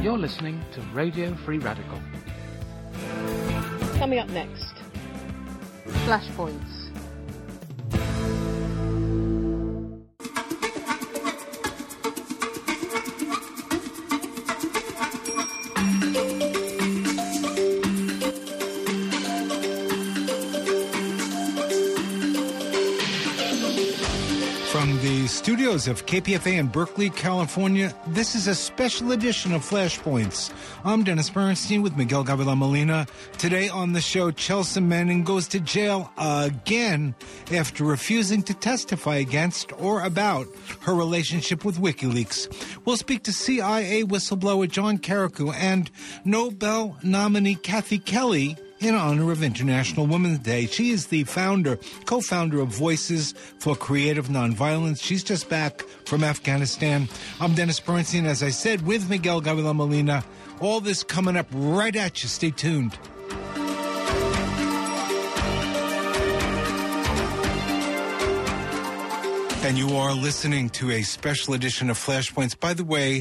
You're listening to Radio Free Radical. Coming up next, Flashpoints. From the studios of KPFA in Berkeley, California, this is a special edition of Flashpoints. I'm Dennis Bernstein with Miguel Gavilan Molina. Today on the show, Chelsea Manning goes to jail again after refusing to testify against or about her relationship with WikiLeaks. We'll speak to CIA whistleblower John Carrico and Nobel nominee Kathy Kelly in honor of International Women's Day. She is the co-founder of Voices for Creative Nonviolence. She's just back from Afghanistan. I'm Dennis Bernstein, as I said, with Miguel Gavilan Molina. All this coming up right at you. Stay tuned. And you are listening to a special edition of Flashpoints. By the way,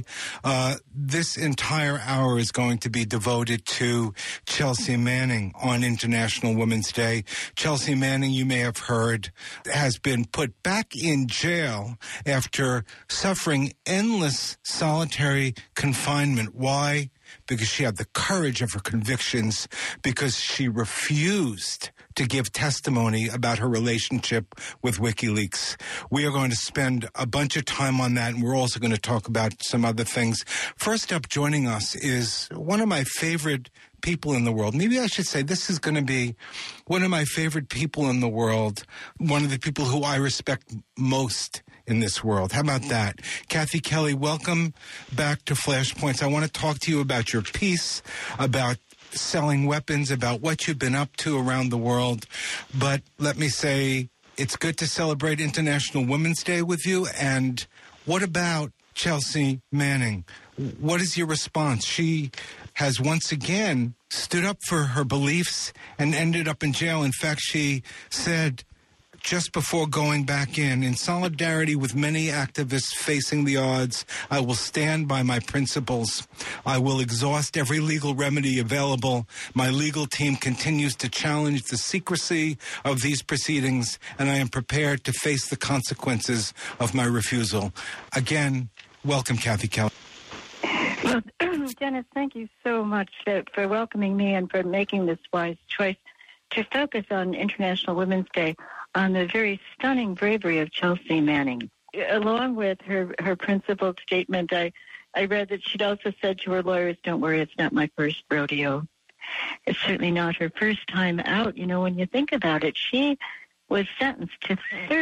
this entire hour is going to be devoted to Chelsea Manning on International Women's Day. Chelsea Manning, you may have heard, has been put back in jail after suffering endless solitary confinement. Why? Because she had the courage of her convictions, because she refused to give testimony about her relationship with WikiLeaks. We are going to spend a bunch of time on that, and we're also going to talk about some other things. First up, joining us is one of my favorite people in the world. Maybe I should say this is going to be one of my favorite people in the world, one of the people who I respect most in this world. How about that? Kathy Kelly, welcome back to Flashpoints. I want to talk to you about your piece, about selling weapons, about what you've been up to around the world. But let me say, it's good to celebrate International Women's Day with you. And what about Chelsea Manning? What is your response? She has once again stood up for her beliefs and ended up in jail. In fact, she said just before going back in solidarity with many activists facing the odds, I will stand by my principles. I will exhaust every legal remedy available. My legal team continues to challenge the secrecy of these proceedings, and I am prepared to face the consequences of my refusal. Again, welcome, Kathy Kelly. Well, Dennis, thank you so much for welcoming me and for making this wise choice to focus on International Women's Day, on the very stunning bravery of Chelsea Manning. Along with her principled statement, I read that she'd also said to her lawyers, don't worry, it's not my first rodeo. It's certainly not her first time out. You know, when you think about it, she was sentenced to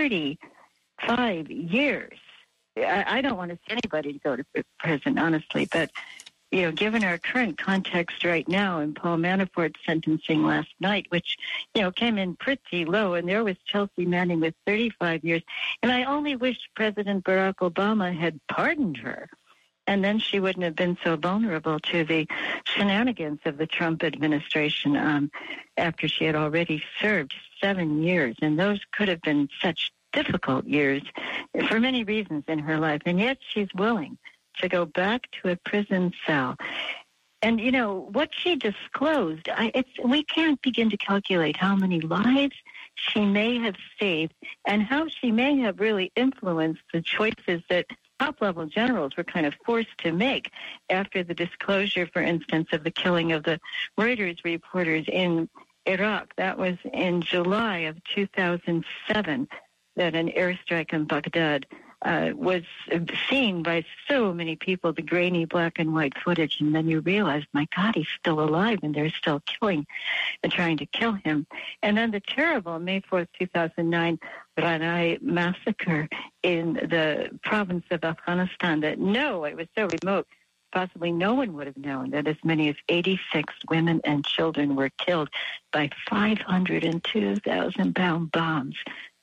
35 years. I don't want to see anybody to go to prison, honestly, but you know, given our current context right now and Paul Manafort's sentencing last night, which, you know, came in pretty low, and there was Chelsea Manning with 35 years. And I only wish President Barack Obama had pardoned her, and then she wouldn't have been so vulnerable to the shenanigans of the Trump administration after she had already served 7 years. And those could have been such difficult years for many reasons in her life. And yet she's willing to go back to a prison cell. And, you know, what she disclosed, we can't begin to calculate how many lives she may have saved and how she may have really influenced the choices that top-level generals were kind of forced to make after the disclosure, for instance, of the killing of the Reuters reporters in Iraq. That was in July of 2007, that an airstrike in Baghdad was seen by so many people, the grainy black and white footage, and then you realize, my God, he's still alive, and they're still killing and trying to kill him. And then the terrible May 4th, 2009, Ranai massacre in the province of Afghanistan that, it was so remote, possibly no one would have known that as many as 86 women and children were killed by 502,000-pound bombs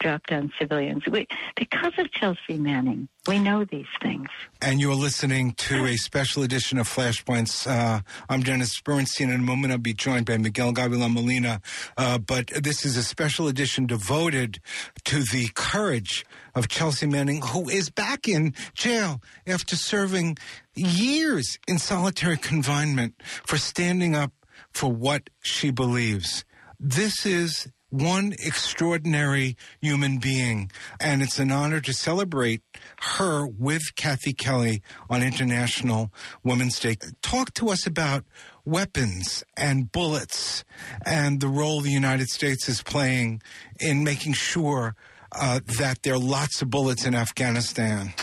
dropped on civilians. Because of Chelsea Manning, we know these things. And you're listening to a special edition of Flashpoints. I'm Dennis Bernstein. In a moment, I'll be joined by Miguel Gavilan Molina. But this is a special edition devoted to the courage of Chelsea Manning, who is back in jail after serving years in solitary confinement for standing up for what she believes. This is one extraordinary human being, and it's an honor to celebrate her with Kathy Kelly on International Women's Day. Talk to us about weapons and bullets and the role the United States is playing in making sure that there are lots of bullets in Afghanistan.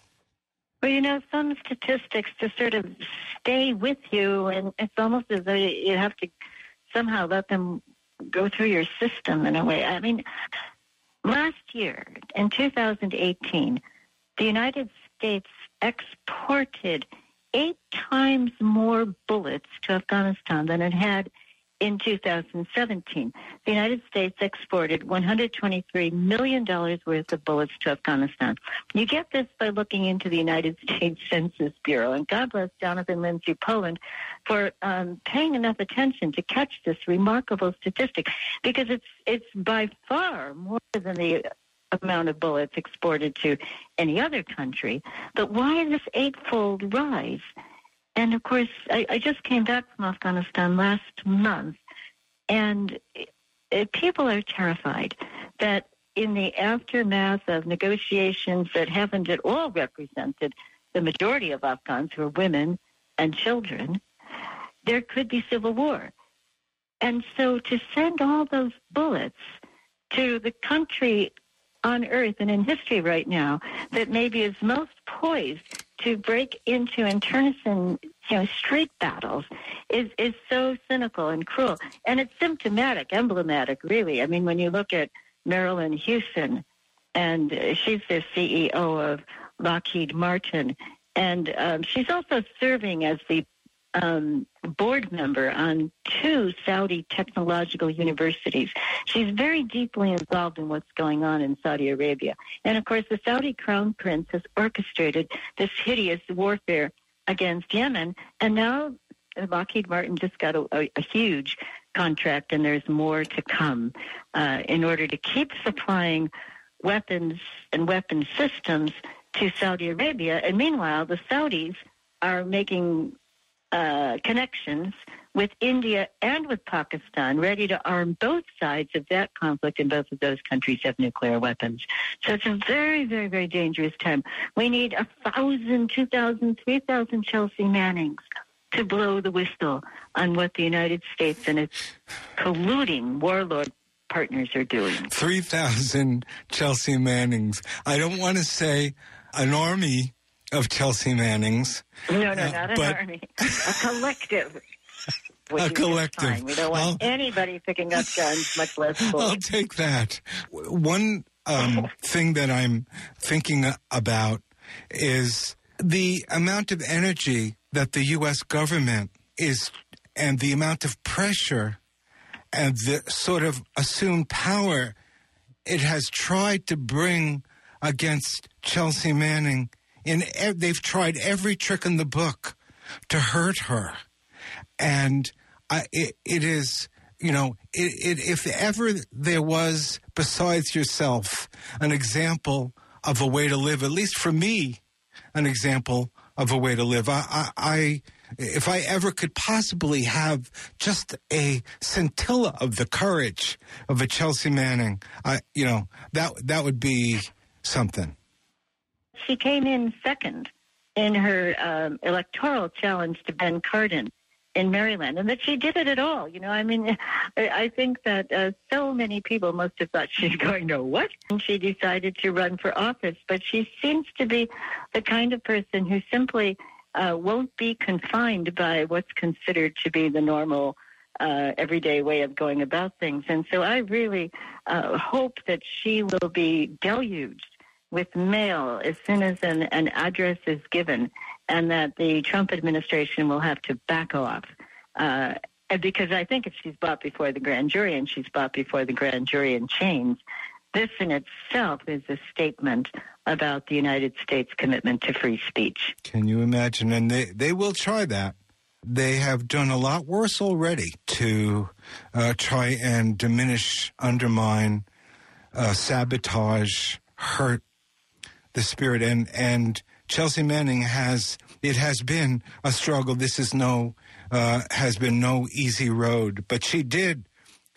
Well, some statistics just sort of stay with you, and it's almost as though you have to somehow let them go through your system in a way. I mean, last year, in 2018, the United States exported 8 times more bullets to Afghanistan than it had in 2017. The United States exported $123 million worth of bullets to Afghanistan. You get this by looking into the United States Census Bureau, and God bless Jonathan Lindsay Poland for paying enough attention to catch this remarkable statistic, because it's by far more than the amount of bullets exported to any other country. But why this 8-fold rise? And, of course, I just came back from Afghanistan last month, and people are terrified that in the aftermath of negotiations that haven't at all represented the majority of Afghans, who are women and children, there could be civil war. And so to send all those bullets to the country on earth and in history right now that maybe is most poised to break into internecine, street battles is so cynical and cruel. And it's symptomatic, emblematic, really. I mean, when you look at Marilyn Houston, and she's the CEO of Lockheed Martin, and she's also serving as the board member on 2 Saudi technological universities. She's very deeply involved in what's going on in Saudi Arabia. And, of course, the Saudi crown prince has orchestrated this hideous warfare against Yemen. And now Lockheed Martin just got a huge contract, and there's more to come in order to keep supplying weapons and weapon systems to Saudi Arabia. And meanwhile, the Saudis are making connections with India and with Pakistan, ready to arm both sides of that conflict, and both of those countries have nuclear weapons. So it's a very, very, very dangerous time. We need 1,000, 2,000, 3,000 Chelsea Mannings to blow the whistle on what the United States and its colluding warlord partners are doing. 3,000 Chelsea Mannings. I don't want to say an army of Chelsea Mannings. No, not an army. A collective. A collective. We don't want anybody picking up guns, much less bullets. I'll take that. One thing that I'm thinking about is the amount of energy that the U.S. government is, and the amount of pressure and the sort of assumed power it has tried to bring against Chelsea Manning. They've tried every trick in the book to hurt her. And it is, if ever there was, besides yourself, an example of a way to live, at least for me, an example of a way to live, if I ever could possibly have just a scintilla of the courage of a Chelsea Manning, that would be something. She came in second in her electoral challenge to Ben Cardin in Maryland, and that she did it at all. I think that so many people must have thought she's going to what? And she decided to run for office, but she seems to be the kind of person who simply won't be confined by what's considered to be the normal everyday way of going about things. And so I really hope that she will be deluged with mail as soon as an address is given, and that the Trump administration will have to back off. Because I think if she's brought before the grand jury, and she's brought before the grand jury in chains, this in itself is a statement about the United States' commitment to free speech. Can you imagine? And they will try that. They have done a lot worse already to try and diminish, undermine, sabotage, hurt the spirit. And Chelsea Manning has been a struggle. This is has been no easy road. But she did,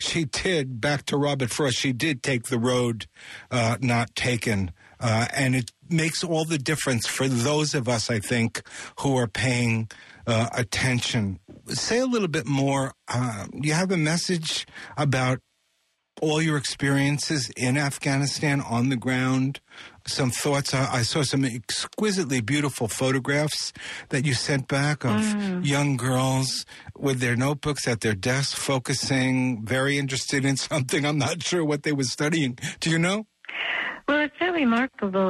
back to Robert Frost, she did take the road not taken. And it makes all the difference for those of us, I think, who are paying attention. Say a little bit more. You have a message about all your experiences in Afghanistan on the ground, some thoughts. I saw some exquisitely beautiful photographs that you sent back of young girls with their notebooks at their desks, focusing, very interested in something. I'm not sure what they were studying. Do you know? Well, it's so remarkable.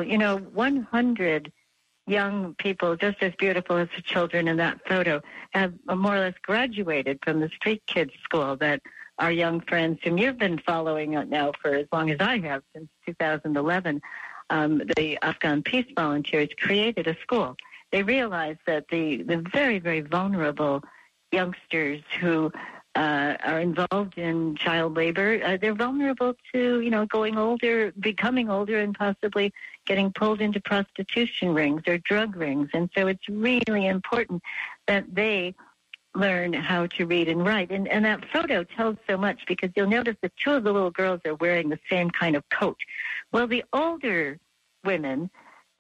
100 young people, just as beautiful as the children in that photo, have more or less graduated from the Street Kids School that our young friends, whom you've been following now for as long as I have, since 2011, the Afghan Peace Volunteers created a school. They realized that the very, very vulnerable youngsters who are involved in child labor, they're vulnerable to, going older, becoming older, and possibly getting pulled into prostitution rings or drug rings. And so it's really important that they learn how to read and write. And that photo tells so much, because you'll notice that two of the little girls are wearing the same kind of coat. Well, the older women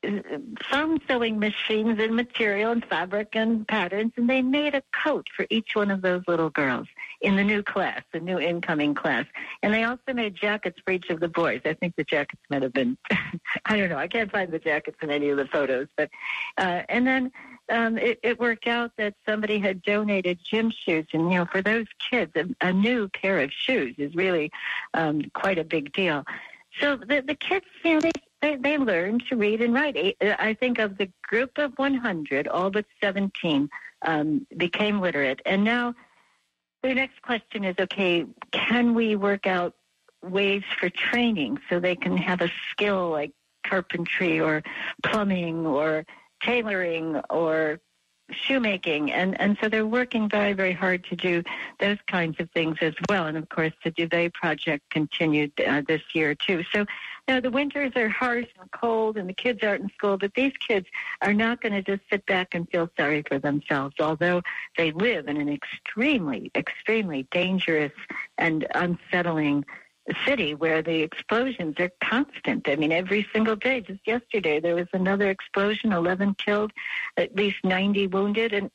found sewing machines and material and fabric and patterns, and they made a coat for each one of those little girls in the new class, the new incoming class. And they also made jackets for each of the boys. I think the jackets might have been, I don't know, I can't find the jackets in any of the photos. But and then it worked out that somebody had donated gym shoes. And, for those kids, a new pair of shoes is really quite a big deal. So the kids, they learned to read and write. I think of the group of 100, all but 17 became literate. And now the next question is, okay, can we work out ways for training so they can have a skill like carpentry or plumbing or tailoring or shoemaking? And so they're working very, very hard to do those kinds of things as well. And, of course, the Duvet Project continued this year, too. So, the winters are harsh and cold, and the kids aren't in school, but these kids are not going to just sit back and feel sorry for themselves, although they live in an extremely, extremely dangerous and unsettling city where the explosions are constant. I mean, every single day. Just yesterday, there was another explosion, 11 killed, at least 90 wounded. And,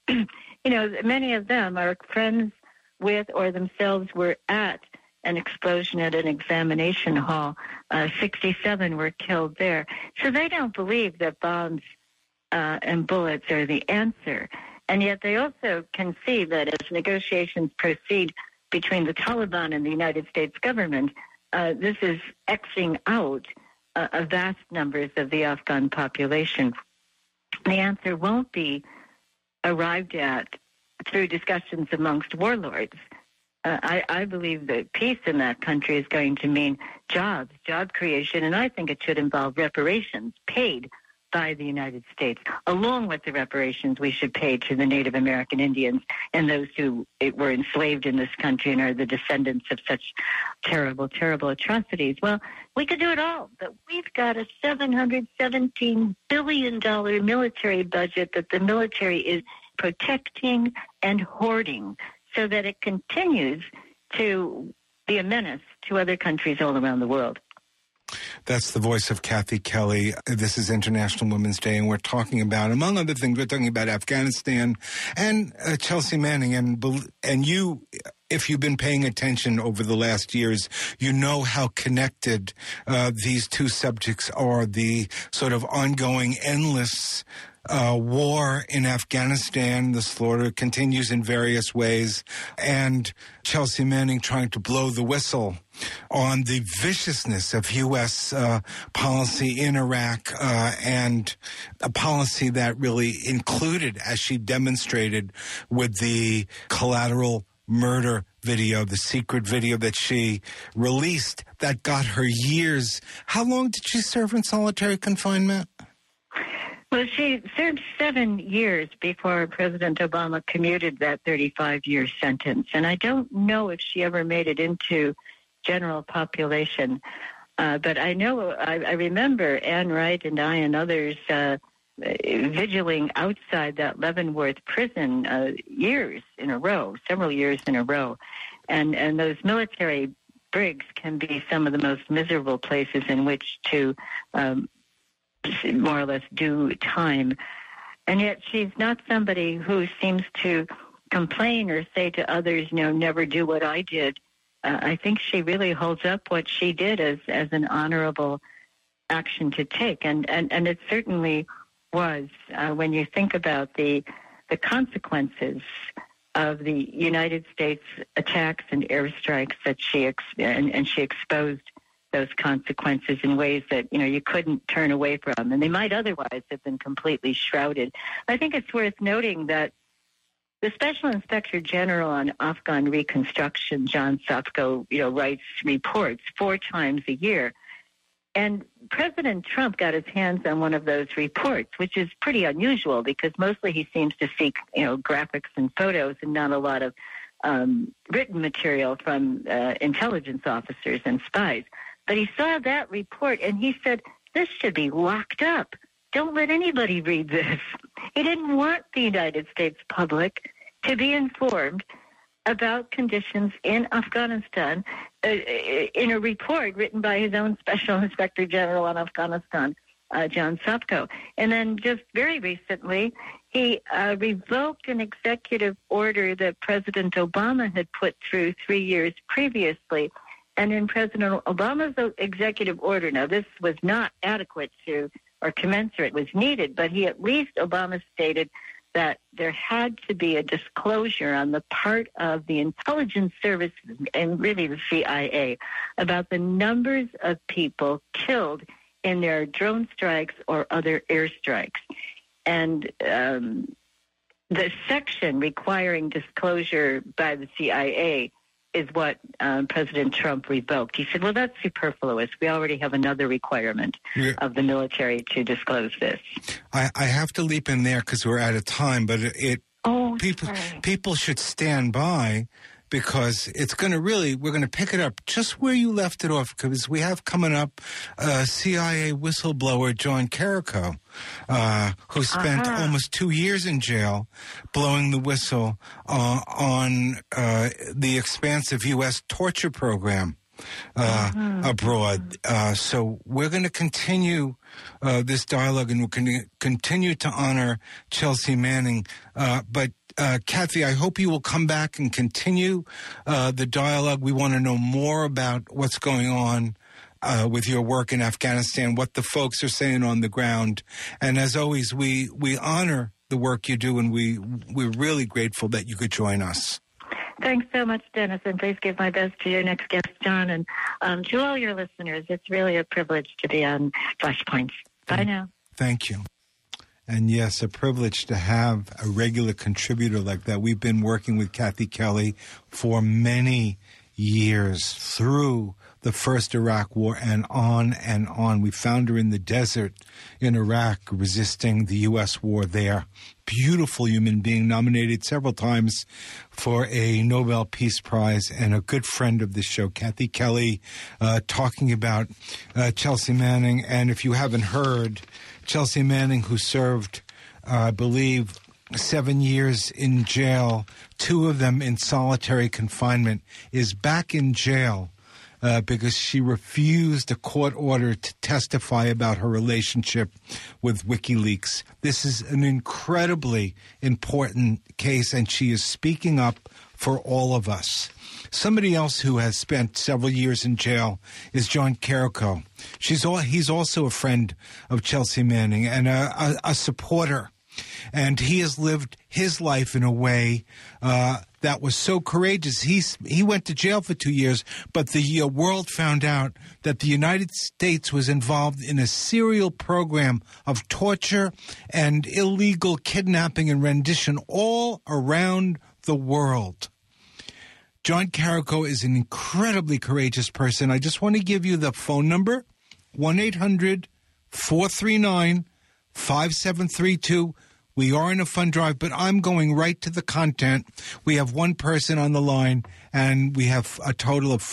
many of them are friends with or themselves were at an explosion at an examination hall. 67 were killed there. So they don't believe that bombs and bullets are the answer. And yet they also can see that as negotiations proceed between the Taliban and the United States government, this is Xing out a vast numbers of the Afghan population. The answer won't be arrived at through discussions amongst warlords. I believe that peace in that country is going to mean job creation, and I think it should involve reparations paid by the United States, along with the reparations we should pay to the Native American Indians and those who were enslaved in this country and are the descendants of such terrible, terrible atrocities. Well, we could do it all, but we've got a $717 billion military budget that the military is protecting and hoarding so that it continues to be a menace to other countries all around the world. That's the voice of Kathy Kelly. This is International Women's Day, and we're talking about, among other things, we're talking about Afghanistan and Chelsea Manning. And you, if you've been paying attention over the last years, you know how connected these two subjects are. The sort of ongoing, endless war in Afghanistan. The slaughter continues in various ways. And Chelsea Manning trying to blow the whistle on the viciousness of U.S. policy in Iraq and a policy that really included, as she demonstrated, with the collateral murder video, the secret video that she released that got her years. How long did she serve in solitary confinement? Well, she served 7 years before President Obama commuted that 35-year sentence. And I don't know if she ever made it into general population. But I know, I remember Ann Wright and I and others vigiling outside that Leavenworth prison years in a row, several years in a row. And those military brigs can be some of the most miserable places in which to more or less do time. And yet she's not somebody who seems to complain or say to others, never do what I did. I think she really holds up what she did as an honorable action to take. And it certainly was when you think about the consequences of the United States attacks and airstrikes that she exposed those consequences in ways that, you couldn't turn away from, and they might otherwise have been completely shrouded. I think it's worth noting that the Special Inspector General on Afghan Reconstruction, John Sopko, writes reports 4 times a year. And President Trump got his hands on one of those reports, which is pretty unusual because mostly he seems to seek, graphics and photos and not a lot of written material from intelligence officers and spies. But he saw that report and he said, this should be locked up. Don't let anybody read this. He didn't want the United States public to be informed about conditions in Afghanistan in a report written by his own Special Inspector General on Afghanistan, John Sopko. And then just very recently, he revoked an executive order that President Obama had put through 3 years previously. And in President Obama's executive order, now this was not adequate to or commensurate, was needed, but Obama stated that there had to be a disclosure on the part of the intelligence services and really the CIA about the numbers of people killed in their drone strikes or other airstrikes. And the section requiring disclosure by the CIA is what President Trump revoked. He said, well, that's superfluous. We already have another requirement of the military to disclose this. I have to leap in there because we're out of time, but people should stand by because it's going to we're going to pick it up just where you left it off because we have coming up CIA whistleblower John Carrico, who spent almost 2 years in jail blowing the whistle on the expansive U.S. torture program abroad. So we're going to continue this dialogue and we're going to continue to honor Chelsea Manning. But Kathy, I hope you will come back and continue the dialogue. We want to know more about what's going on with your work in Afghanistan, what the folks are saying on the ground. And as always, we honor the work you do, and we're really grateful that you could join us. Thanks so much, Dennis, and please give my best to your next guest, John, and to all your listeners. It's really a privilege to be on Flashpoints. Bye now. Thank you. And yes, a privilege to have a regular contributor like that. We've been working with Kathy Kelly for many years through the first Iraq War and on and on. We found her in the desert in Iraq resisting the U.S. war there. Beautiful human being, nominated several times for a Nobel Peace Prize, and a good friend of the show, Kathy Kelly, talking about Chelsea Manning. And if you haven't heard, Chelsea Manning, who served, I believe, 7 years in jail, 2 of them in solitary confinement, is back in jail because she refused a court order to testify about her relationship with WikiLeaks. This is an incredibly important case, and she is speaking up for all of us. Somebody else who has spent several years in jail is John Carrico. He's also a friend of Chelsea Manning and a supporter. And he has lived his life in a way that was so courageous. He went to jail for 2 years, but the world found out that the United States was involved in a serial program of torture and illegal kidnapping and rendition all around the world. John Carrico is an incredibly courageous person. I just want to give you the phone number, 1-800-439-5732. We are in a fund drive, but I'm going right to the content. We have one person on the line, and we have a total of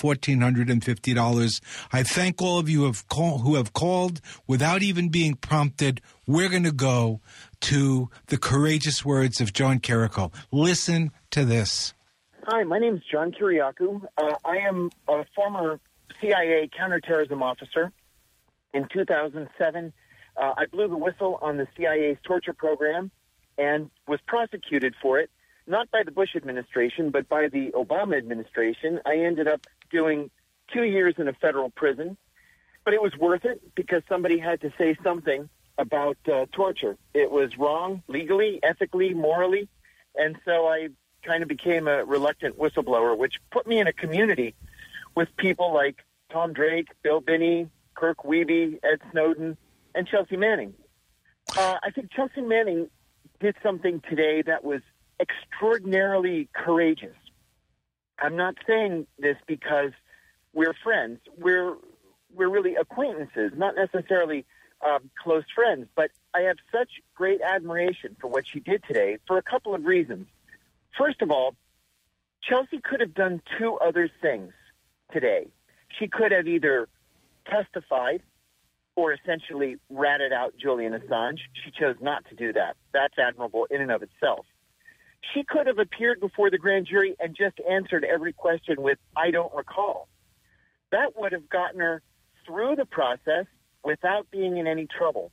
$1,450. I thank all of you who have called without even being prompted. We're going to go to the courageous words of John Carrico. Listen to this. Hi, my name is John Kiriakou. I am a former CIA counterterrorism officer. In 2007, I blew the whistle on the CIA's torture program and was prosecuted for it, not by the Bush administration, but by the Obama administration. I ended up doing 2 years in a federal prison, but it was worth it because somebody had to say something about torture. It was wrong, legally, ethically, morally, and so I kind of became a reluctant whistleblower, which put me in a community with people like Tom Drake, Bill Binney, Kirk Wiebe, Ed Snowden, and Chelsea Manning. I think Chelsea Manning did something today that was extraordinarily courageous. I'm not saying this because we're friends. We're really acquaintances, not necessarily close friends, but I have such great admiration for what she did today for a couple of reasons. First of all, Chelsea could have done two other things today. She could have either testified or essentially ratted out Julian Assange. She chose not to do that. That's admirable in and of itself. She could have appeared before the grand jury and just answered every question with, "I don't recall." That would have gotten her through the process without being in any trouble.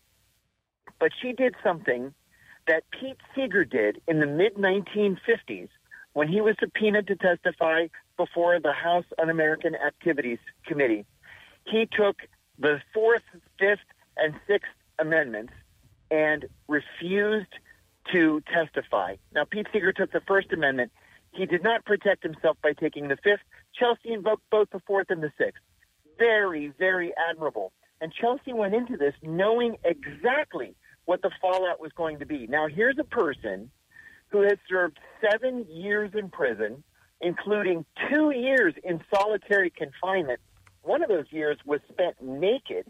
But she did something that Pete Seeger did in the mid-1950s when he was subpoenaed to testify before the House Un-American Activities Committee. He took the 4th, 5th, and 6th Amendments and refused to testify. Now, Pete Seeger took the First Amendment. He did not protect himself by taking the 5th. Chelsea invoked both the 4th and the 6th. Very, very admirable. And Chelsea went into this knowing exactly what the fallout was going to be. Now, here's a person who has served 7 years in prison, including 2 years in solitary confinement. One of those years was spent naked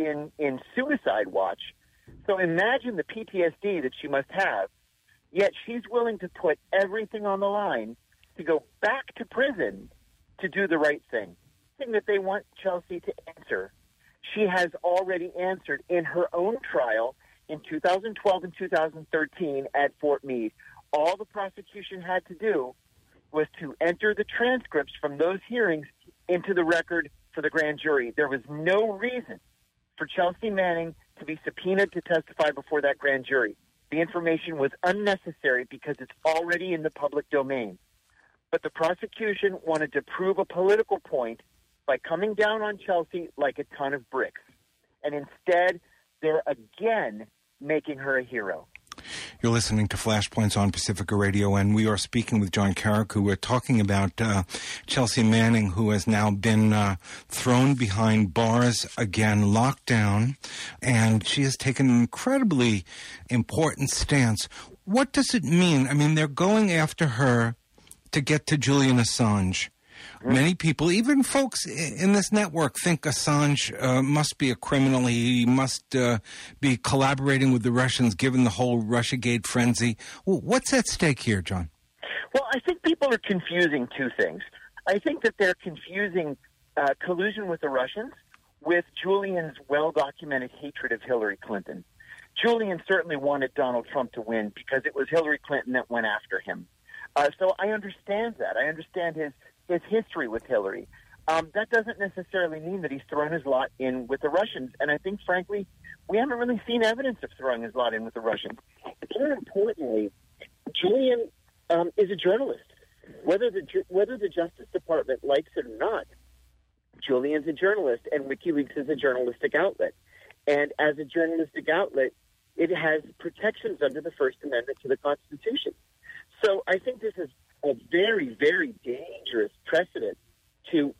in suicide watch. So imagine the PTSD that she must have, yet she's willing to put everything on the line to go back to prison to do the right thing. Thing that they want Chelsea to answer. She has already answered in her own trial in 2012 and 2013 at Fort Meade. All the prosecution had to do was to enter the transcripts from those hearings into the record for the grand jury. There was no reason for Chelsea Manning to be subpoenaed to testify before that grand jury. The information was unnecessary because it's already in the public domain. But the prosecution wanted to prove a political point by coming down on Chelsea like a ton of bricks. And instead, they're again making her a hero. You're listening to Flashpoints on Pacifica Radio, and we are speaking with John Carrico. We're talking about Chelsea Manning, who has now been thrown behind bars again, locked down, and she has taken an incredibly important stance. What does it mean? I mean, they're going after her to get to Julian Assange. Many people, even folks in this network, think Assange must be a criminal. He must be collaborating with the Russians, given the whole Russiagate frenzy. What's at stake here, John? Well, I think people are confusing two things. I think that they're confusing collusion with the Russians with Julian's well-documented hatred of Hillary Clinton. Julian certainly wanted Donald Trump to win because it was Hillary Clinton that went after him. So I understand that. I understand his history with Hillary. That doesn't necessarily mean that he's thrown his lot in with the Russians. And I think, frankly, we haven't really seen evidence of throwing his lot in with the Russians. More importantly, Julian is a journalist. Whether the Justice Department likes it or not, Julian's a journalist, and WikiLeaks is a journalistic outlet. And as a journalistic outlet, it has protections under the First Amendment to the Constitution. So I think this is a very, very dangerous precedent to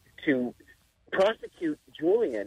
prosecute Julian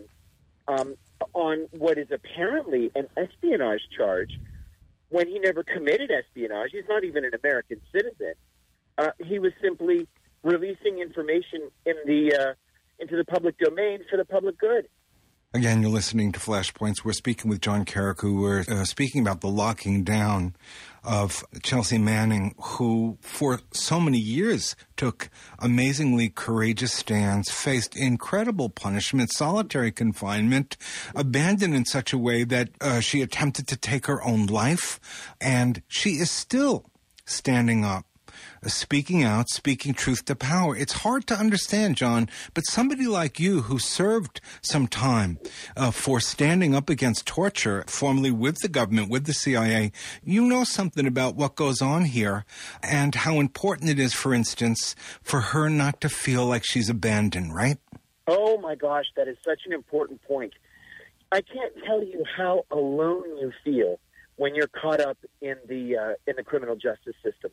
on what is apparently an espionage charge when he never committed espionage. He's not even an American citizen. He was simply releasing information into the public domain for the public good. Again, you're listening to Flashpoints. We're speaking with John Carrico. We're speaking about the locking down of Chelsea Manning, who for so many years took amazingly courageous stands, faced incredible punishment, solitary confinement, abandoned in such a way that she attempted to take her own life. And she is still standing up, speaking out, speaking truth to power. It's hard to understand, John, but somebody like you who served some time for standing up against torture, formerly with the government, with the CIA, you know something about what goes on here and how important it is, for instance, for her not to feel like she's abandoned, right? Oh, my gosh, that is such an important point. I can't tell you how alone you feel when you're caught up in the criminal justice system.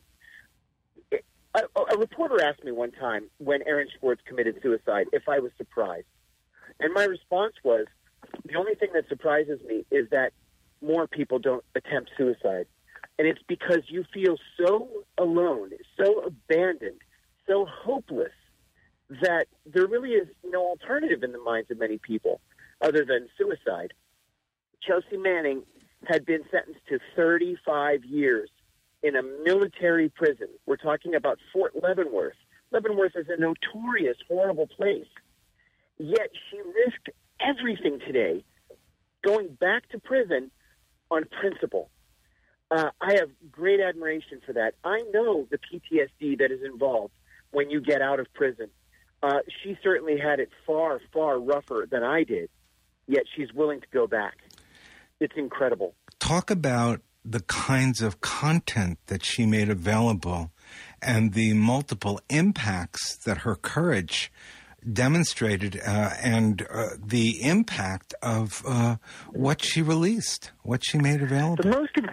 A reporter asked me one time when Aaron Schwartz committed suicide if I was surprised. And my response was, the only thing that surprises me is that more people don't attempt suicide. And it's because you feel so alone, so abandoned, so hopeless that there really is no alternative in the minds of many people other than suicide. Chelsea Manning had been sentenced to 35 years in a military prison. We're talking about Fort Leavenworth. Leavenworth is a notorious, horrible place. Yet she risked everything today going back to prison on principle. I have great admiration for that. I know the PTSD that is involved when you get out of prison. She certainly had it far, far rougher than I did, yet she's willing to go back. It's incredible. Talk about the kinds of content that she made available and the multiple impacts that her courage demonstrated and the impact of what she released, what she made available.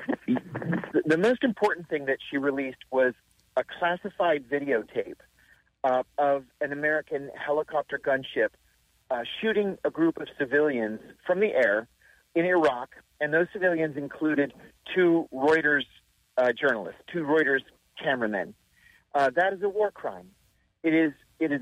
The most important thing that she released was a classified videotape of an American helicopter gunship shooting a group of civilians from the air in Iraq, and those civilians included two Reuters journalists, two Reuters cameramen. That is a war crime. It's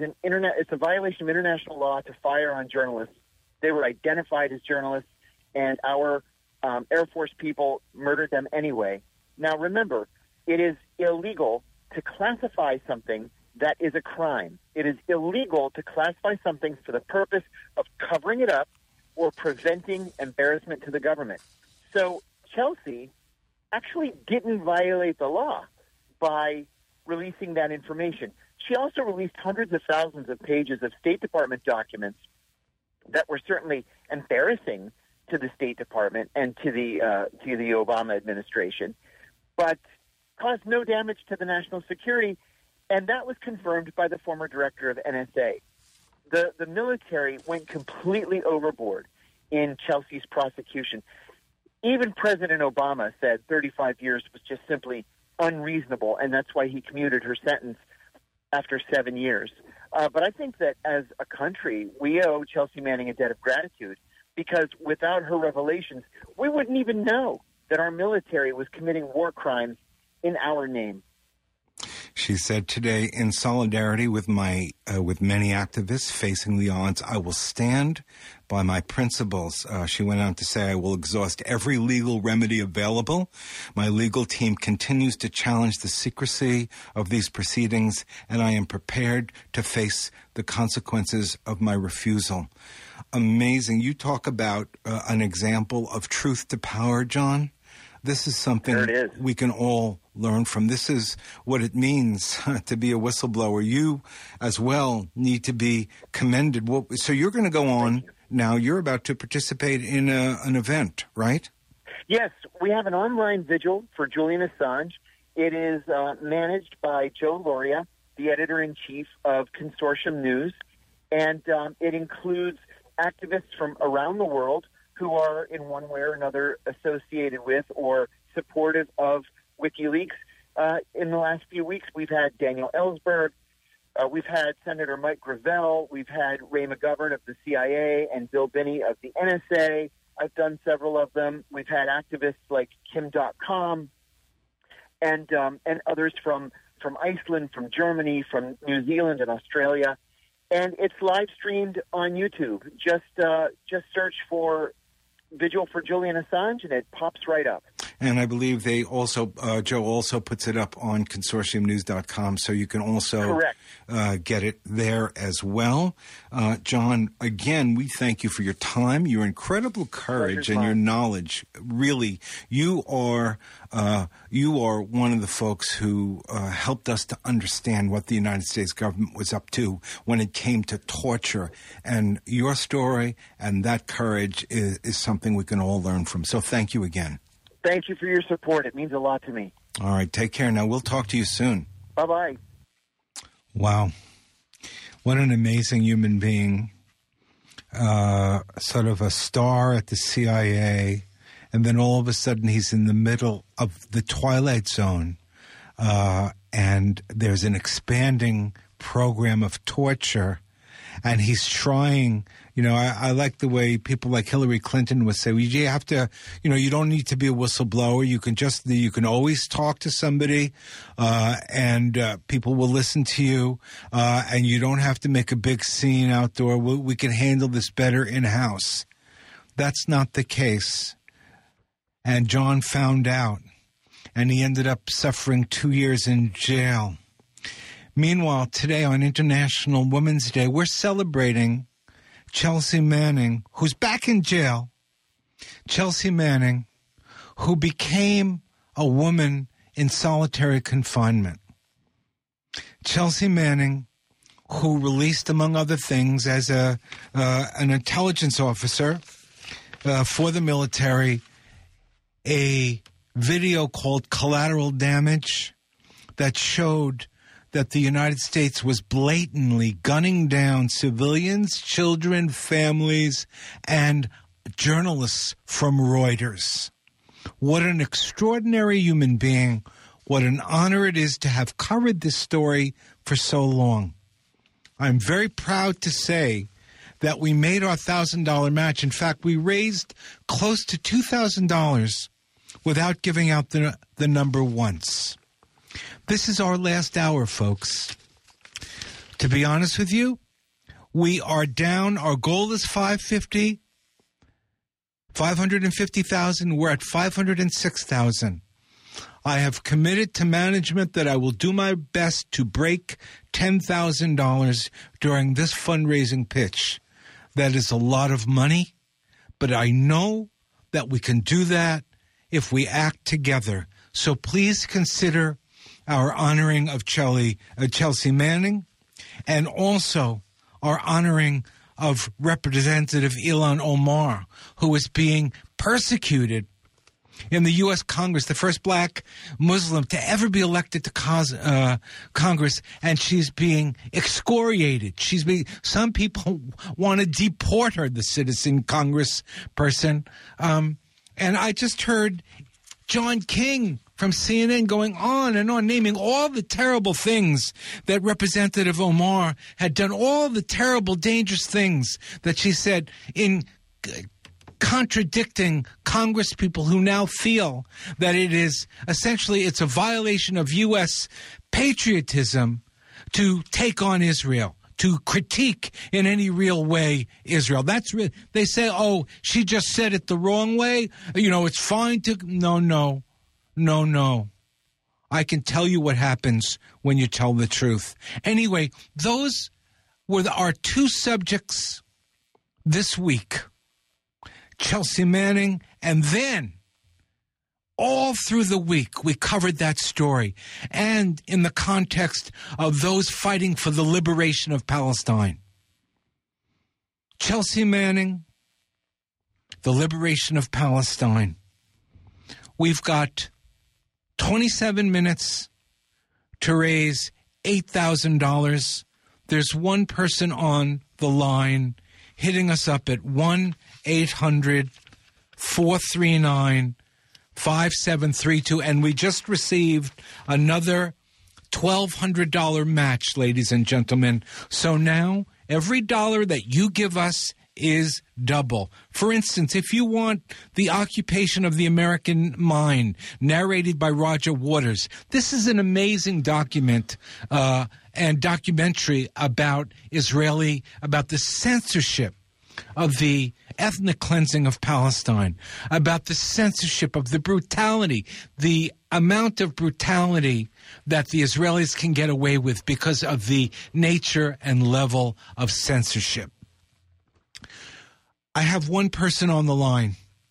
a violation of international law to fire on journalists. They were identified as journalists, and our Air Force people murdered them anyway. Now, remember, it is illegal to classify something that is a crime. It is illegal to classify something for the purpose of covering it up or preventing embarrassment to the government. So Chelsea actually didn't violate the law by releasing that information. She also released hundreds of thousands of pages of State Department documents that were certainly embarrassing to the State Department and to the Obama administration, but caused no damage to the national security, and that was confirmed by the former director of NSA. The military went completely overboard in Chelsea's prosecution. Even President Obama said 35 years was just simply unreasonable, and that's why he commuted her sentence after 7 years. But I think that as a country, we owe Chelsea Manning a debt of gratitude, because without her revelations, we wouldn't even know that our military was committing war crimes in our name. She said today, in solidarity with many activists facing the odds, I will stand by my principles. She went on to say, I will exhaust every legal remedy available. My legal team continues to challenge the secrecy of these proceedings, and I am prepared to face the consequences of my refusal. Amazing. You talk about an example of truth to power, John. This is something we can all learn from. This is what it means to be a whistleblower. You, as well, need to be commended. So you're going to go on now. You're about to participate in an event, right? Yes, we have an online vigil for Julian Assange. It is managed by Joe Lauria, the editor-in-chief of Consortium News, and it includes activists from around the world who are in one way or another associated with or supportive of WikiLeaks. In the last few weeks, we've had Daniel Ellsberg, we've had Senator Mike Gravel, we've had Ray McGovern of the CIA and Bill Binney of the NSA. I've done several of them. We've had activists like Kim.com and others from from Iceland, from Germany, from New Zealand and Australia. And it's live streamed on YouTube. Just search for Vigil for Julian Assange, and it pops right up. And I believe they also, Joe also puts it up on consortiumnews.com, so you can also get it there as well. John, again, we thank you for your time, your incredible courage, and your knowledge. Really, you are one of the folks who helped us to understand what the United States government was up to when it came to torture. And your story and that courage is something we can all learn from. So thank you again. Thank you for your support. It means a lot to me. All right. Take care. Now, we'll talk to you soon. Bye-bye. Wow. What an amazing human being. Sort of a star at the CIA. And then all of a sudden he's in the middle of the Twilight Zone. And there's an expanding program of torture. And he's trying, I like the way people like Hillary Clinton would say, well, you have to, you don't need to be a whistleblower. You can always talk to somebody, and people will listen to you, and you don't have to make a big scene outdoor. We can handle this better in-house. That's not the case. And John found out, and he ended up suffering 2 years in jail. Meanwhile, today on International Women's Day, we're celebrating Chelsea Manning, who's back in jail. Chelsea Manning, who became a woman in solitary confinement. Chelsea Manning, who released, among other things, as an intelligence officer for the military, a video called Collateral Damage that showed that the United States was blatantly gunning down civilians, children, families, and journalists from Reuters. What an extraordinary human being. What an honor it is to have covered this story for so long. I'm very proud to say that we made our $1,000 match. In fact, we raised close to $2,000 without giving out the number once. This is our last hour, folks. To be honest with you, we are down. Our goal is 550,000. We're at 506,000. I have committed to management that I will do my best to break $10,000 during this fundraising pitch. That is a lot of money, but I know that we can do that if we act together. So please consider our honoring of Chelsea Manning, and also our honoring of Representative Ilhan Omar, who is being persecuted in the U.S. Congress, the first black Muslim to ever be elected to Congress, and she's being excoriated. Some people want to deport her, the citizen Congress person. And I just heard John King from CNN going on and on, naming all the terrible things that Representative Omar had done, all the terrible, dangerous things that she said in contradicting Congress people who now feel that it is essentially, it's a violation of U.S. patriotism to take on Israel, to critique in any real way Israel. They say, oh, she just said it the wrong way. It's fine to... No. I can tell you what happens when you tell the truth. Anyway, those were our two subjects this week. Chelsea Manning, and then all through the week we covered that story, and in the context of those fighting for the liberation of Palestine. Chelsea Manning, the liberation of Palestine. We've got 27 minutes to raise $8,000. There's one person on the line hitting us up at 1-800-439-5732. And we just received another $1,200 match, ladies and gentlemen. So now every dollar that you give us is double. For instance, if you want The Occupation of the American Mind, narrated by Roger Waters, this is an amazing document and documentary about the censorship of the ethnic cleansing of Palestine, about the censorship of the brutality, the amount of brutality that the Israelis can get away with because of the nature and level of censorship. I have one person on the line,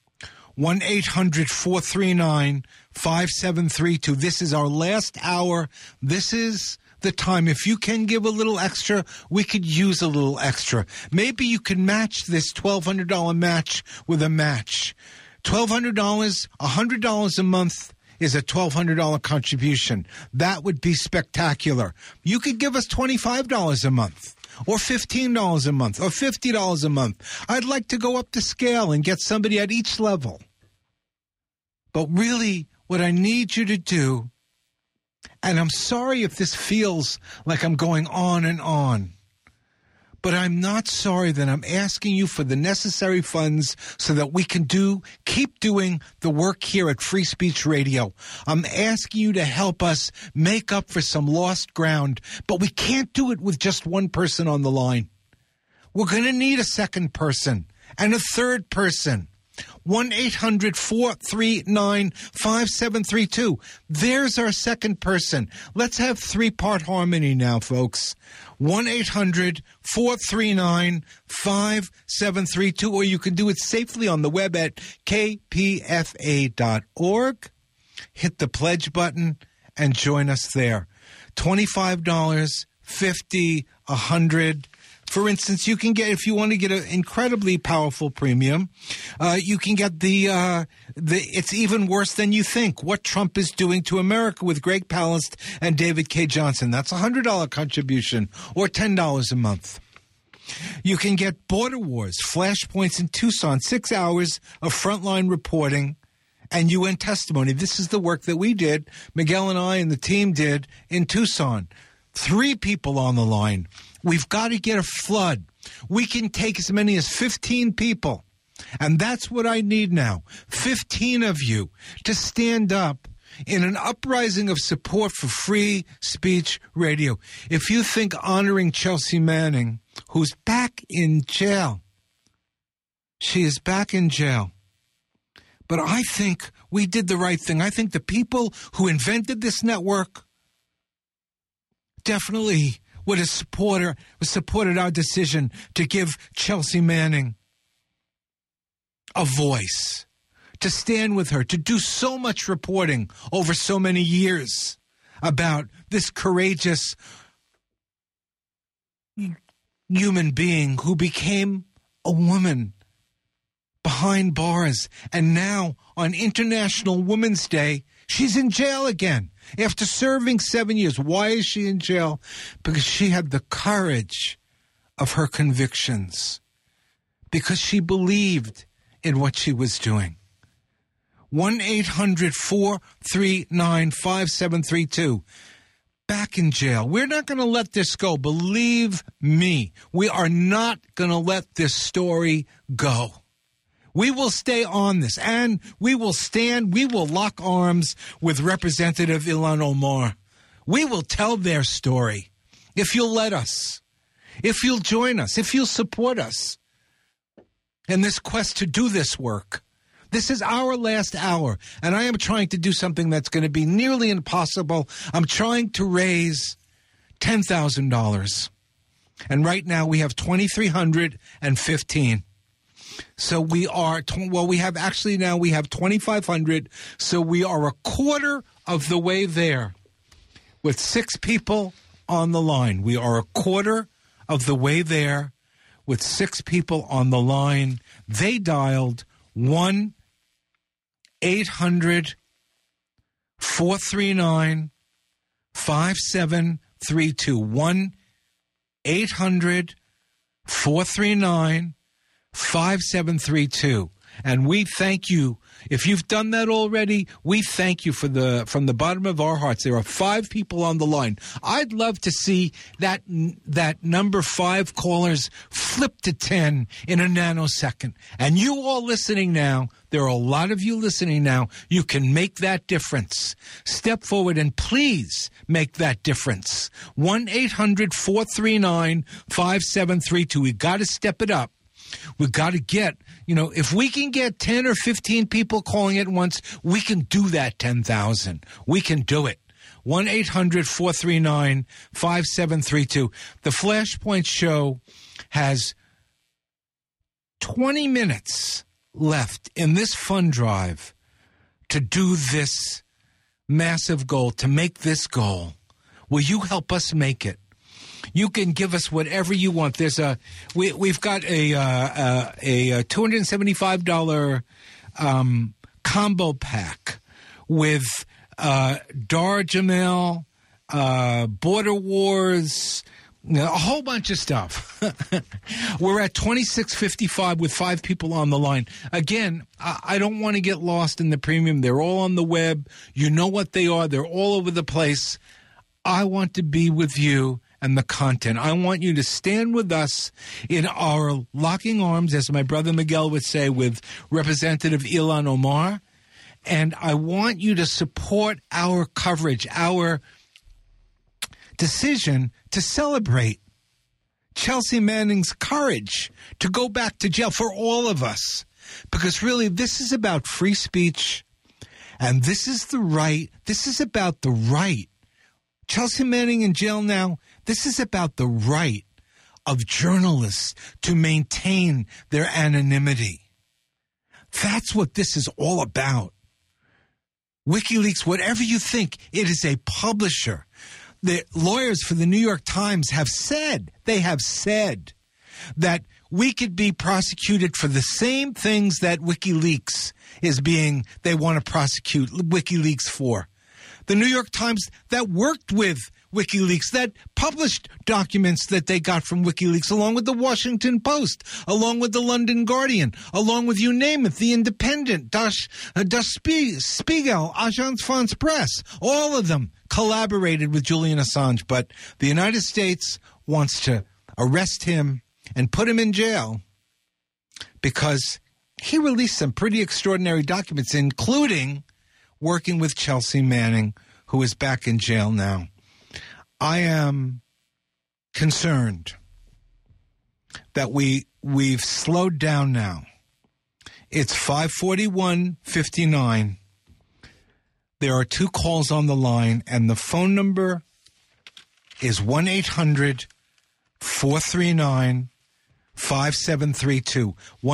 1-800-439-5732. This is our last hour. This is the time. If you can give a little extra, we could use a little extra. Maybe you can match this $1,200 match with a match. $1,200, $100 a month is a $1,200 contribution. That would be spectacular. You could give us $25 a month, or $15 a month, or $50 a month. I'd like to go up the scale and get somebody at each level. But really, what I need you to do, and I'm sorry if this feels like I'm going on and on, but I'm not sorry that I'm asking you for the necessary funds so that we can keep doing the work here at Free Speech Radio. I'm asking you to help us make up for some lost ground, but we can't do it with just one person on the line. We're going to need a second person and a third person. 1-800-439-5732. There's our second person. Let's have three-part harmony now, folks. 1-800-439-5732, or you can do it safely on the web at kpfa.org. Hit the pledge button and join us there. $25, $50, $100. For instance, you can get, if you want to get an incredibly powerful premium, you can get the It's Even Worse Than You Think, What Trump is Doing to America with Greg Palast and David K. Johnson. That's a $100 contribution, or $10 a month. You can get Border Wars, Flashpoints in Tucson, 6 hours of frontline reporting and UN testimony. This is the work that we did, Miguel and I and the team did in Tucson. 3 people on the line. We've got to get a flood. We can take as many as 15 people. And that's what I need now. 15 of you to stand up in an uprising of support for Free Speech Radio. If you think honoring Chelsea Manning, who's back in jail, she is back in jail. But I think we did the right thing. I think the people who invented this network definitely would have supported our decision to give Chelsea Manning a voice, to stand with her, to do so much reporting over so many years about this courageous human being who became a woman behind bars. And now on International Women's Day, she's in jail again after serving 7 years. Why is she in jail? Because she had the courage of her convictions, because she believed in what she was doing. 1-800-439-5732. Back in jail. We're not going to let this go. Believe me, we are not going to let this story go. We will stay on this, and we will lock arms with Representative Ilhan Omar. We will tell their story, if you'll let us, if you'll join us, if you'll support us in this quest to do this work. This is our last hour, and I am trying to do something that's going to be nearly impossible. I'm trying to raise $10,000, and right now we have $2,315. So we have 2,500. So we are a quarter of the way there with 6 people on the line. We are a quarter of the way there with 6 people on the line. They dialed 1-800-439-5732. 1-800-439-5732. And we thank you. If you've done that already, we thank you from the bottom of our hearts. There are 5 people on the line. I'd love to see that number 5 callers flip to 10 in a nanosecond. And you all listening now, there are a lot of you listening now, you can make that difference. Step forward and please make that difference. 1-800-439-5732. We got to step it up. We've got to get, if we can get 10 or 15 people calling at once, we can do that 10,000. We can do it. 1-800-439-5732. The Flashpoint Show has 20 minutes left in this fund drive to do this massive goal, to make this goal. Will you help us make it? You can give us whatever you want. We've got a $275 combo pack with Dar Jamel, Border Wars, a whole bunch of stuff. We're at $26.55 with 5 people on the line. Again, I don't want to get lost in the premium. They're all on the web. You know what they are. They're all over the place. I want to be with you and the content. I want you to stand with us in our locking arms, as my brother Miguel would say, with Representative Ilhan Omar. And I want you to support our coverage, our decision to celebrate Chelsea Manning's courage to go back to jail for all of us. Because really, this is about free speech, and this is the right. This is about the right. Chelsea Manning in jail now, this is about the right of journalists to maintain their anonymity. That's what this is all about. WikiLeaks, whatever you think, it is a publisher. The lawyers for the New York Times have said that we could be prosecuted for the same things that WikiLeaks they want to prosecute WikiLeaks for. The New York Times that worked with WikiLeaks, that published documents that they got from WikiLeaks, along with the Washington Post, along with the London Guardian, along with, you name it, the Independent, Das Spiegel, Agence France Presse, all of them collaborated with Julian Assange. But the United States wants to arrest him and put him in jail because he released some pretty extraordinary documents, including working with Chelsea Manning, who is back in jail now. I am concerned that we've slowed down now. It's 5:41:59. There are 2 calls on the line, and the phone number is 1-800-439-5732.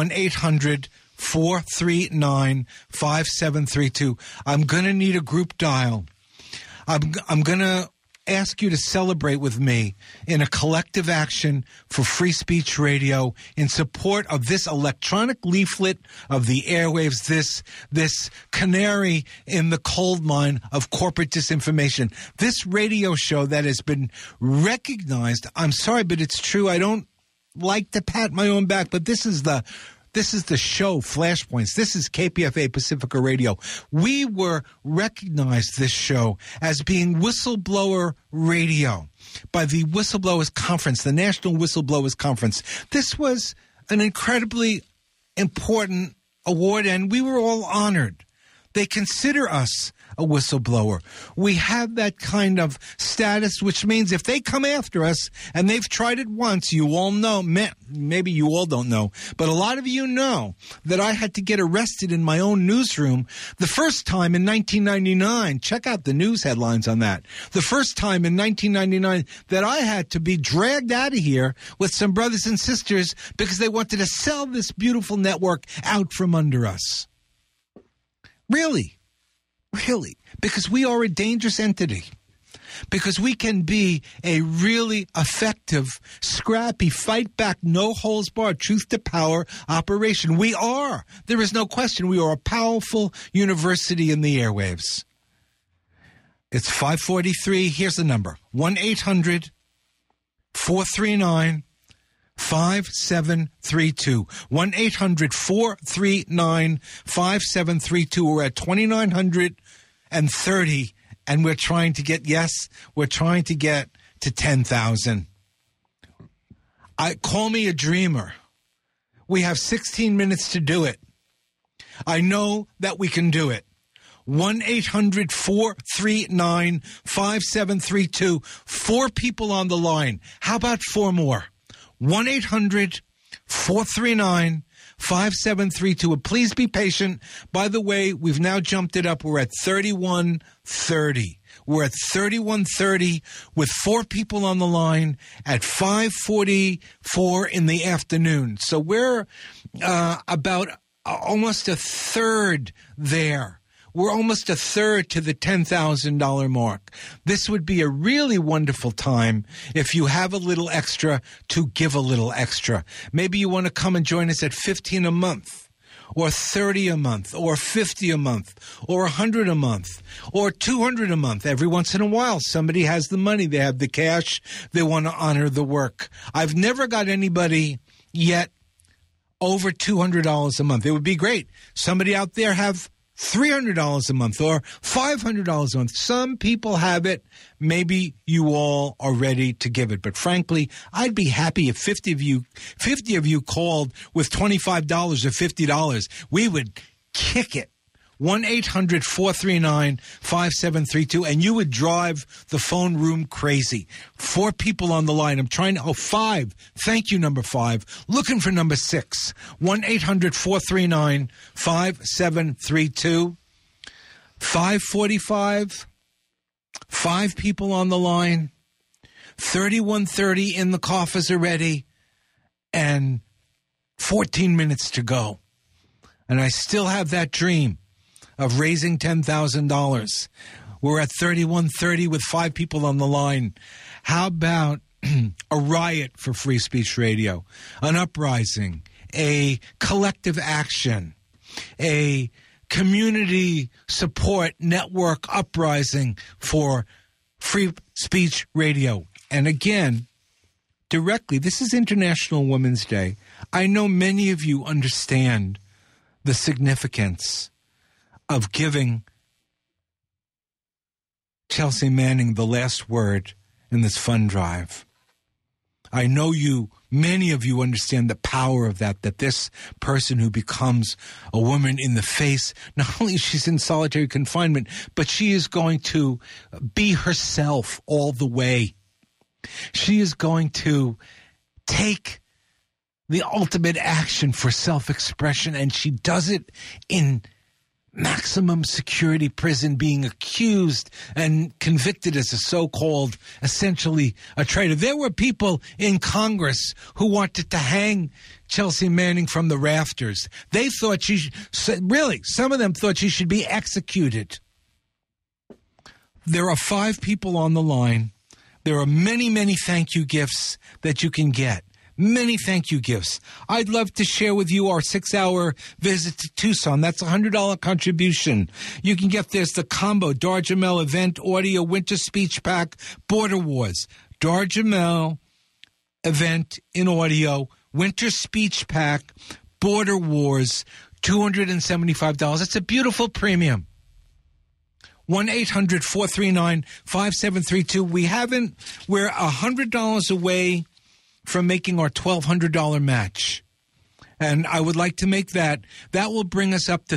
1-800-439-5732. I'm going to need a group dial. I'm going to ask you to celebrate with me in a collective action for free speech radio in support of this electronic leaflet of the airwaves, this canary in the coal mine of corporate disinformation. This radio show that has been recognized, I'm sorry, but it's true. I don't like to pat my own back, but this is the show, Flashpoints. This is KPFA Pacifica Radio. We were recognized, this show, as being whistleblower radio by the Whistleblowers Conference, the National Whistleblowers Conference. This was an incredibly important award, and we were all honored. They consider us a whistleblower. We have that kind of status, which means if they come after us, and they've tried it once, you all know, maybe you all don't know, but a lot of you know that I had to get arrested in my own newsroom the first time in 1999. Check out the news headlines on that. The first time in 1999 that I had to be dragged out of here with some brothers and sisters because they wanted to sell this beautiful network out from under us. Really, because we are a dangerous entity, because we can be a really effective, scrappy, fight back, no holds barred, truth to power operation. We are. There is no question. We are a powerful university in the airwaves. It's 5:43. Here's the number: 1-800-439-5732. 5732. 1-800-439-5732. We're at 2,930, and we're trying to get to 10,000. Call me a dreamer. We have 16 minutes to do it. I know that we can do it. 1-800-439-5732. 4 people on the line. How about 4 more? 1-800-439-5732. Please be patient. By the way, we've now jumped it up. We're at 3130. We're at 3130 with 4 people on the line at 5:44 in the afternoon. So we're about almost a third there. We're almost a third to the $10,000 mark. This would be a really wonderful time if you have a little extra to give a little extra. Maybe you want to come and join us at $15 a month, or $30 a month, or $50 a month, or $100 a month, or $200 a month. Every once in a while, somebody has the money, they have the cash, they want to honor the work. I've never got anybody yet over $200 a month. It would be great. Somebody out there have $300 a month or $500 a month. Some people have it. Maybe you all are ready to give it. But frankly, I'd be happy if 50 of you called with $25 or $50. We would kick it. 1-800-439-5732, and you would drive the phone room crazy. 4 people on the line. I'm trying to, 5. Thank you, number 5. Looking for number 6. 1-800-439-5732. 5:45. 5 people on the line. 3130 in the coffers already, and 14 minutes to go. And I still have that dream of raising $10,000. We're at 3130 with 5 people on the line. How about a riot for Free Speech Radio, an uprising, a collective action, a community support network uprising for Free Speech Radio? And again, directly, this is International Women's Day. I know many of you understand the significance of giving Chelsea Manning the last word in this fund drive. I know many of you understand the power of that this person who becomes a woman in the face, not only she's in solitary confinement, but she is going to be herself all the way. She is going to take the ultimate action for self-expression, and she does it in maximum security prison, being accused and convicted as a so-called, essentially, a traitor. There were people in Congress who wanted to hang Chelsea Manning from the rafters. They thought some of them thought she should be executed. There are 5 people on the line. There are many, many thank you gifts that you can get. Many thank you gifts. I'd love to share with you our 6-hour visit to Tucson. That's a $100 contribution. You can get this, the combo, Dar Jamel event, audio, winter speech pack, Border Wars. Dar Jamel event in audio, winter speech pack, Border Wars, $275. That's a beautiful premium. 1-800-439-5732. We're $100 away from making our $1,200 match. And I would like to make that. That will bring us up to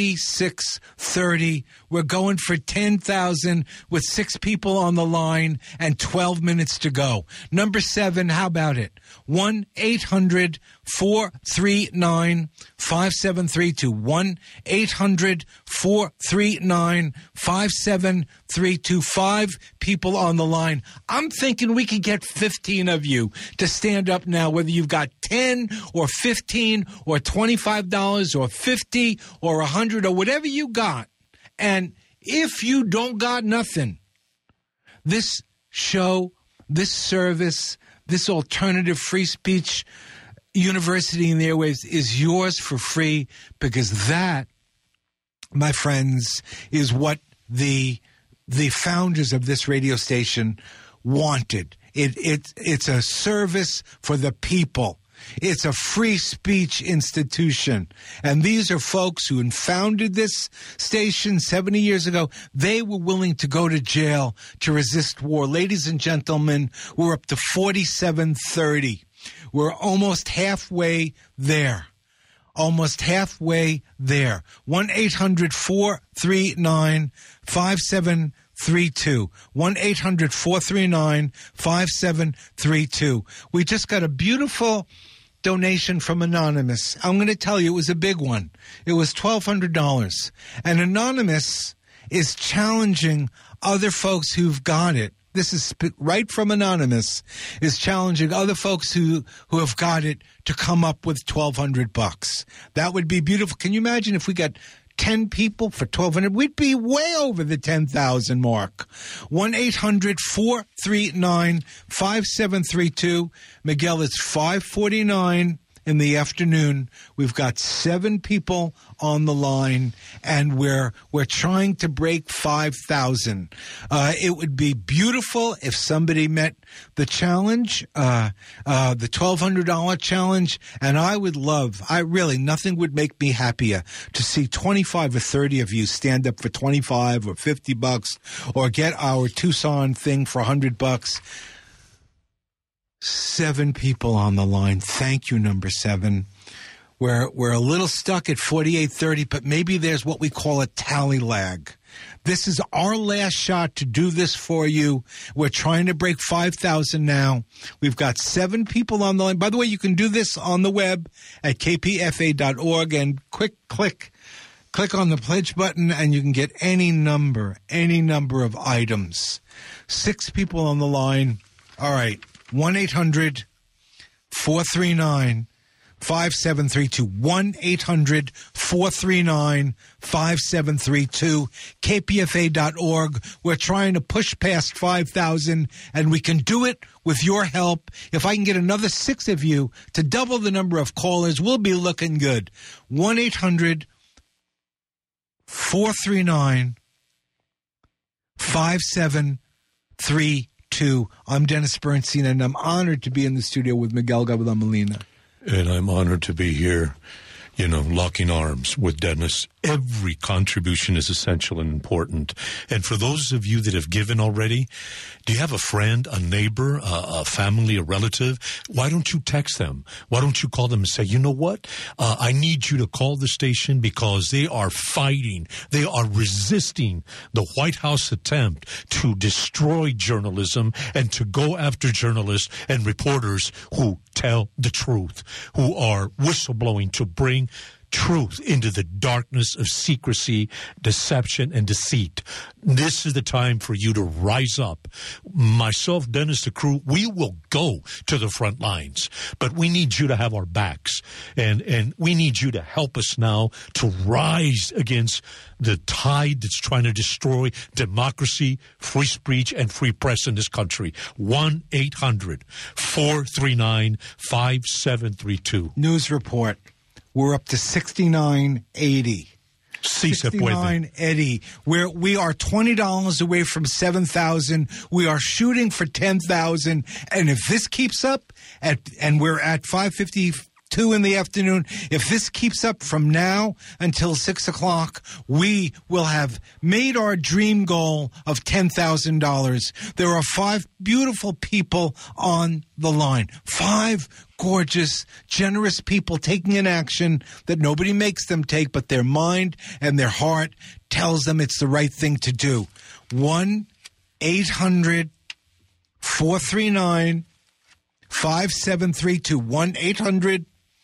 3630. We're going for 10,000 with 6 people on the line and 12 minutes to go. Number 7, how about it? 1-800-439-5732. 1-800-439-5732. 5 people on the line. I'm thinking we could get 15 of you to stand up now, whether you've got 10 or 15 or $25 or $50 or $100 or whatever you got. And if you don't got nothing, this show, this service, this alternative free speech university in the airwaves is yours for free, because that, my friends, is what the founders of this radio station wanted. It's a service for the people. It's a free speech institution. And these are folks who founded this station 70 years ago. They were willing to go to jail to resist war. Ladies and gentlemen, we're up to 4730. We're almost halfway there. Almost halfway there. 1-800-439-5732. 1-800-439-5732. We just got a beautiful donation from Anonymous. I'm going to tell you, it was a big one. It was $1,200. And Anonymous is challenging other folks who've got it. This is right from Anonymous, is challenging other folks who have got it to come up with $1,200. That would be beautiful. Can you imagine if we got 10 people for $1,200? We'd be way over the 10,000 mark. 1-800-439-5732. Miguel, it's 5:49 in the afternoon. We've got 7 people on the line, and we're trying to break 5,000. It would be beautiful if somebody met the challenge, the $1,200 challenge, and nothing would make me happier to see 25 or 30 of you stand up for 25 or $50, or get our Tucson thing for $100. 7 people on the line. Thank you, number 7. We're a little stuck at 4830, but maybe there's what we call a tally lag. This is our last shot to do this for you. We're trying to break 5,000 now. We've got 7 people on the line. By the way, you can do this on the web at kpfa.org, and click on the pledge button, and you can get any number of items. 6 people on the line. All right. 1-800-439-5732. 1-800-439-5732. KPFA.org. We're trying to push past 5,000, and we can do it with your help. If I can get another 6 of you to double the number of callers, we'll be looking good. 1-800-439-5732. I'm Dennis Bernstein, and I'm honored to be in the studio with Miguel Gavilan Molina. And I'm honored to be here, locking arms with Dennis. Every contribution is essential and important. And for those of you that have given already, do you have a friend, a neighbor, a family, a relative? Why don't you text them? Why don't you call them and say, you know what? I need you to call the station because they are fighting. They are resisting the White House attempt to destroy journalism and to go after journalists and reporters who tell the truth, who are whistleblowing to bring truth into the darkness of secrecy, deception, and deceit. This is the time for you to rise up. Myself, Dennis, the crew, we will go to the front lines, but we need you to have our backs, and we need you to help us now to rise against the tide that's trying to destroy democracy, free speech, and free press in this country. 1-800-439-5732. News report. We're up to 6980. 6980. We are $20 away from 7,000. We are shooting for 10,000. And if this keeps up, and we're at 5:52 in the afternoon, if this keeps up from now until 6 o'clock, we will have made our dream goal of $10,000. There are 5 beautiful people on the line. 5 gorgeous, generous people taking an action that nobody makes them take, but their mind and their heart tells them it's the right thing to do. 1-800-439-5732.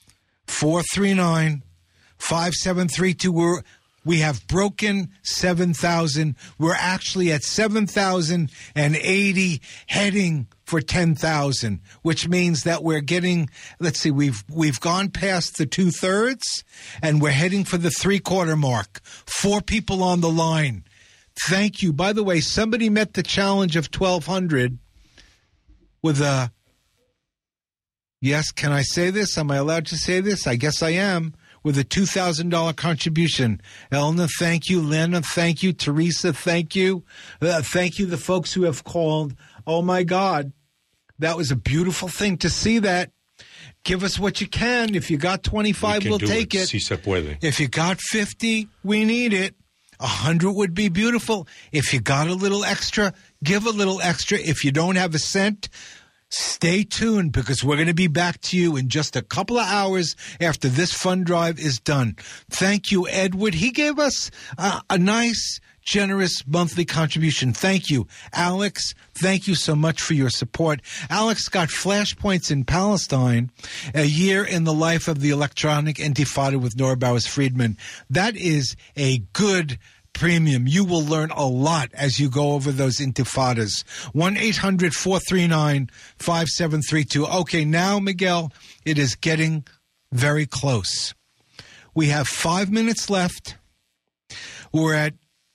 1-800-439-5732. We have broken 7,000. We're actually at 7,080, heading for 10,000, which means that we're getting, we've gone past the 2/3, and we're heading for the 3/4 mark. 4 people on the line. Thank you. By the way, somebody met the challenge of 1,200 with a, yes, can I say this? Am I allowed to say this? I guess I am. With a $2,000 contribution. Elna, thank you. Lena, thank you. Teresa, thank you. Thank you, the folks who have called. Oh, my God. That was a beautiful thing to see that. Give us what you can. If you got 25, we'll take it. Si se puede. If you got 50, we need it. 100 would be beautiful. If you got a little extra, give a little extra. If you don't have a cent, stay tuned, because we're going to be back to you in just a couple of hours after this fund drive is done. Thank you, Edward. He gave us a nice, generous monthly contribution. Thank you, Alex. Thank you so much for your support. Alex got Flashpoints in Palestine, a year in the life of the electronic intifada with Nora Bowers-Friedman. That is a good premium. You will learn a lot as you go over those intifadas. 1-800-439-5732. Okay, now, Miguel, it is getting very close. We have 5 minutes left. We're at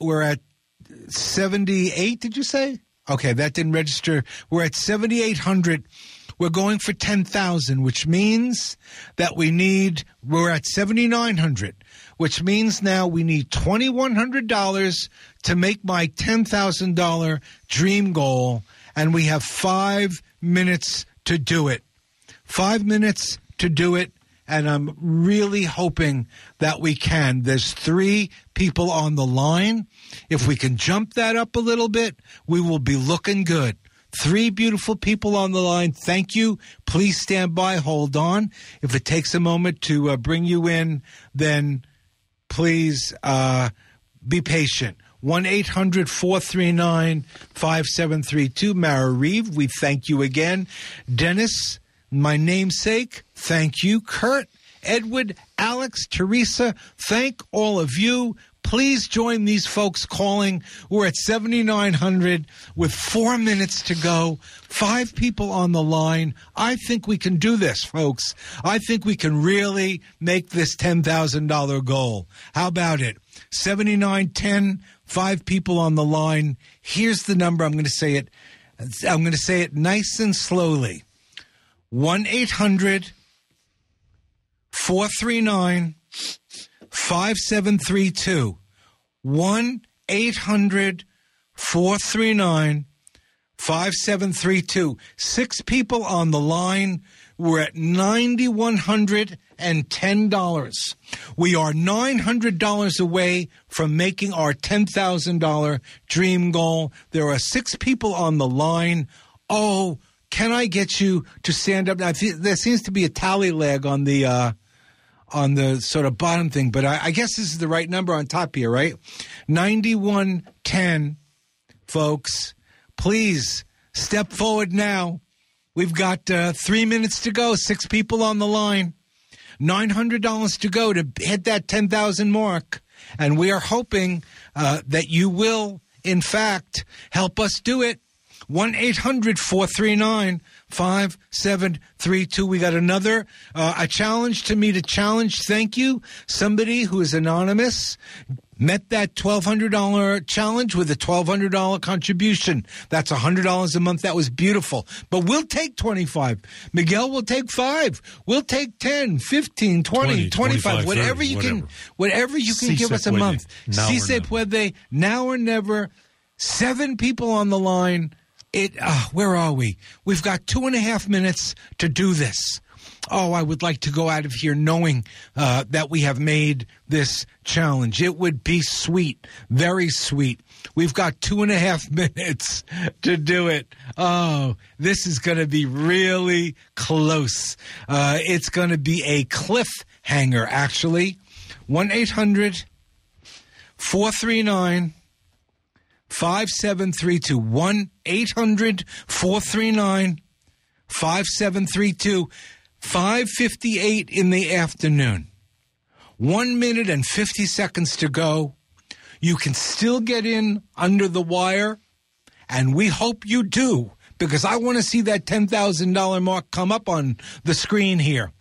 78, did you say? Okay, that didn't register. We're at 7,800. We're going for 10,000, which means that we're at 7,900, which means now we need $2,100 to make my $10,000 dream goal, and we have 5 minutes to do it. 5 minutes to do it, and I'm really hoping that we can. There's 3 people on the line. If we can jump that up a little bit, we will be looking good. 3 beautiful people on the line. Thank you. Please stand by. Hold on. If it takes a moment to bring you in, then please be patient. 1-800-439-5732. Mara Reeve, we thank you again. Dennis, my namesake, thank you. Kurt, Edward, Alex, Teresa, thank all of you. Please join these folks calling. We're at 7,900 with 4 minutes to go. 5 people on the line. I think we can do this, folks. I think we can really make this $10,000 goal. How about it? 7910, 5 people on the line. Here's the number. I'm going to say it nice and slowly. 1-800-439-5732. 1-800-439-5732. 6 people on the line. We're at $9,110. We are $900 away from making our $10,000 dream goal. There are 6 people on the line. Oh, can I get you to stand up? Now, there seems to be a tally lag on the sort of bottom thing, but I guess this is the right number on top here, right? 9110, folks. Please step forward now. We've got 3 minutes to go, 6 people on the line, $900 to go to hit that 10,000 mark, and we are hoping that you will, in fact, help us do it. 1-800-439-5732. We got another, a challenge to meet a challenge. Thank you. Somebody who is anonymous met that $1,200 challenge with a $1,200 contribution. That's $100 a month. That was beautiful. But we'll take 25. Miguel will take 5. We'll take 10, 15, 20, 25, whatever you can give us a month. Si se puede, now or never. 7 people on the line. Where are we? We've got 2.5 minutes to do this. Oh, I would like to go out of here knowing that we have made this challenge. It would be sweet, very sweet. We've got 2.5 minutes to do it. Oh, this is going to be really close. It's going to be a cliffhanger, actually. 1-800-439-5732. 1-800-439-5732. 5:58 in the afternoon. 1 minute and 50 seconds to go. You can still get in under the wire, and we hope you do, because I want to see that $10,000 mark come up on the screen here.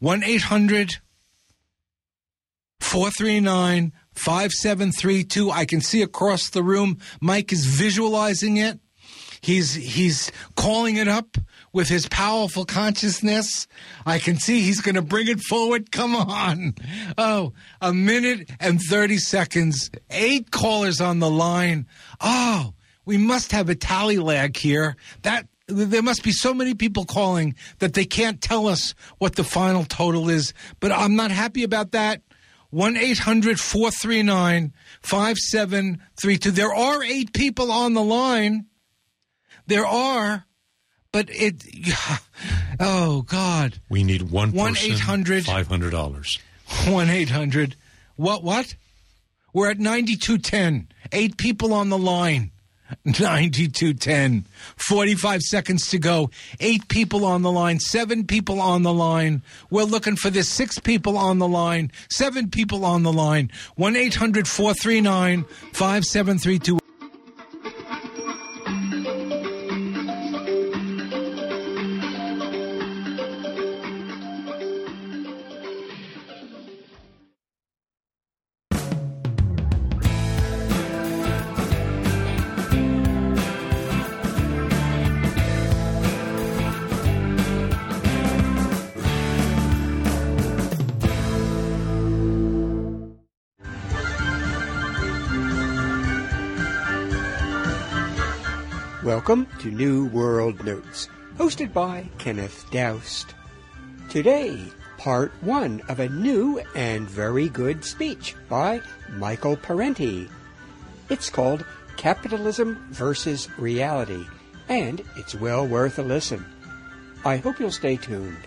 1-800-439-5732. I can see across the room, Mike is visualizing it. He's calling it up with his powerful consciousness. I can see he's going to bring it forward. Come on. Oh, 1 minute and 30 seconds. 8 callers on the line. Oh, we must have a tally lag here. there must be so many people calling that they can't tell us what the final total is. But I'm not happy about that. 1-800-439-5732. There are 8 people on the line. There are. But oh, God. We need one person, 1-800 $500. 1-800. What? We're at 9210. 8 people on the line. 9210. 45 seconds to go. 8 people on the line. 7 people on the line. We're looking for this. 6 people on the line. 7 people on the line. 1-800-439-5732. Welcome to New World Notes, hosted by Kenneth Doust. Today, part 1 of a new and very good speech by Michael Parenti. It's called Capitalism versus Reality, and it's well worth a listen. I hope you'll stay tuned.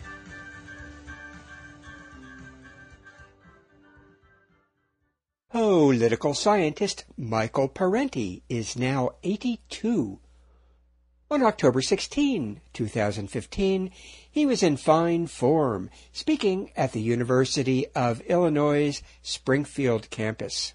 Political scientist Michael Parenti is now 82. On October 16, 2015, he was in fine form, speaking at the University of Illinois' Springfield campus.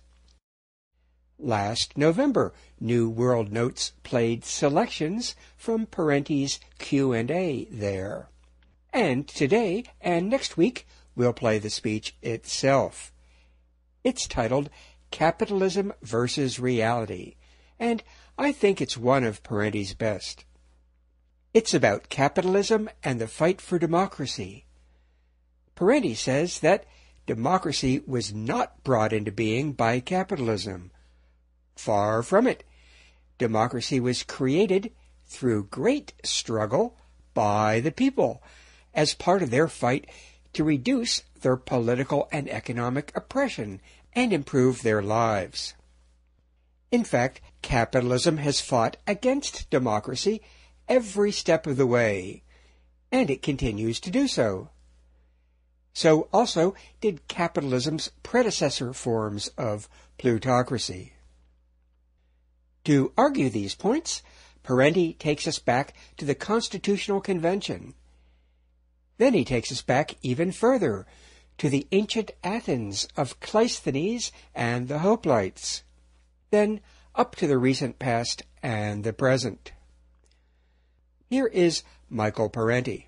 Last November, New World Notes played selections from Parenti's Q&A there. And today and next week, we'll play the speech itself. It's titled Capitalism versus Reality, and I think it's one of Parenti's best. It's about capitalism and the fight for democracy. Parenti says that democracy was not brought into being by capitalism. Far from it. Democracy was created through great struggle by the people as part of their fight to reduce their political and economic oppression and improve their lives. In fact, capitalism has fought against democracy every step of the way, and it continues to do so. So also did capitalism's predecessor forms of plutocracy. To argue these points, Parenti takes us back to the Constitutional Convention. Then he takes us back even further, to the ancient Athens of Cleisthenes and the Hoplites. Then up to the recent past and the present. Here is Michael Parenti.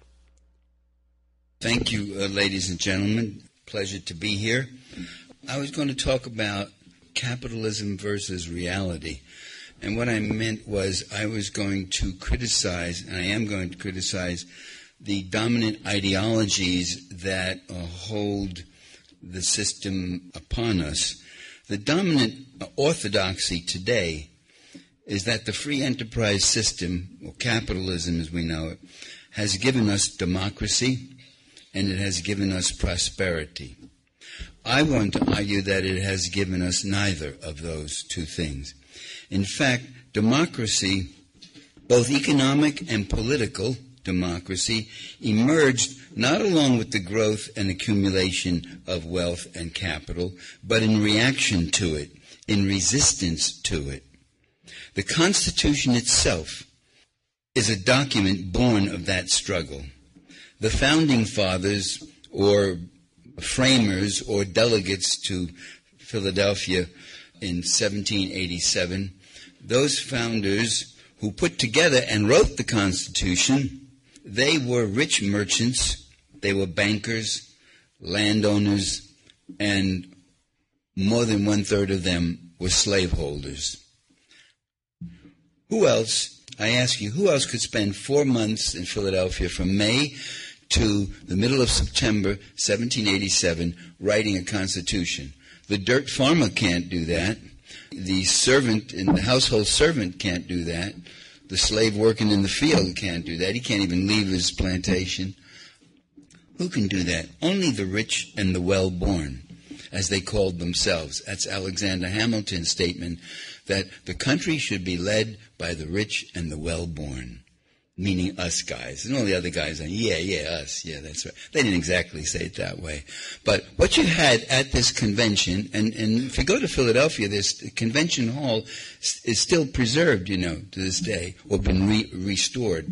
Thank you, ladies and gentlemen. Pleasure to be here. I was going to talk about capitalism versus reality. And what I meant was I was going to criticize, and I am going to criticize, the dominant ideologies that hold the system upon us. The dominant orthodoxy today is that the free enterprise system, or capitalism as we know it, has given us democracy and it has given us prosperity. I want to argue that it has given us neither of those two things. In fact, democracy, both economic and political democracy, emerged not along with the growth and accumulation of wealth and capital, but in reaction to it, in resistance to it. The Constitution itself is a document born of that struggle. The Founding Fathers, or framers, or delegates to Philadelphia in 1787, those founders who put together and wrote the Constitution, they were rich merchants, they were bankers, landowners, and more than 1/3 of them were slaveholders. Who else, I ask you, who else could spend 4 months in Philadelphia from May to the middle of September 1787 writing a Constitution? The dirt farmer can't do that. The servant, the household servant can't do that. The slave working in the field can't do that. He can't even leave his plantation. Who can do that? Only the rich and the well-born, as they called themselves. That's Alexander Hamilton's statement that the country should be led by the rich and the well-born, meaning us guys. And all the other guys are, us. Yeah, that's right. They didn't exactly say it that way. But what you had at this convention, and if you go to Philadelphia, this convention hall is still preserved, to this day, or been restored.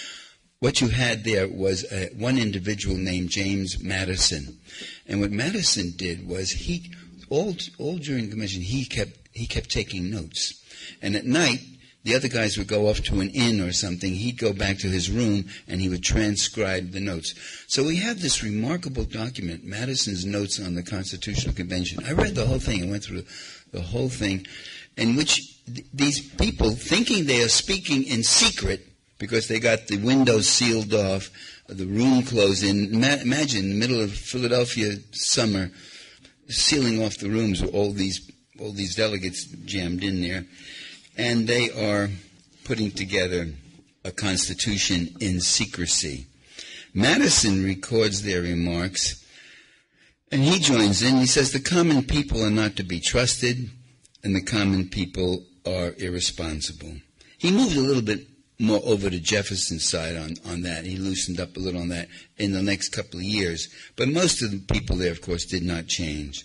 What you had there was one individual named James Madison. And what Madison did was all during the convention, he kept taking notes. And at night, the other guys would go off to an inn or something. He'd go back to his room, and he would transcribe the notes. So we have this remarkable document, Madison's Notes on the Constitutional Convention. I read the whole thing. I went through the whole thing, in which these people, thinking they are speaking in secret, because they got the windows sealed off, the room closed in. Imagine, in the middle of Philadelphia summer, sealing off the rooms with all these delegates jammed in there. And they are putting together a constitution in secrecy. Madison records their remarks, and he joins in. He says, the common people are not to be trusted, and the common people are irresponsible. He moved a little bit more over to Jefferson's side on that. He loosened up a little on that in the next couple of years. But most of the people there, of course, did not change.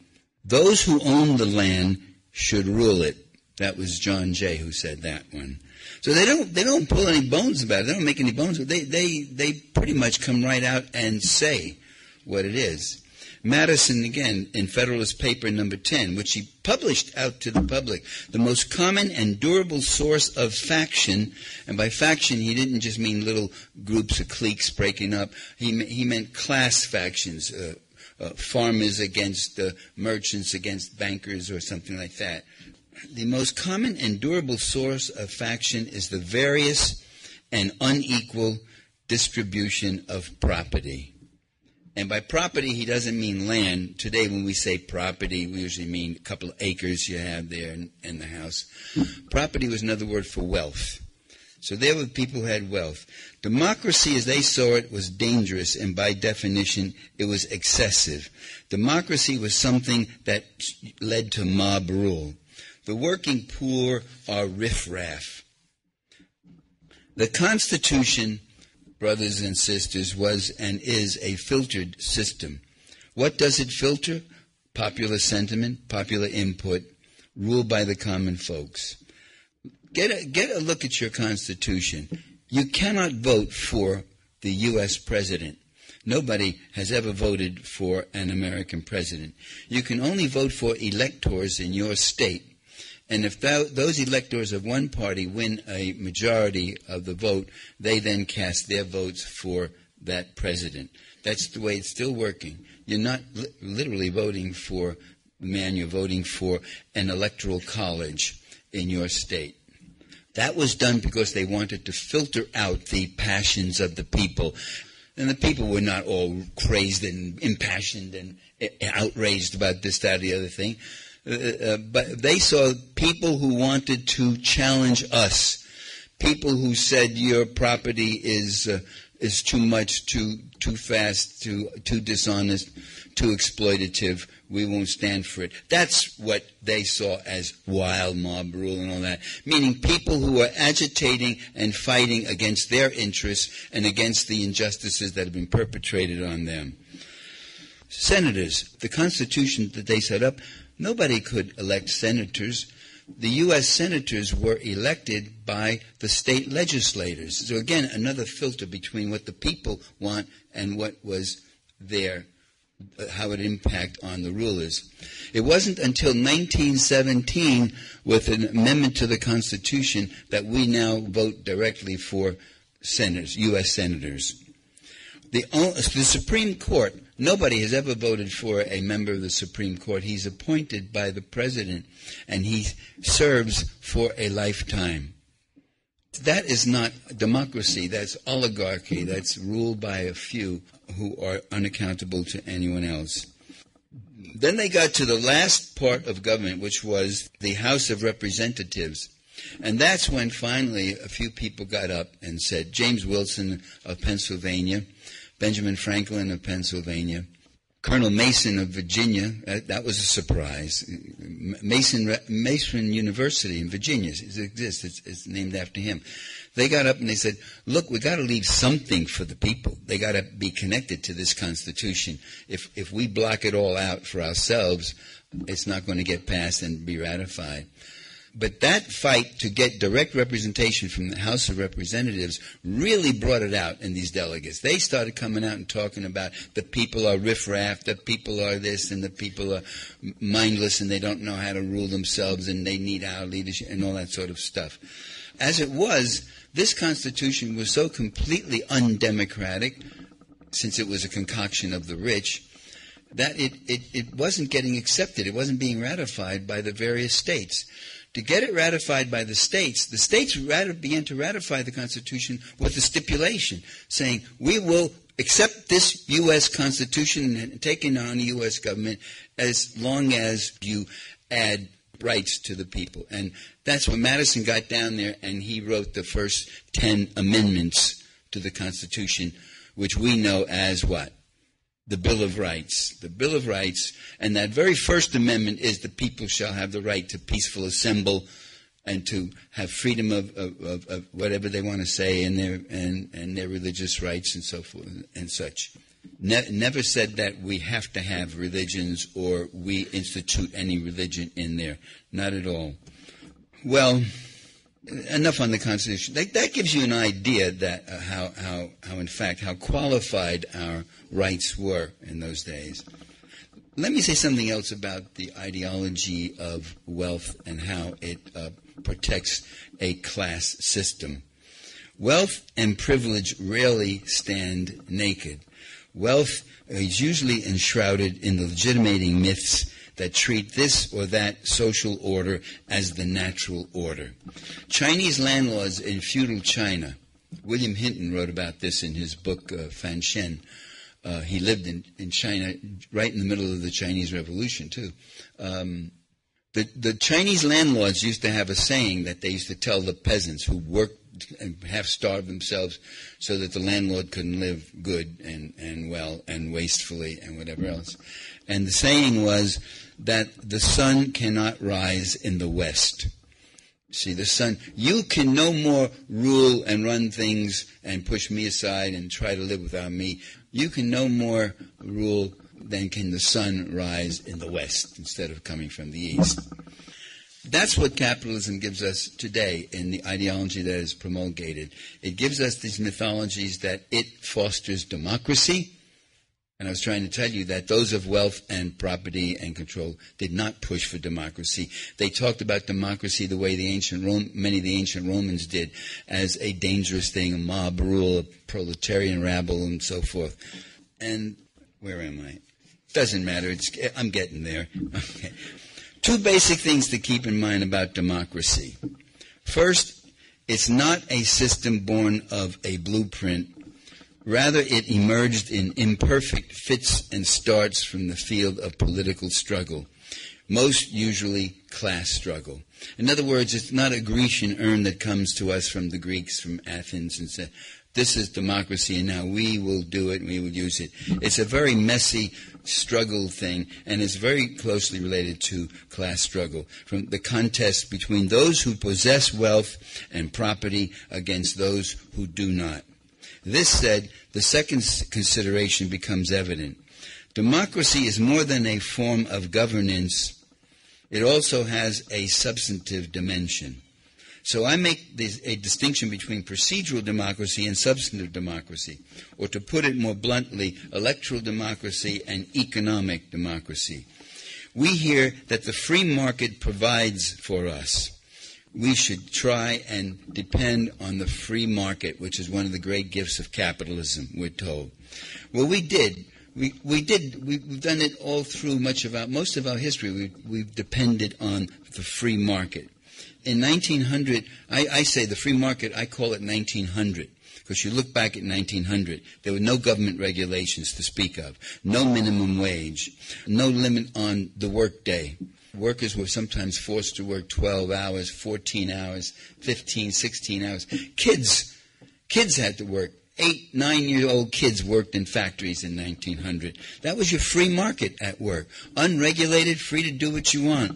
Those who own the land should rule it. That was John Jay who said that one. So they don't pull any bones about it. They don't make any bones. They pretty much come right out and say what it is. Madison, again, in Federalist Paper number 10, which he published out to the public, the most common and durable source of faction, and by faction he didn't just mean little groups of cliques breaking up. He meant class factions, farmers against merchants against bankers or something like that. The most common and durable source of faction is the various and unequal distribution of property. And by property, he doesn't mean land. Today, when we say property, we usually mean a couple of acres you have there in the house. Property was another word for wealth. So there were people who had wealth. Democracy, as they saw it, was dangerous, and by definition, it was excessive. Democracy was something that led to mob rule. The working poor are riffraff. The Constitution, brothers and sisters, was and is a filtered system. What does it filter? Popular sentiment, popular input, ruled by the common folks. Get a look at your Constitution. You cannot vote for the U.S. president. Nobody has ever voted for an American president. You can only vote for electors in your state. And if those electors of one party win a majority of the vote, they then cast their votes for that president. That's the way it's still working. You're not literally voting for the man, you're voting for an electoral college in your state. That was done because they wanted to filter out the passions of the people. And the people were not all crazed and impassioned and outraged about this, that, or the other thing. But they saw people who wanted to challenge us, people who said your property is too much, too fast, too dishonest, too exploitative. We won't stand for it. That's what they saw as wild mob rule and all that, meaning people who were agitating and fighting against their interests and against the injustices that have been perpetrated on them. Senators, the Constitution that they set up, nobody could elect senators. The U.S. senators were elected by the state legislators. So again, another filter between what the people want and what was there, how it impact on the rulers. It wasn't until 1917, with an amendment to the Constitution, that we now vote directly for senators, U.S. senators. The Supreme Court, nobody has ever voted for a member of the Supreme Court. He's appointed by the president, and he serves for a lifetime. That is not democracy. That's oligarchy. That's ruled by a few who are unaccountable to anyone else. Then they got to the last part of government, which was the House of Representatives. And that's when finally a few people got up and said, James Wilson of Pennsylvania, Benjamin Franklin of Pennsylvania, Colonel Mason of Virginia, that was a surprise. Mason University in Virginia, it exists, it's named after him. They got up and they said, look, we got to leave something for the people. They got to be connected to this Constitution. If we block it all out for ourselves, it's not going to get passed and be ratified. But that fight to get direct representation from the House of Representatives really brought it out in these delegates. They started coming out and talking about the people are riffraff, the people are this, and the people are mindless, and they don't know how to rule themselves, and they need our leadership, and all that sort of stuff. As it was, this Constitution was so completely undemocratic, since it was a concoction of the rich, that it wasn't getting accepted. It wasn't being ratified by the various states. To get it ratified by the states began to ratify the Constitution with a stipulation, saying, we will accept this U.S. Constitution and take it on the U.S. government as long as you add rights to the people. And that's when Madison got down there and he wrote the first 10 amendments to the Constitution, which we know as what? The Bill of Rights. The Bill of Rights, and that very first amendment is the people shall have the right to peaceful assemble and to have freedom of whatever they want to say and their religious rights and so forth and such. Never said that we have to have religions or we institute any religion in there. Not at all. Well, enough on the Constitution. That gives you an idea that how in fact how qualified our rights were in those days. Let me say something else about the ideology of wealth and how it protects a class system. Wealth and privilege rarely stand naked. Wealth is usually enshrouded in the legitimating myths that treat this or that social order as the natural order. Chinese landlords in feudal China, William Hinton wrote about this in his book Fan Shen. He lived in China right in the middle of the Chinese Revolution, too. The Chinese landlords used to have a saying that they used to tell the peasants who worked and half-starved themselves so that the landlord couldn't live good and well and wastefully and whatever else. And the saying was that the sun cannot rise in the west. See, the sun, you can no more rule and run things and push me aside and try to live without me. You can no more rule than can the sun rise in the west instead of coming from the east. That's what capitalism gives us today in the ideology that is promulgated. It gives us these mythologies that it fosters democracy. And I was trying to tell you that those of wealth and property and control did not push for democracy. They talked about democracy the way many of the ancient Romans did, as a dangerous thing, a mob rule, a proletarian rabble, and so forth. And where am I? Doesn't matter. I'm getting there. Okay. Two basic things to keep in mind about democracy. First, it's not a system born of a blueprint. Rather, it emerged in imperfect fits and starts from the field of political struggle, most usually class struggle. In other words, it's not a Grecian urn that comes to us from the Greeks, from Athens, and says, this is democracy, and now we will do it, and we will use it. It's a very messy struggle thing, and it's very closely related to class struggle, from the contest between those who possess wealth and property against those who do not. This said, the second consideration becomes evident. Democracy is more than a form of governance. It also has a substantive dimension. So I make a distinction between procedural democracy and substantive democracy, or to put it more bluntly, electoral democracy and economic democracy. We hear that the free market provides for us. We should try and depend on the free market, which is one of the great gifts of capitalism, we're told. Well, we did. We've done it all through most of our history. We've depended on the free market. In 1900, I say the free market, I call it 1900. Because you look back at 1900, there were no government regulations to speak of, no minimum wage, no limit on the workday. workers were sometimes forced to work 12 hours, 14 hours, 15, 16 hours. Kids had to work. 8, 9-year-old kids worked in factories in 1900. That was your free market at work. Unregulated, free to do what you want.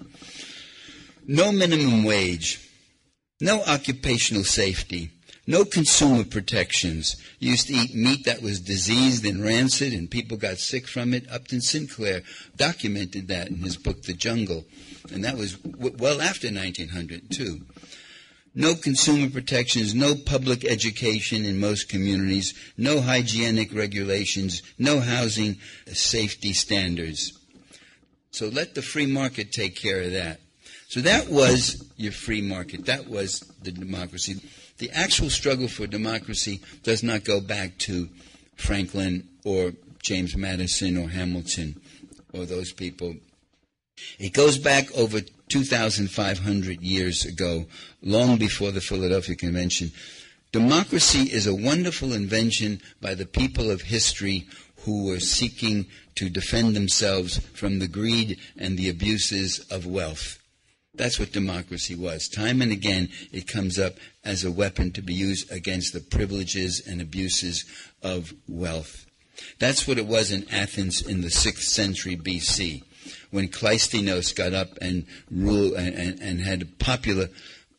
No minimum wage. No occupational safety. No consumer protections. You used to eat meat that was diseased and rancid, and people got sick from it. Upton Sinclair documented that in his book, The Jungle. And that was well after 1900, too. No consumer protections, no public education in most communities, no hygienic regulations, no housing safety standards. So let the free market take care of that. So that was your free market. That was the democracy. The actual struggle for democracy does not go back to Franklin or James Madison or Hamilton or those people. It goes back over 2,500 years ago, long before the Philadelphia Convention. Democracy is a wonderful invention by the people of history who were seeking to defend themselves from the greed and the abuses of wealth. That's what democracy was. Time and again, it comes up as a weapon to be used against the privileges and abuses of wealth. That's what it was in Athens in the 6th century B.C., when Cleisthenes got up and ruled and had popular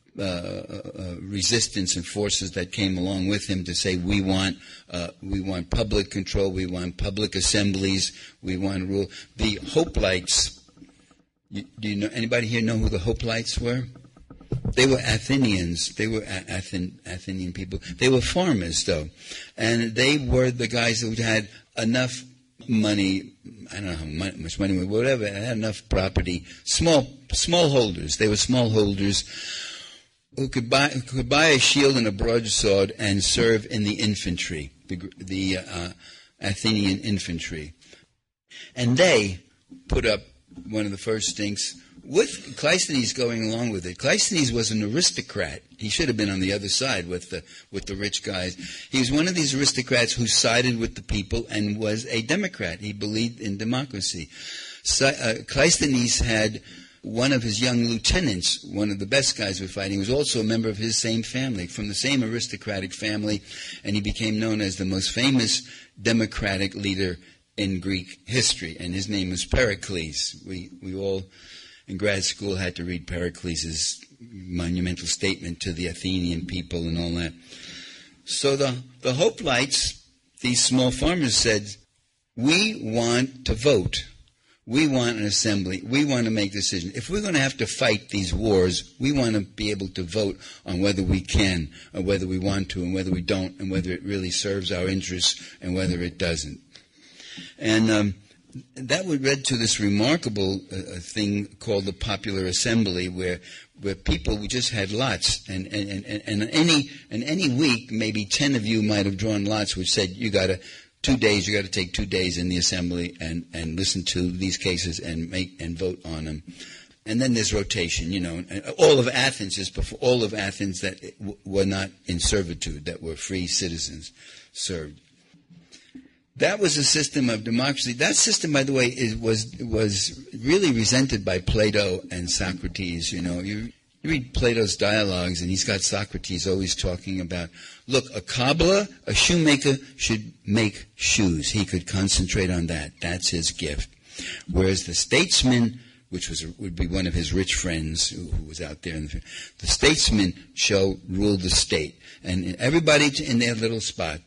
resistance and forces that came along with him to say, we want public control, we want public assemblies, we want rule. The Hoplites. Do you know, anybody here know who the Hoplites were? They were Athenians. They were Athenian people. They were farmers, though. And they were the guys who had enough money, I don't know how much money, whatever, had enough property, small holders. They were small holders who could buy a shield and a broadsword and serve in the infantry, the Athenian infantry. And they put up one of the first things, with Cleisthenes going along with it. Cleisthenes was an aristocrat. He should have been on the other side with the rich guys. He was one of these aristocrats who sided with the people and was a Democrat. He believed in democracy. Cleisthenes had one of his young lieutenants, one of the best guys with fighting, was also a member of his same family, from the same aristocratic family, and he became known as the most famous democratic leader in Greek history, and his name was Pericles. We all in grad school had to read Pericles' monumental statement to the Athenian people and all that. So the Hoplites, these small farmers, said, we want to vote. We want an assembly. We want to make decisions. If we're going to have to fight these wars, we want to be able to vote on whether we can, or whether we want to, and whether we don't, and whether it really serves our interests, and whether it doesn't. And that would lead to this remarkable thing called the Popular Assembly, where people, we just had lots, and any week, maybe 10 of you might have drawn lots, which said you got to take 2 days in the assembly and listen to these cases and vote on them. And then there's rotation, and all of Athens is before all of Athens that were not in servitude, that were free citizens served. That was a system of democracy. That system, by the way, was really resented by Plato and Socrates. You read Plato's dialogues, and he's got Socrates always talking about, look, a cobbler, a shoemaker should make shoes. He could concentrate on that. That's his gift. Whereas the statesman, which would be one of his rich friends who was out there, the statesman shall rule the state, and everybody in their little spot.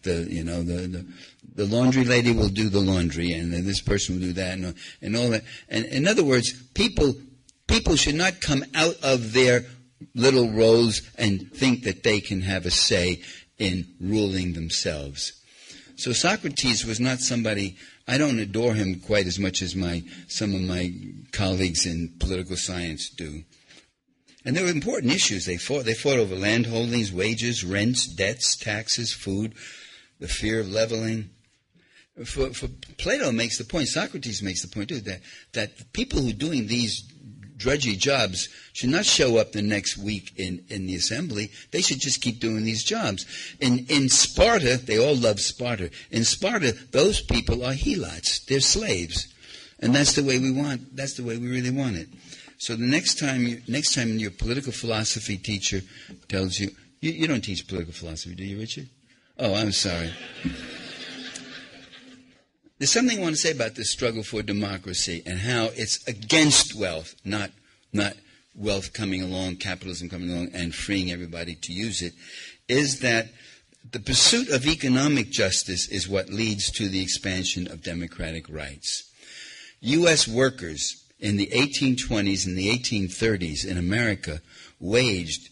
The laundry lady will do the laundry, and this person will do that, and all that. And in other words, people should not come out of their little roles and think that they can have a say in ruling themselves. So Socrates was not somebody. I don't adore him quite as much as some of my colleagues in political science do. And there were important issues they fought. They fought over land holdings, wages, rents, debts, taxes, food, the fear of leveling. For Plato makes the point, Socrates makes the point too, that people who are doing these drudgy jobs should not show up the next week in the assembly. They should just keep doing these jobs. In Sparta, they all love Sparta. In Sparta, those people are helots. They're slaves. And that's the way we really want it. So the next time your political philosophy teacher tells you, you don't teach political philosophy, do you, Richard? Oh, I'm sorry. There's something I want to say about this struggle for democracy and how it's against wealth, not wealth coming along, capitalism coming along and freeing everybody to use it, is that the pursuit of economic justice is what leads to the expansion of democratic rights. U.S. workers in the 1820s and the 1830s in America waged,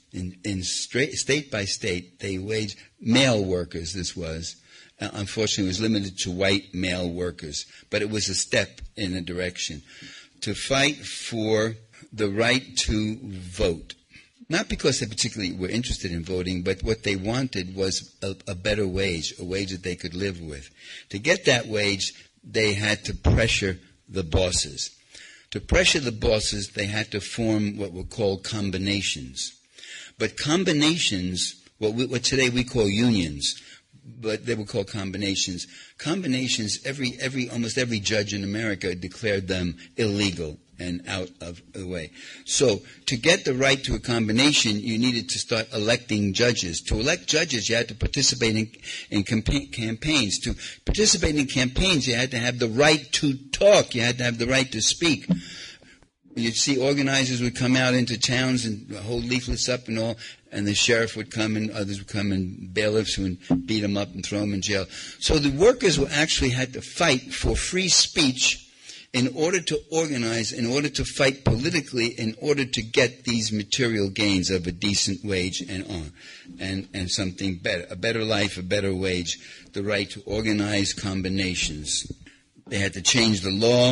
state by state, they waged, male workers this was, unfortunately, it was limited to white male workers, but it was a step in a direction to fight for the right to vote. Not because they particularly were interested in voting, but what they wanted was a better wage, a wage that they could live with. To get that wage, they had to pressure the bosses. To pressure the bosses, they had to form what were called combinations. But combinations, what today we call unions, but they were called combinations. Combinations, almost every judge in America declared them illegal and out of the way. So to get the right to a combination, you needed to start electing judges. To elect judges, you had to participate in campaigns. To participate in campaigns, you had to have the right to talk. You had to have the right to speak. You'd see organizers would come out into towns and hold leaflets up and all, and the sheriff would come and others would come and bailiffs would beat them up and throw them in jail. So the workers actually had to fight for free speech in order to organize, in order to fight politically, in order to get these material gains of a decent wage and something better, a better life, a better wage, the right to organize combinations. They had to change the law.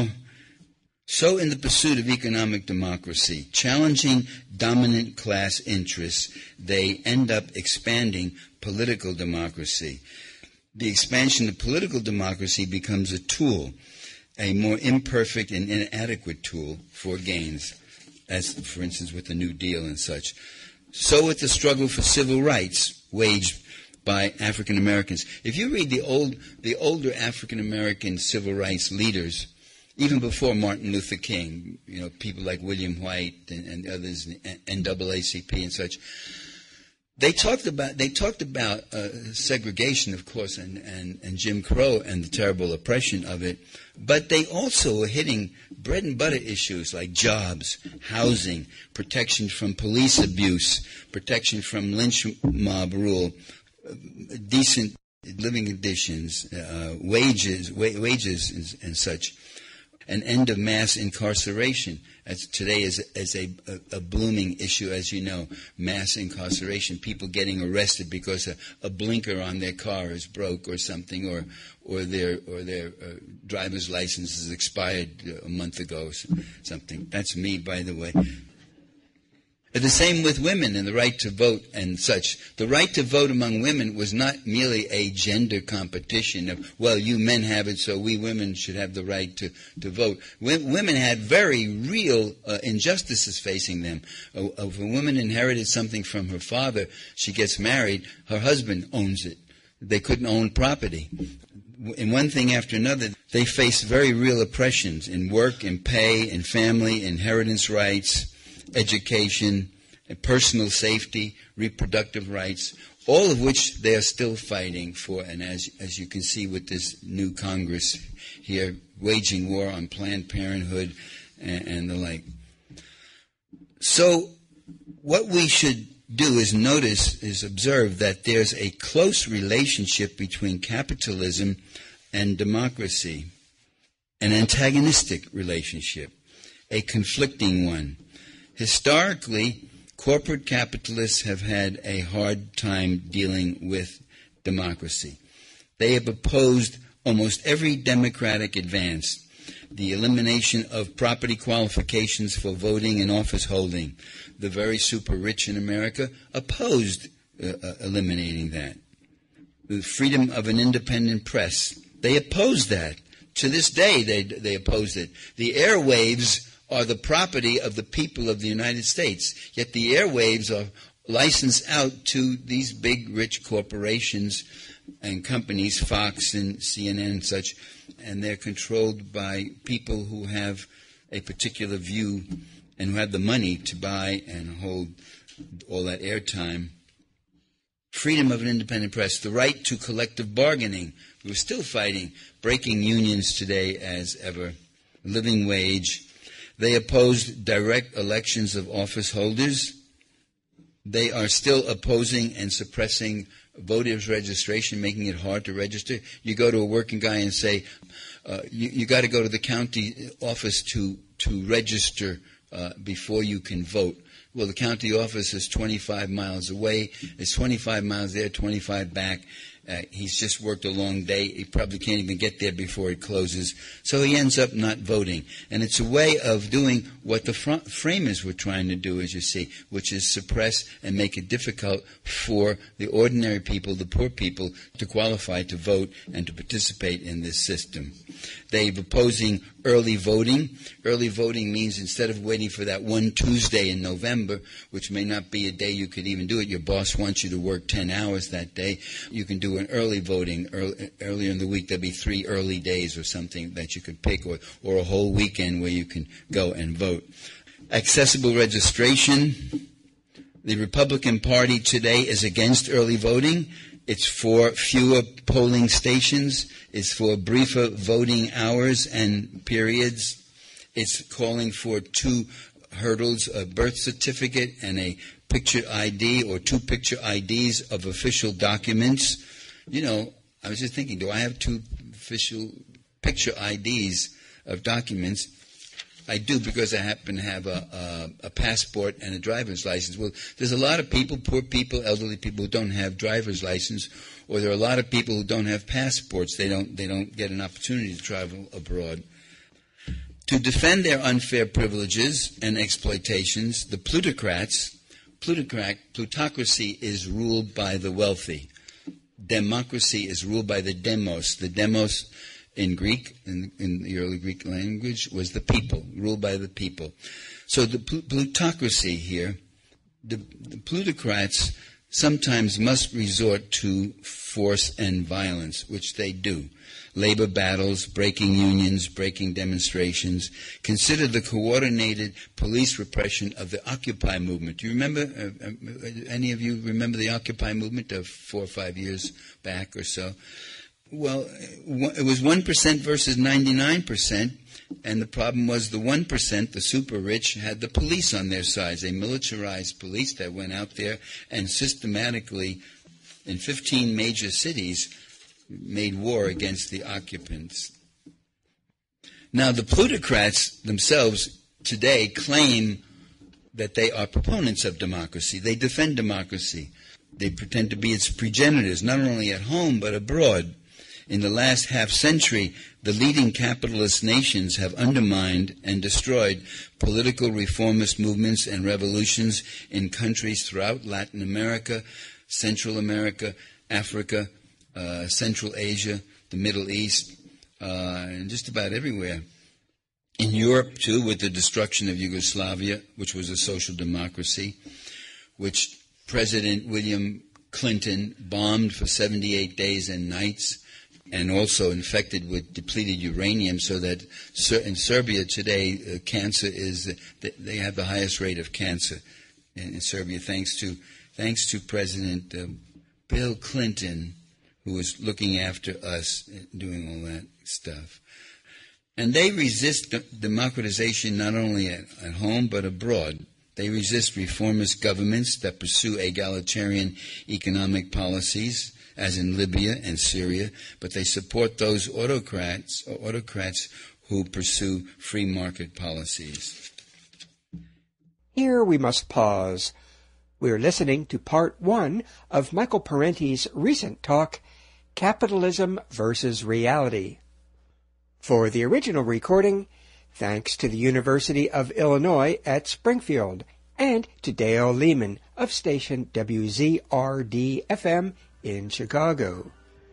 So in the pursuit of economic democracy, challenging dominant class interests, they end up expanding political democracy. The expansion of political democracy becomes a tool, a more imperfect and inadequate tool for gains, as, for instance, with the New Deal and such. So with the struggle for civil rights waged by African Americans. If you read the older African American civil rights leaders, even before Martin Luther King, people like William White and others, NAACP and such, they talked about segregation, of course, and Jim Crow and the terrible oppression of it, but they also were hitting bread and butter issues like jobs, housing, protection from police abuse, protection from lynch mob rule, decent living conditions, wages and such. An end of mass incarceration, as today is a blooming issue, as you know, mass incarceration, people getting arrested because a blinker on their car is broke or something, or their driver's license is expired a month ago or something. That's me, by the way. The same with women and the right to vote and such. The right to vote among women was not merely a gender competition of, well, you men have it, so we women should have the right to vote. Women had very real injustices facing them. If a woman inherited something from her father, she gets married, her husband owns it. They couldn't own property. In one thing after another, they faced very real oppressions in work, in pay, in family, inheritance rights, education, personal safety, reproductive rights, all of which they are still fighting for. And as you can see with this new Congress here, waging war on Planned Parenthood and the like. So what we should do is observe that there's a close relationship between capitalism and democracy, an antagonistic relationship, a conflicting one. Historically, corporate capitalists have had a hard time dealing with democracy. They have opposed almost every democratic advance, the elimination of property qualifications for voting and office holding. The very super rich in America opposed eliminating that. The freedom of an independent press, they opposed that. To this day, they oppose it. The airwaves are the property of the people of the United States, yet the airwaves are licensed out to these big, rich corporations and companies, Fox and CNN and such, and they're controlled by people who have a particular view and who have the money to buy and hold all that airtime. Freedom of an independent press, the right to collective bargaining. We're still fighting, breaking unions today as ever. Living wage. They opposed direct elections of office holders. They are still opposing and suppressing voters' registration, making it hard to register. You go to a working guy and say, you got to go to the county office to register before you can vote. Well, the county office is 25 miles away. It's 25 miles there, 25 back. He's just worked a long day. He probably can't even get there before it closes. So he ends up not voting. And it's a way of doing what the framers were trying to do, as you see, which is suppress and make it difficult for the ordinary people, the poor people, to qualify to vote and to participate in this system. They're opposing early voting. Early voting means instead of waiting for that one Tuesday in November, which may not be a day you could even do it, your boss wants you to work 10 hours that day, you can do an early voting. Earlier in the week, there'll be 3 early days or something that you could pick, or a whole weekend where you can go and vote. Accessible registration. The Republican Party today is against early voting. It's for fewer polling stations. It's for briefer voting hours and periods. It's calling for 2 hurdles, a birth certificate and a picture ID, or 2 picture IDs of official documents. You know, I was just thinking, do I have 2 official picture IDs of documents? I do, because I happen to have a passport and a driver's license. Well, there's a lot of people, poor people, elderly people, who don't have driver's license, or there are a lot of people who don't have passports. They don't get an opportunity to travel abroad. To defend their unfair privileges and exploitations, the plutocracy is ruled by the wealthy. Democracy is ruled by the demos. The demos in Greek, in the early Greek language, was the people, ruled by the people. So the plutocracy here, the plutocrats sometimes must resort to force and violence, which they do. Labor battles, breaking unions, breaking demonstrations. Consider the coordinated police repression of the Occupy movement. Do you remember, any of you remember the Occupy movement of 4 or 5 years back or so? Well, it was 1% versus 99%, and the problem was the 1%, the super rich, had the police on their sides, a militarized police that went out there and systematically, in 15 major cities, made war against the occupants. Now, the plutocrats themselves today claim that they are proponents of democracy. They defend democracy. They pretend to be its progenitors, not only at home but abroad. In the last half-century, the leading capitalist nations have undermined and destroyed political reformist movements and revolutions in countries throughout Latin America, Central America, Africa, Central Asia, the Middle East, and just about everywhere. In Europe, too, with the destruction of Yugoslavia, which was a social democracy, which President William Clinton bombed for 78 days and nights, and also infected with depleted uranium, so that in Serbia today, cancer is, they have the highest rate of cancer in Serbia, thanks to President Bill Clinton, who was looking after us, doing all that stuff. And they resist democratization not only at home but abroad. They resist reformist governments that pursue egalitarian economic policies, as in Libya and Syria, but they support those autocrats who pursue free market policies. Here we must pause. We're listening to part 1 of Michael Parenti's recent talk, Capitalism versus Reality. For the original recording, thanks to the University of Illinois at Springfield and to Dale Lehman of station WZRD-FM in Chicago.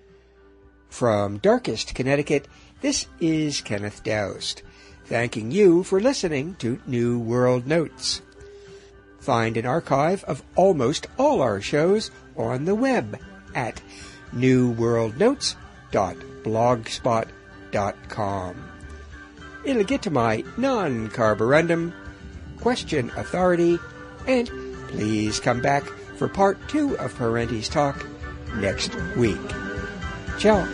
From Darkest, Connecticut, this is Kenneth Doust, thanking you for listening to New World Notes. Find an archive of almost all our shows on the web at newworldnotes.blogspot.com. It'll get to my non-carborundum, question authority, and please come back for part 2 of Parenti's Talk next week. Ciao.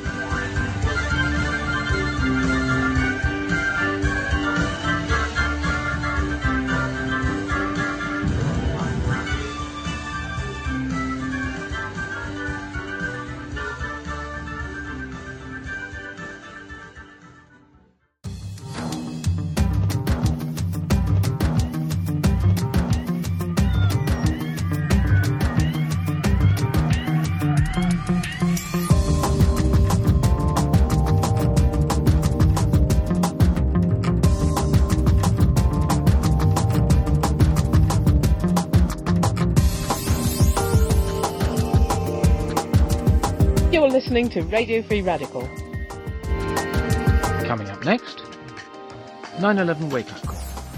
You're listening to Radio Free Radical. Coming up next, 9/11 Wake Up Call.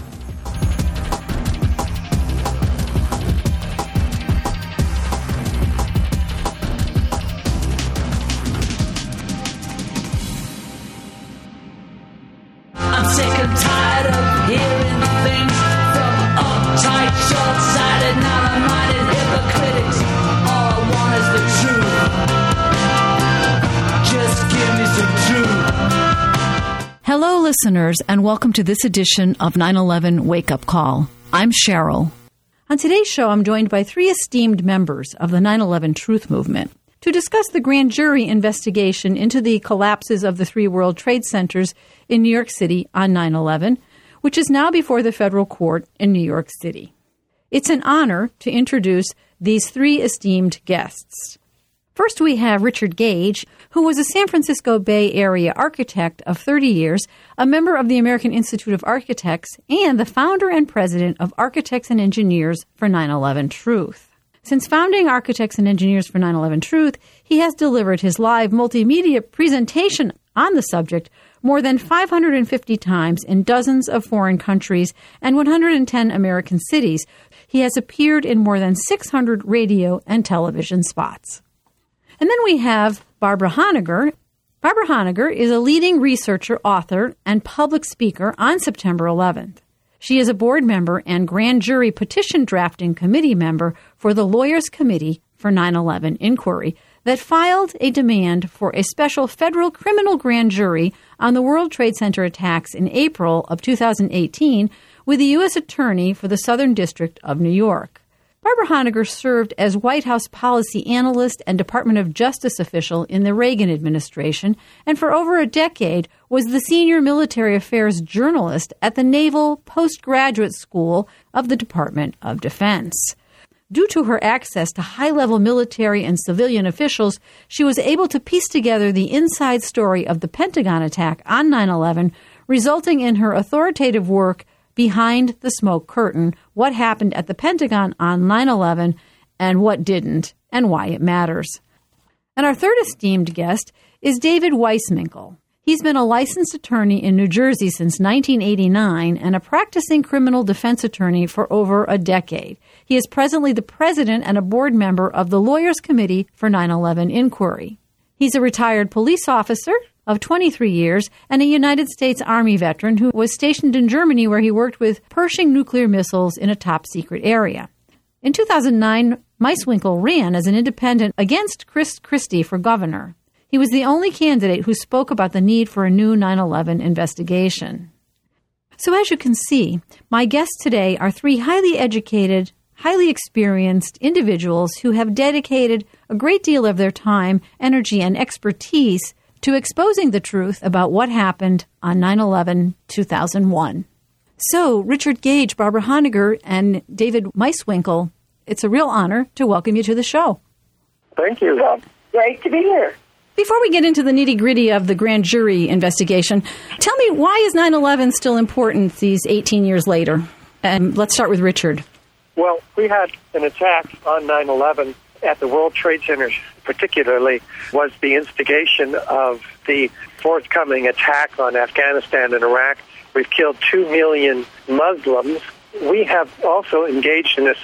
I'm sick and tired of hearing things from uptight, short-sighted, narrow-minded hypocritics. All I want is the truth. Just give me some truth. Hello, listeners, and welcome to this edition of 9/11 Wake Up Call. I'm Cheryl. On today's show, I'm joined by 3 esteemed members of the 9/11 Truth Movement to discuss the grand jury investigation into the collapses of the 3 World Trade Centers in New York City on 9/11, which is now before the federal court in New York City. It's an honor to introduce these 3 esteemed guests. First, we have Richard Gage, who was a San Francisco Bay Area architect of 30 years, a member of the American Institute of Architects, and the founder and president of Architects and Engineers for 9/11 Truth. Since founding Architects and Engineers for 9/11 Truth, he has delivered his live multimedia presentation on the subject more than 550 times in dozens of foreign countries and 110 American cities. He has appeared in more than 600 radio and television spots. And then we have Barbara Honegger. Barbara Honegger is a leading researcher, author, and public speaker on September 11th. She is a board member and grand jury petition drafting committee member for the Lawyers Committee for 9/11 Inquiry that filed a demand for a special federal criminal grand jury on the World Trade Center attacks in April of 2018 with the U.S. Attorney for the Southern District of New York. Barbara Honegger served as White House policy analyst and Department of Justice official in the Reagan administration, and for over a decade was the senior military affairs journalist at the Naval Postgraduate School of the Department of Defense. Due to her access to high-level military and civilian officials, she was able to piece together the inside story of the Pentagon attack on 9/11, resulting in her authoritative work Behind the Smoke Curtain, What Happened at the Pentagon on 9/11 and What Didn't, and Why It Matters. And our third esteemed guest is David Weissminkel. He's been a licensed attorney in New Jersey since 1989 and a practicing criminal defense attorney for over a decade. He is presently the president and a board member of the Lawyers Committee for 9/11 Inquiry. He's a retired police officer of 23 years and a United States Army veteran who was stationed in Germany where he worked with Pershing nuclear missiles in a top-secret area. In 2009, Weissminkel ran as an independent against Chris Christie for governor. He was the only candidate who spoke about the need for a new 9/11 investigation. So as you can see, my guests today are 3 highly educated, highly experienced individuals who have dedicated a great deal of their time, energy, and expertise to exposing the truth about what happened on 9/11/2001. So, Richard Gage, Barbara Honegger, and David Weissminkel, it's a real honor to welcome you to the show. Thank you. Well, great to be here. Before we get into the nitty-gritty of the grand jury investigation, tell me, why is 9/11 still important these 18 years later? And let's start with Richard. Well, we had an attack on 9/11 at the World Trade Centers, particularly, was the instigation of the forthcoming attack on Afghanistan and Iraq. We've killed 2 million Muslims. We have also engaged in a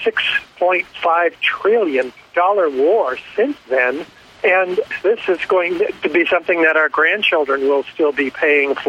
$6.5 trillion war since then, and this is going to be something that our grandchildren will still be paying for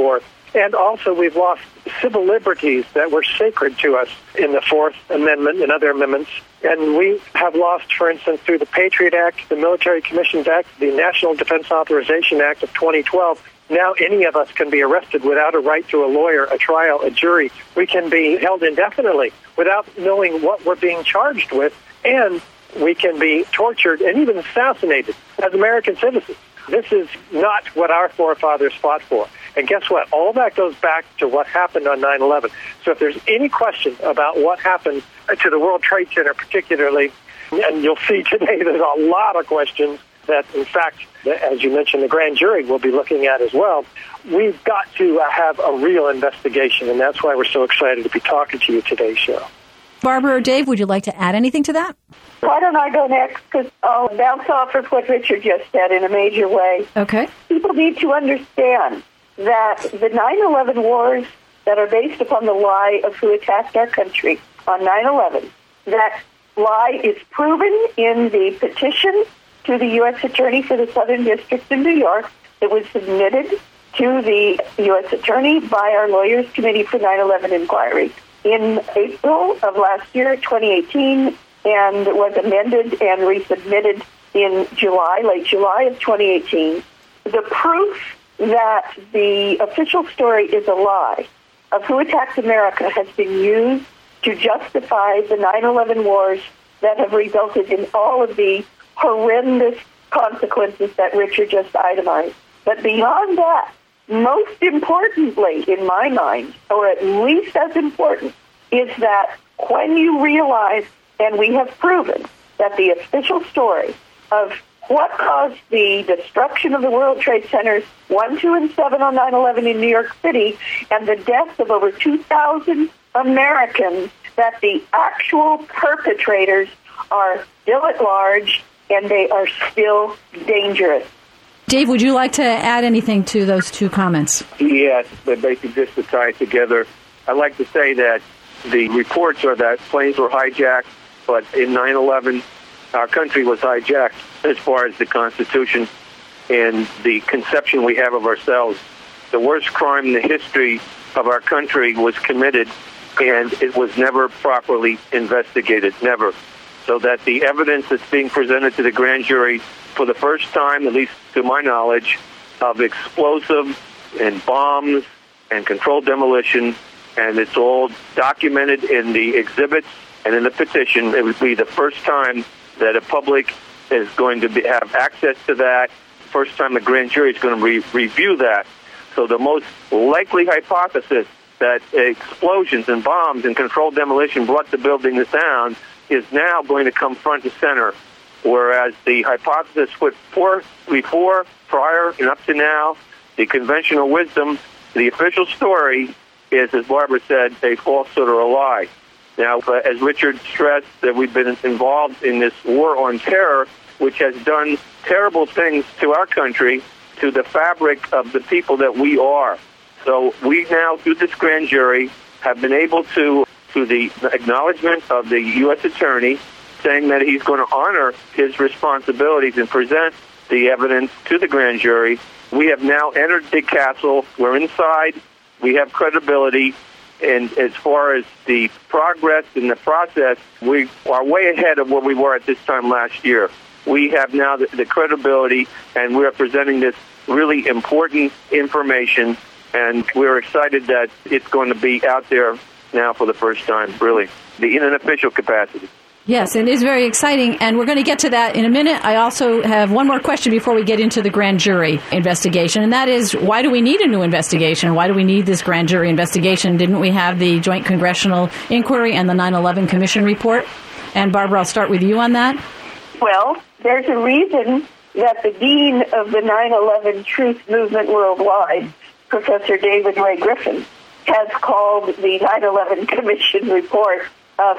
And also, we've lost civil liberties that were sacred to us in the Fourth Amendment and other amendments. And we have lost, for instance, through the Patriot Act, the Military Commissions Act, the National Defense Authorization Act of 2012, now any of us can be arrested without a right to a lawyer, a trial, a jury. We can be held indefinitely without knowing what we're being charged with, and we can be tortured and even assassinated as American citizens. This is not what our forefathers fought for. And guess what? All that goes back to what happened on 9/11. So if there's any question about what happened to the World Trade Center particularly, and you'll see today there's a lot of questions that, in fact, as you mentioned, the grand jury will be looking at as well. We've got to have a real investigation, and that's why we're so excited to be talking to you today's show. Barbara or Dave, would you like to add anything to that? Why don't I go next? Because I'll bounce off of what Richard just said in a major way. Okay. People need to understand that the 9/11 wars that are based upon the lie of who attacked our country on 9/11, that lie is proven in the petition to the U.S. Attorney for the Southern District in New York. It was submitted to the U.S. Attorney by our Lawyers Committee for 9/11 Inquiry in April of last year, 2018, and was amended and resubmitted in late July of 2018. The proof that the official story is a lie of who attacked America has been used to justify the 9/11 wars that have resulted in all of the horrendous consequences that Richard just itemized. But beyond that, most importantly, in my mind, or at least as important, is that when you realize, and we have proven, that the official story of what caused the destruction of the World Trade Centers 1, 2, and 7 on 9/11 in New York City, and the deaths of over 2,000 Americans, that the actual perpetrators are still at large and they are still dangerous. Dave, would you like to add anything to those two comments? Yes, but basically just to tie it together, I'd like to say that the reports are that planes were hijacked, but in 9/11, our country was hijacked as far as the Constitution and the conception we have of ourselves. The worst crime in the history of our country was committed, and it was never properly investigated, never. So that the evidence that's being presented to the grand jury for the first time, at least to my knowledge, of explosives and bombs and controlled demolition, and it's all documented in the exhibits and in the petition. It would be the first time that a public is going to have access to that. First time the grand jury is going to review that. So the most likely hypothesis that explosions and bombs and controlled demolition brought the building down is now going to come front and center, whereas the hypothesis put before, prior, and up to now, the conventional wisdom, the official story is, as Barbara said, a falsehood or a lie. Now, as Richard stressed, that we've been involved in this war on terror, which has done terrible things to our country, to the fabric of the people that we are. So we now, through this grand jury, have been able to, through the acknowledgement of the U.S. Attorney, saying that he's going to honor his responsibilities and present the evidence to the grand jury. We have now entered the castle. We're inside. We have credibility. And as far as the progress in the process, we are way ahead of where we were at this time last year. We have now the credibility, and we are presenting this really important information, and we're excited that it's going to be out there now for the first time, really, in an official capacity. Yes, it is very exciting, and we're going to get to that in a minute. I also have one more question before we get into the grand jury investigation, and that is, why do we need a new investigation? Why do we need this grand jury investigation? Didn't we have the Joint Congressional Inquiry and the 9/11 Commission report? And Barbara, I'll start with you on that. Well, there's a reason that the dean of the 9/11 Truth Movement worldwide, Professor David Ray Griffin, has called the 9/11 Commission report a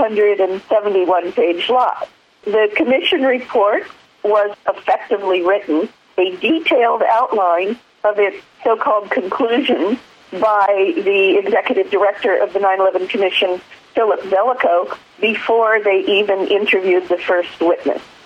571-page lie. The Commission report was effectively written, a detailed outline of its so-called conclusions by the executive director of the 9/11 Commission, Philip Zelikow, before they even interviewed the first witness.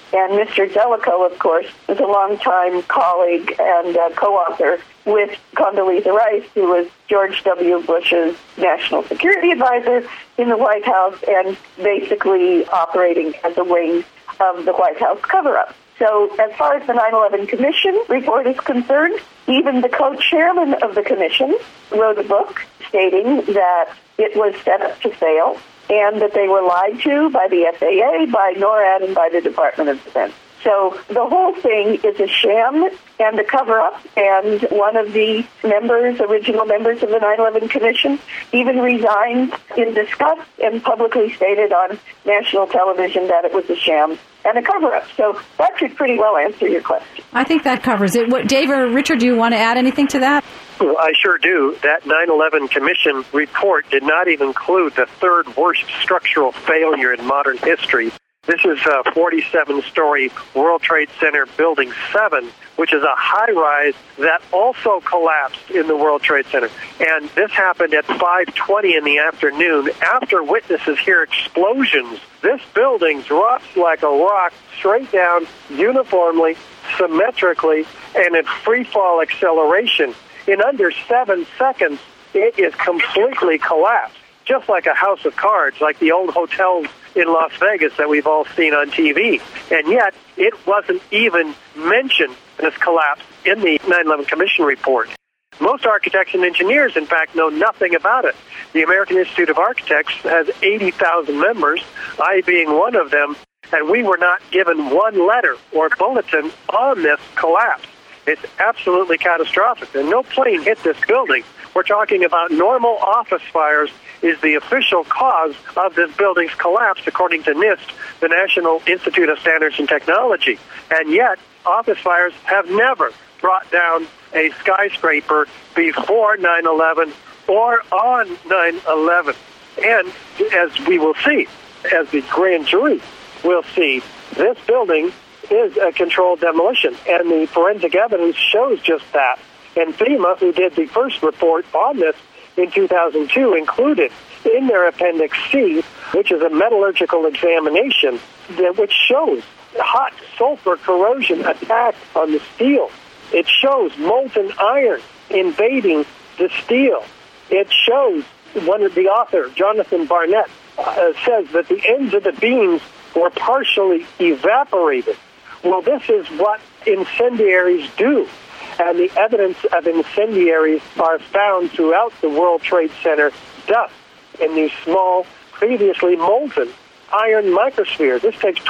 And Mr. Zelikow, of course, was a longtime colleague and co-author with Condoleezza Rice, who was George W. Bush's national security advisor in the White House and basically operating as a wing of the White House cover-up. So as far as the 9/11 Commission report is concerned, even the co-chairman of the commission wrote a book stating that it was set up to fail and that they were lied to by the FAA, by NORAD, and by the Department of Defense. So the whole thing is a sham and a cover-up, and one of the original members of the 9/11 Commission, even resigned in disgust and publicly stated on national television that it was a sham and a cover-up. So that should pretty well answer your question. I think that covers it. Dave or Richard, do you want to add anything to that? Well, I sure do. That 9/11 Commission report did not even include the third worst structural failure in modern history. This is a 47-story World Trade Center Building 7, which is a high-rise that also collapsed in the World Trade Center. And this happened at 5:20 in the afternoon. After witnesses hear explosions, this building drops like a rock straight down, uniformly, symmetrically, and at free-fall acceleration. In under 7 seconds, it is completely collapsed, just like a house of cards, like the old hotels in Las Vegas that we've all seen on TV. And yet, it wasn't even mentioned, this collapse, in the 9/11 Commission report. Most architects and engineers, in fact, know nothing about it. The American Institute of Architects has 80,000 members, I being one of them, and we were not given one letter or bulletin on this collapse. It's absolutely catastrophic, and no plane hit this building. We're talking about normal office fires is the official cause of this building's collapse, according to NIST, the National Institute of Standards and Technology. And yet, office fires have never brought down a skyscraper before 9/11 or on 9/11. And as we will see, as the grand jury will see, this building is a controlled demolition, and the forensic evidence shows just that. And FEMA, who did the first report on this in 2002, included in their Appendix C, which is a metallurgical examination, which shows hot sulfur corrosion attack on the steel. It shows molten iron invading the steel. It shows, one of the author, Jonathan Barnett, says that the ends of the beams were partially evaporated. Well, this is what incendiaries do. And the evidence of incendiaries are found throughout the World Trade Center dust in these small, previously molten iron microspheres. This takes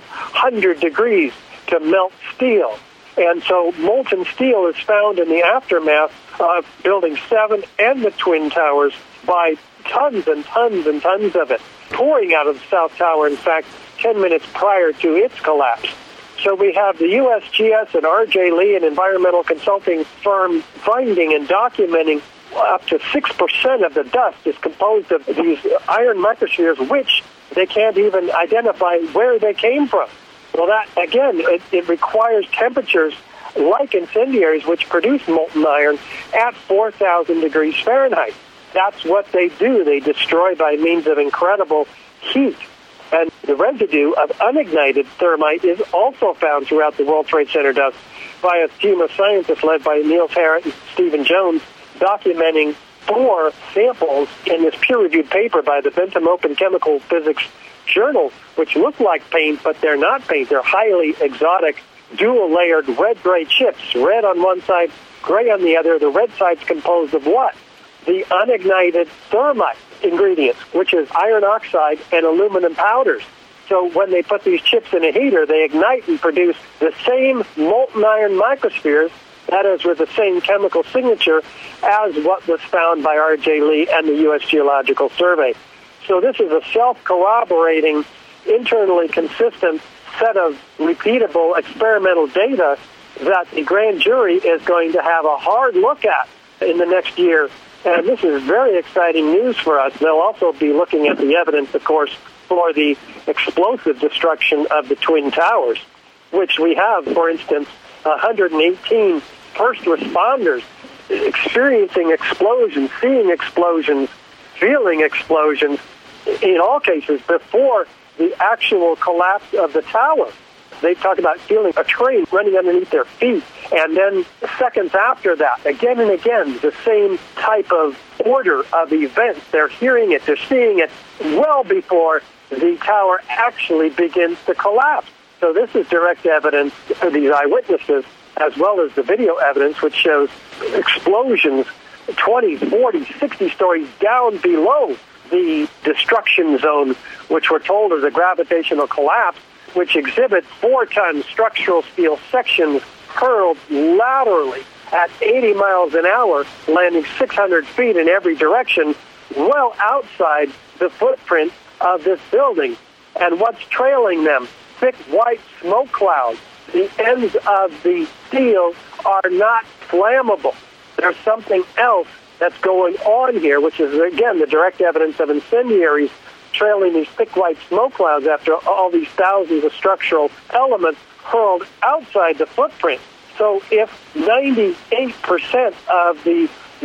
2,800 degrees to melt steel. And so molten steel is found in the aftermath of Building 7 and the Twin Towers by tons and tons and tons of it, pouring out of the South Tower, in fact, 10 minutes prior to its collapse. So we have the USGS and R.J. Lee, an environmental consulting firm, finding and documenting up to 6% of the dust is composed of these iron microspheres, which they can't even identify where they came from. Well, that, again, it requires temperatures like incendiaries, which produce molten iron at 4,000 degrees Fahrenheit. That's what they do. They destroy by means of incredible heat. And the residue of unignited thermite is also found throughout the World Trade Center dust by a team of scientists led by Niels Harrit and Stephen Jones, documenting 4 samples in this peer-reviewed paper by the Bentham Open Chemical Physics Journal, which look like paint, but they're not paint. They're highly exotic, dual-layered red-gray chips, red on one side, gray on the other. The red side's composed of what? The unignited thermite ingredients, which is iron oxide and aluminum powders. So when they put these chips in a heater, they ignite and produce the same molten iron microspheres, that is, with the same chemical signature as what was found by R.J. Lee and the U.S. Geological Survey. So this is a self-corroborating, internally consistent set of repeatable experimental data that the grand jury is going to have a hard look at in the next year. And this is very exciting news for us. They'll also be looking at the evidence, of course, for the explosive destruction of the Twin Towers, which we have, for instance, 118 first responders experiencing explosions, seeing explosions, feeling explosions, in all cases before the actual collapse of the tower. They talk about feeling a train running underneath their feet. And then seconds after that, again and again, the same type of order of events. They're hearing it, they're seeing it well before the tower actually begins to collapse. So this is direct evidence of these eyewitnesses, as well as the video evidence, which shows explosions 20, 40, 60 stories down below the destruction zone, which we're told is a gravitational collapse, which exhibits 4-ton structural steel sections hurled laterally at 80 miles an hour, landing 600 feet in every direction, well outside the footprint of this building. And what's trailing them? Thick white smoke clouds. The ends of the steel are not flammable. There's something else that's going on here, which is, again, the direct evidence of incendiaries trailing these thick white smoke clouds after all these thousands of structural elements hurled outside the footprint. So if 98% of the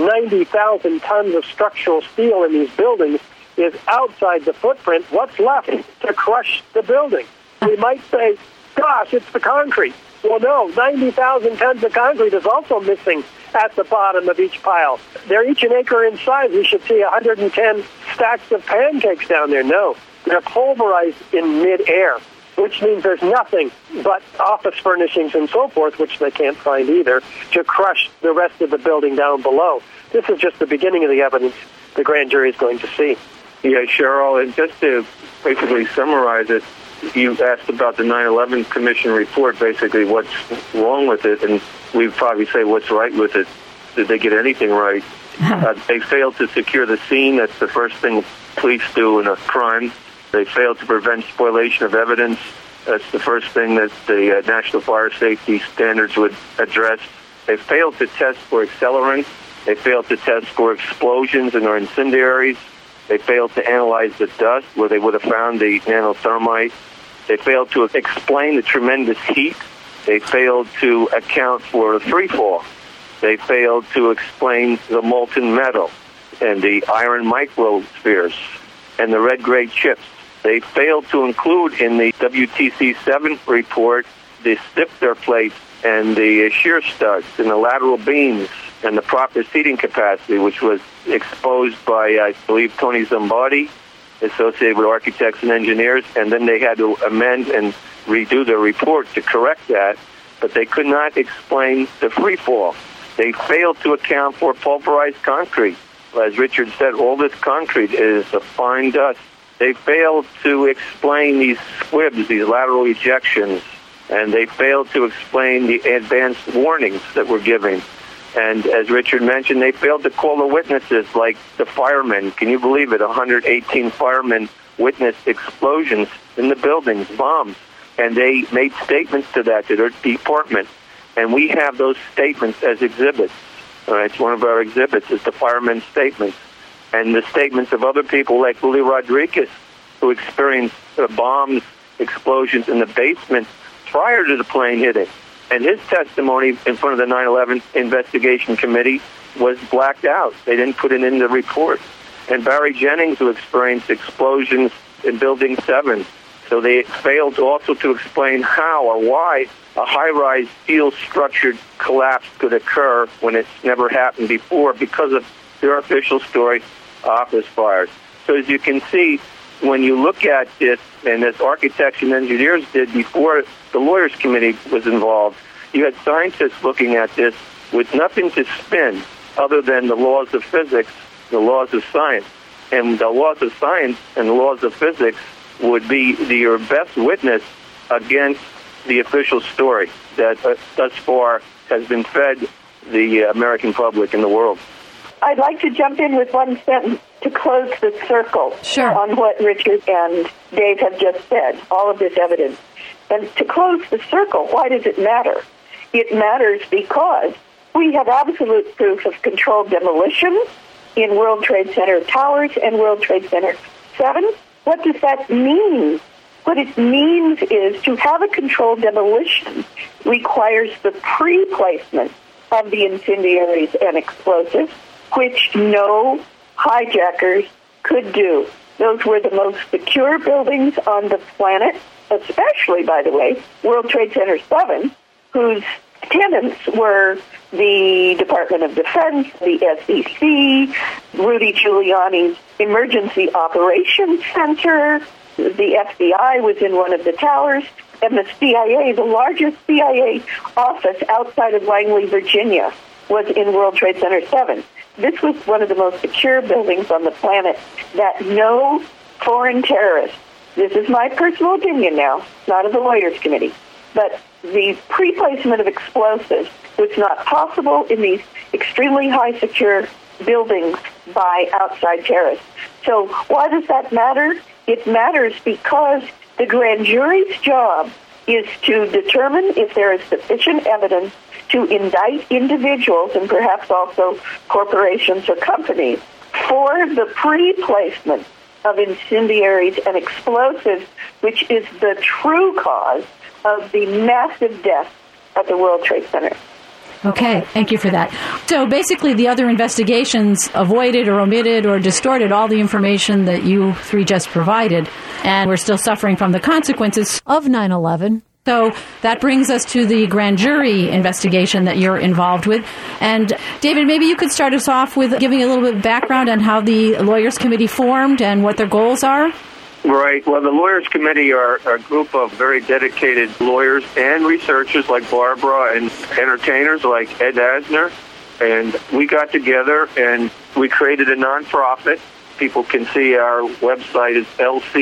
90,000 tons of structural steel in these buildings is outside the footprint, what's left to crush the building? We might say, gosh, it's the concrete. Well, no, 90,000 tons of concrete is also missing at the bottom of each pile. They're each an acre in size. We should see 110 stacks of pancakes down there. No, they're pulverized in midair, which means there's nothing but office furnishings and so forth, which they can't find either, to crush the rest of the building down below. This is just the beginning of the evidence the grand jury is going to see. Yeah, Cheryl, and just to basically summarize it, you asked about the 9/11 Commission report, basically what's wrong with it, and we'd probably say what's right with it. Did they get anything right? They failed to secure the scene. That's the first thing police do in a crime. They failed to prevent spoliation of evidence. That's the first thing that the National Fire Safety Standards would address. They failed to test for accelerants. They failed to test for explosions and or incendiaries. They failed to analyze the dust where they would have found the nanothermite. They failed to explain the tremendous heat. They failed to account for the free fall. They failed to explain the molten metal and the iron microspheres and the red-gray chips. They failed to include in the WTC-7 report the Stifter plates and the shear studs and the lateral beams and the proper seating capacity, which was exposed by, I believe, Tony Zombardi, associated with architects and engineers, and then they had to amend and redo their report to correct that, but they could not explain the free fall. They failed to account for pulverized concrete. As Richard said, all this concrete is a fine dust. They failed to explain these squibs, these lateral ejections, and they failed to explain the advanced warnings that were given. And as Richard mentioned, they failed to call the witnesses, like the firemen. Can you believe it? 118 firemen witnessed explosions in the buildings, bombs. And they made statements to that, to their department. And we have those statements as exhibits. It's one of our exhibits, is the firemen's statements. And the statements of other people like Willie Rodriguez, who experienced bombs, explosions in the basement prior to the plane hitting. And his testimony in front of the 9/11 investigation committee was blacked out. They didn't put it in the report. And Barry Jennings, who experienced explosions in Building 7. So they failed also to explain how or why a high-rise steel-structured collapse could occur when it's never happened before because of their official story, office fires. So as you can see, when you look at this, and as architects and engineers did before the lawyers committee was involved, you had scientists looking at this with nothing to spin other than the laws of physics, the laws of science. And the laws of science and the laws of physics would be your best witness against the official story that thus far has been fed the American public and the world. I'd like to jump in with one sentence to close the circle on what Richard and Dave have just said, all of this evidence. And to close the circle, why does it matter? It matters because we have absolute proof of controlled demolition in World Trade Center towers and World Trade Center 7. What does that mean? What it means is to have a controlled demolition requires the pre-placement of the incendiaries and explosives, which no hijackers could do. Those were the most secure buildings on the planet. especially, by the way, World Trade Center 7, whose tenants were the Department of Defense, the SEC, Rudy Giuliani's Emergency Operations Center, the FBI was in one of the towers, and the CIA, the largest CIA office outside of Langley, Virginia, was in World Trade Center 7. This was one of the most secure buildings on the planet that no foreign terrorist, this is my personal opinion now, not of the Lawyers Committee, but the pre-placement of explosives was not possible in these extremely high secure buildings by outside terrorists. So why does that matter? It matters because the grand jury's job is to determine if there is sufficient evidence to indict individuals and perhaps also corporations or companies for the pre-placement of incendiaries and explosives, which is the true cause of the massive death at the World Trade Center. Okay, thank you for that. So basically the other investigations avoided or omitted or distorted all the information that you three just provided, and we're still suffering from the consequences of 9/11. So that brings us to the grand jury investigation that you're involved with. And David, maybe you could start us off with giving a little bit of background on how the Lawyers Committee formed and what their goals are. Right. Well, the Lawyers Committee are a group of very dedicated lawyers and researchers like Barbara and entertainers like Ed Asner. And we got together and we created a nonprofit. People can see our website is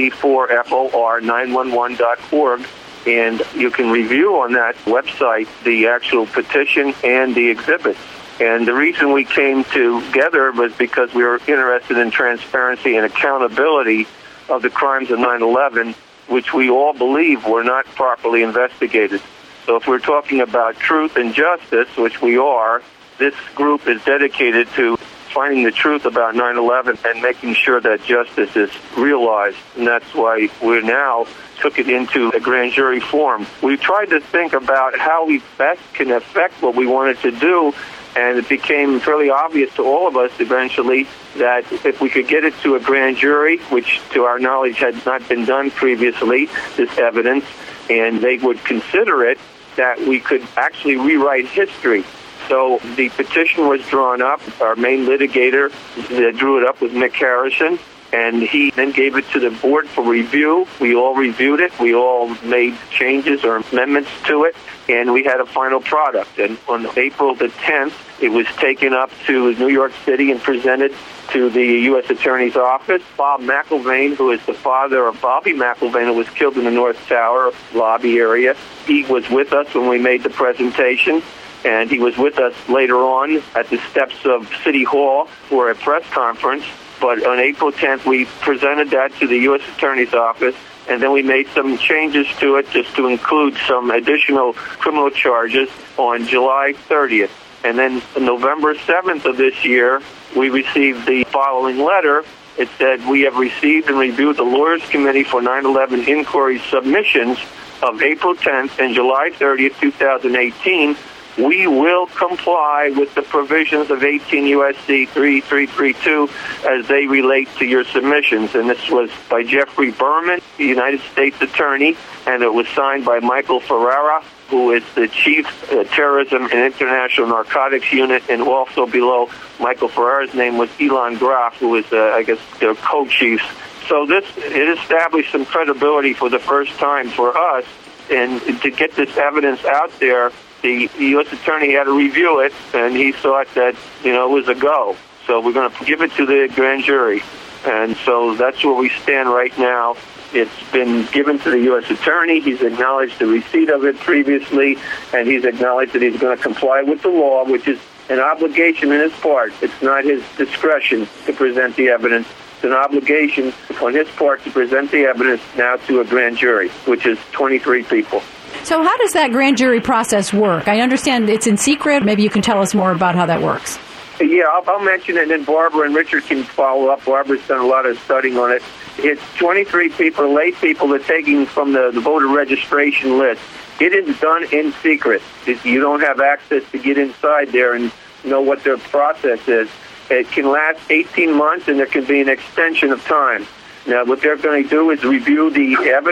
lc4for911.org. And you can review on that website the actual petition and the exhibits. And the reason we came together was because we were interested in transparency and accountability of the crimes of 9/11, which we all believe were not properly investigated. So if we're talking about truth and justice, which we are, this group is dedicated to finding the truth about 9/11 and making sure that justice is realized. And that's why we now took it into a grand jury form. We tried to think about how we best can affect what we wanted to do, and it became fairly obvious to all of us eventually that if we could get it to a grand jury, which to our knowledge had not been done previously, this evidence, and they would consider it, that we could actually rewrite history. So the petition was drawn up. Our main litigator that drew it up was Mick Harrison, and he then gave it to the board for review. We all reviewed it. We all made changes or amendments to it, and we had a final product. And on April the 10th, it was taken up to New York City and presented to the U.S. Attorney's Office. Bob McIlvaine, who is the father of Bobby McIlvaine, who was killed in the North Tower lobby area, he was with us when we made the presentation. And he was with us later on at the steps of City Hall for a press conference. But on April 10th, we presented that to the U.S. Attorney's Office, and then we made some changes to it just to include some additional criminal charges on July 30th. And then on November 7th of this year, we received the following letter. It said, "We have received and reviewed the Lawyers Committee for 9/11 inquiry submissions of April 10th and July 30th, 2018. We will comply with the provisions of 18 U.S.C. 3332 as they relate to your submissions." And this was by Jeffrey Berman, the United States Attorney, and it was signed by Michael Ferrara, who is the Chief Terrorism and International Narcotics Unit, and also below Michael Ferrara's name was Elon Graf, who is, I guess, their co-chiefs. So it established some credibility for the first time for us, and to get this evidence out there, the U.S. Attorney had to review it, and he thought that, it was a go. So we're going to give it to the grand jury. And so that's where we stand right now. It's been given to the U.S. Attorney. He's acknowledged the receipt of it previously, and he's acknowledged that he's going to comply with the law, which is an obligation in his part. It's not his discretion to present the evidence. It's an obligation on his part to present the evidence now to a grand jury, which is 23 people. So how does that grand jury process work? I understand it's in secret. Maybe you can tell us more about how that works. Yeah, I'll mention it, and then Barbara and Richard can follow up. Barbara's done a lot of studying on it. It's 23 people, lay people that are taking from the voter registration list. It is done in secret. You don't have access to get inside there and know what their process is. It can last 18 months, and there can be an extension of time. Now, what they're going to do is review the evidence,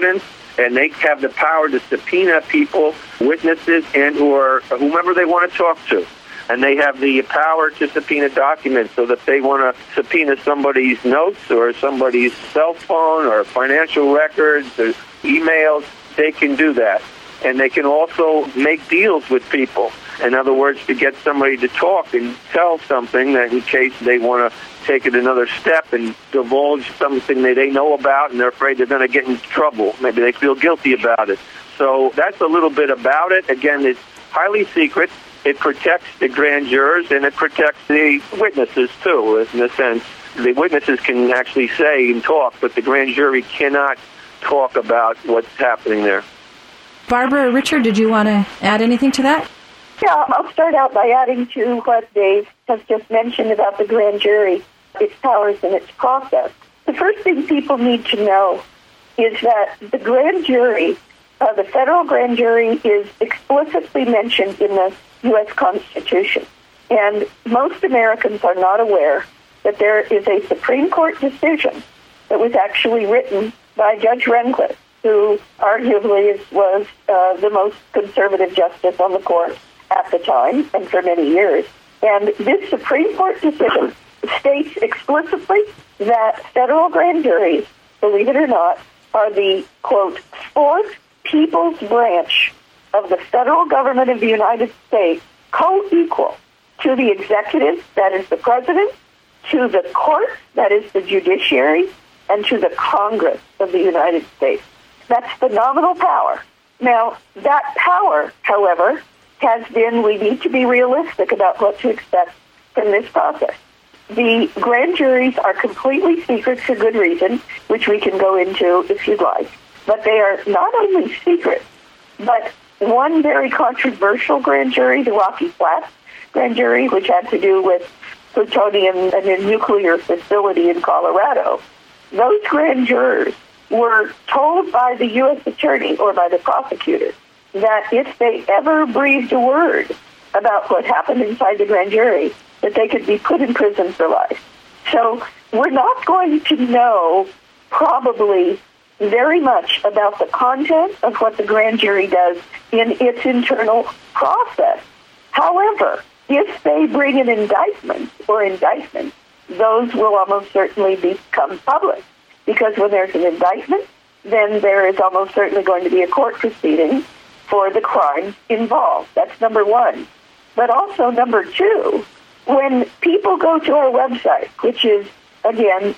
and they have the power to subpoena people, witnesses, and whomever they want to talk to. And they have the power to subpoena documents, so that if they want to subpoena somebody's notes or somebody's cell phone or financial records or emails, they can do that. And they can also make deals with people. In other words, to get somebody to talk and tell something that in case they want to take it another step and divulge something that they know about and they're afraid they're going to get in trouble. Maybe they feel guilty about it. So that's a little bit about it. Again, it's highly secret. It protects the grand jurors and it protects the witnesses, too, in a sense. The witnesses can actually say and talk, but the grand jury cannot talk about what's happening there. Barbara or Richard, did you want to add anything to that? Yeah, I'll start out by adding to what Dave has just mentioned about the grand jury, its powers and its process. The first thing people need to know is that the grand jury, the federal grand jury, is explicitly mentioned in the U.S. Constitution. And most Americans are not aware that there is a Supreme Court decision that was actually written by Judge Rehnquist, who arguably was the most conservative justice on the court at the time and for many years. And this Supreme Court decision states explicitly that federal grand juries, believe it or not, are the, quote, fourth people's branch of the federal government of the United States, co-equal to the executive, that is the president, to the court, that is the judiciary, and to the Congress of the United States. That's phenomenal power. Now, that power, however, has been, we need to be realistic about what to expect from this process. The grand juries are completely secret for good reason, which we can go into if you'd like. But they are not only secret, but one very controversial grand jury, the Rocky Flats grand jury, which had to do with plutonium and a nuclear facility in Colorado. Those grand jurors were told by the U.S. attorney or by the prosecutor that if they ever breathed a word about what happened inside the grand jury, that they could be put in prison for life. So we're not going to know probably very much about the content of what the grand jury does in its internal process. However, if they bring an indictment or indictments, those will almost certainly become public. Because when there's an indictment, then there is almost certainly going to be a court proceeding for the crimes involved. That's number one. But also number two, when people go to our website, which is, again,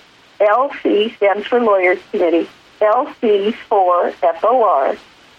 LC, stands for Lawyers Committee, LC4FOR,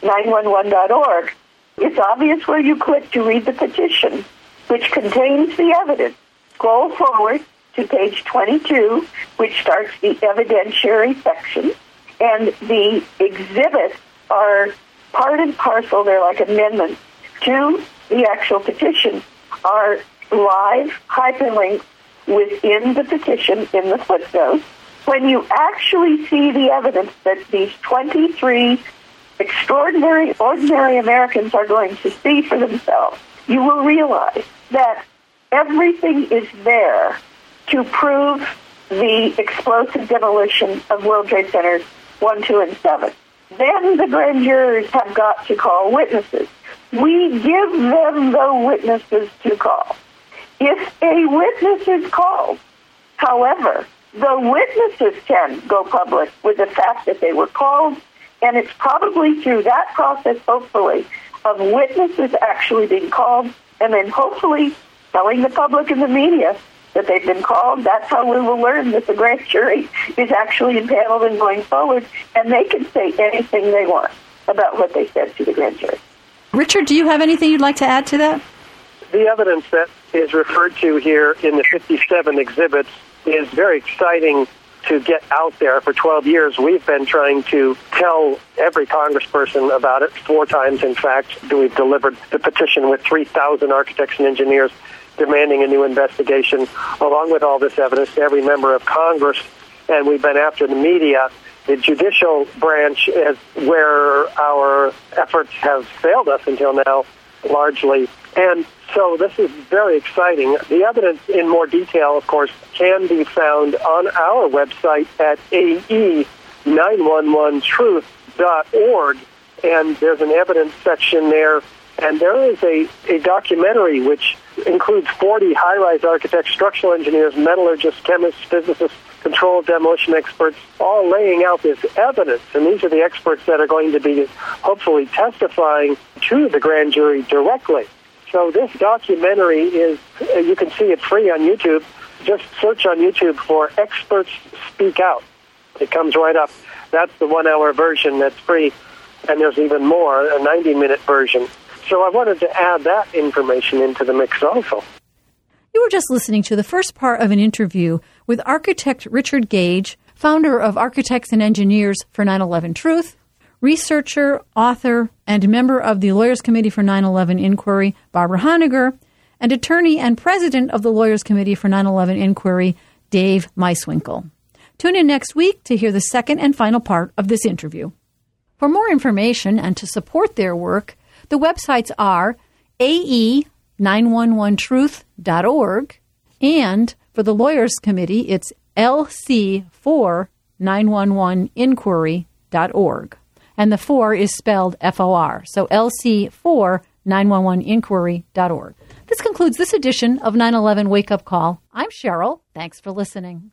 911.org, it's obvious where you click to read the petition, which contains the evidence. Scroll forward to page 22, which starts the evidentiary section, and the exhibits are part and parcel, they're like amendments to the actual petition, are live hyperlinks within the petition in the footnotes. When you actually see the evidence that these 23 extraordinary, ordinary Americans are going to see for themselves, you will realize that everything is there to prove the explosive demolition of World Trade Centers 1, 2, and 7. Then the grand jurors have got to call witnesses. We give them the witnesses to call. If a witness is called, however, the witnesses can go public with the fact that they were called, and it's probably through that process, hopefully, of witnesses actually being called, and then hopefully telling the public and the media that they've been called. That's how we will learn that the grand jury is actually impaneled and going forward, and they can say anything they want about what they said to the grand jury. Richard, do you have anything you'd like to add to that? The evidence that is referred to here in the 57 exhibits is very exciting to get out there. For 12 years, we've been trying to tell every congressperson about it. 4 times, in fact, we've delivered the petition with 3,000 architects and engineers demanding a new investigation, along with all this evidence, to every member of Congress. And we've been after the media. The judicial branch is where our efforts have failed us until now, largely. And so this is very exciting. The evidence in more detail, of course, can be found on our website at AE911truth.com. www.census.org, and there's an evidence section there. And there is a documentary which includes 40 high-rise architects, structural engineers, metallurgists, chemists, physicists, control demolition experts, all laying out this evidence. And these are the experts that are going to be hopefully testifying to the grand jury directly. So this documentary is, you can see it free on YouTube. Just search on YouTube for Experts Speak Out. It comes right up. That's the 1-hour version that's free. And there's even more, a 90-minute version. So I wanted to add that information into the mix also. You were just listening to the first part of an interview with architect Richard Gage, founder of Architects and Engineers for 9/11 Truth, researcher, author, and member of the Lawyers Committee for 9/11 Inquiry, Barbara Honegger, and attorney and president of the Lawyers Committee for 9/11 Inquiry, Dave Meiswinkle. Tune in next week to hear the second and final part of this interview. For more information and to support their work, the websites are ae911truth.org, and for the Lawyers Committee, it's lc4911inquiry.org. And the 4 is spelled FOR, so lc4911inquiry.org. This concludes this edition of 9/11 Wake Up Call. I'm Cheryl. Thanks for listening.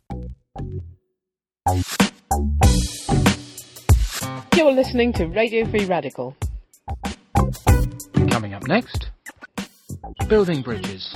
You're listening to Radio Free Radical. Coming up next, building bridges.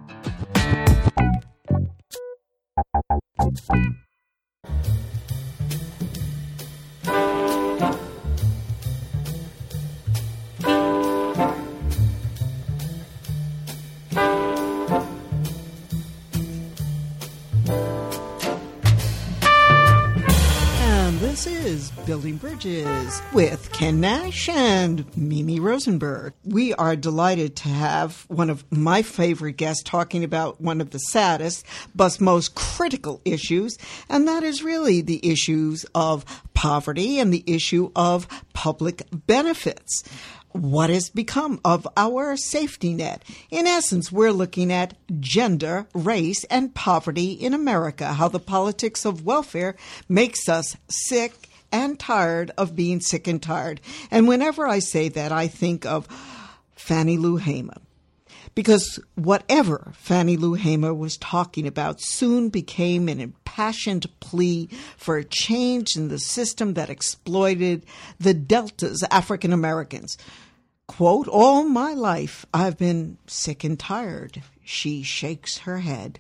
This is Building Bridges with Ken Nash and Mimi Rosenberg. We are delighted to have one of my favorite guests talking about one of the saddest but most critical issues, and that is really the issues of poverty and the issue of public benefits. What has become of our safety net? In essence, we're looking at gender, race, and poverty in America, how the politics of welfare makes us sick and tired of being sick and tired. And whenever I say that, I think of Fannie Lou Hamer. Because whatever Fannie Lou Hamer was talking about soon became an impassioned plea for a change in the system that exploited the Delta's African Americans. Quote, all my life I've been sick and tired. She shakes her head.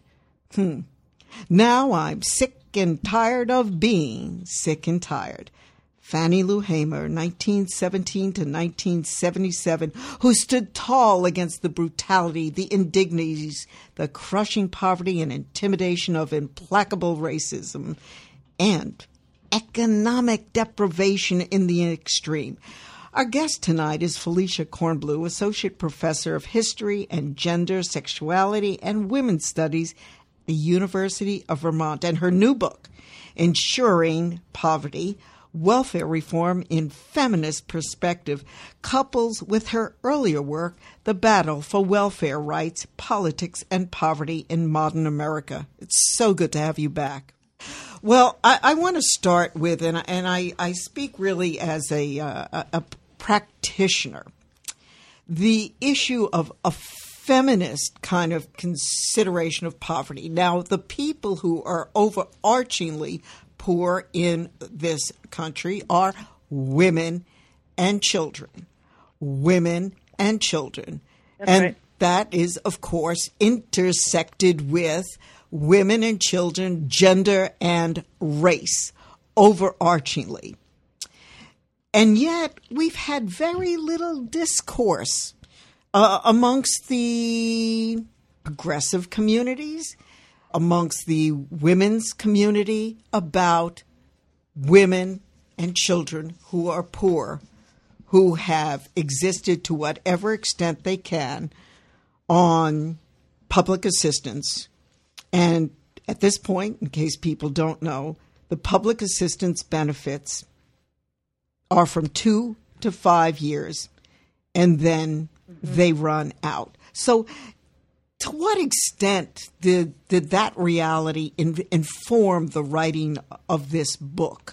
Now I'm sick and tired of being sick and tired. Fannie Lou Hamer, 1917 to 1977, who stood tall against the brutality, the indignities, the crushing poverty and intimidation of implacable racism, and economic deprivation in the extreme. Our guest tonight is Felicia Kornblue, Associate Professor of History and Gender, Sexuality, and Women's Studies at the University of Vermont. And her new book, Ensuring Poverty, Welfare Reform in Feminist Perspective, couples with her earlier work, The Battle for Welfare Rights, Politics, and Poverty in Modern America. It's so good to have you back. Well, I want to start with, and I speak really as a practitioner, the issue of a feminist kind of consideration of poverty. Now, the people who are overarchingly poor in this country are women and children. Women and children. That's and right. That is, of course, intersected with women and children, gender, and race, overarchingly. And yet, we've had very little discourse amongst the progressive communities, amongst the women's community, about women and children who are poor, who have existed to whatever extent they can on public assistance. And at this point, in case people don't know, the public assistance benefits are from 2 to 5 years, and then they run out. So to what extent did that reality inform the writing of this book?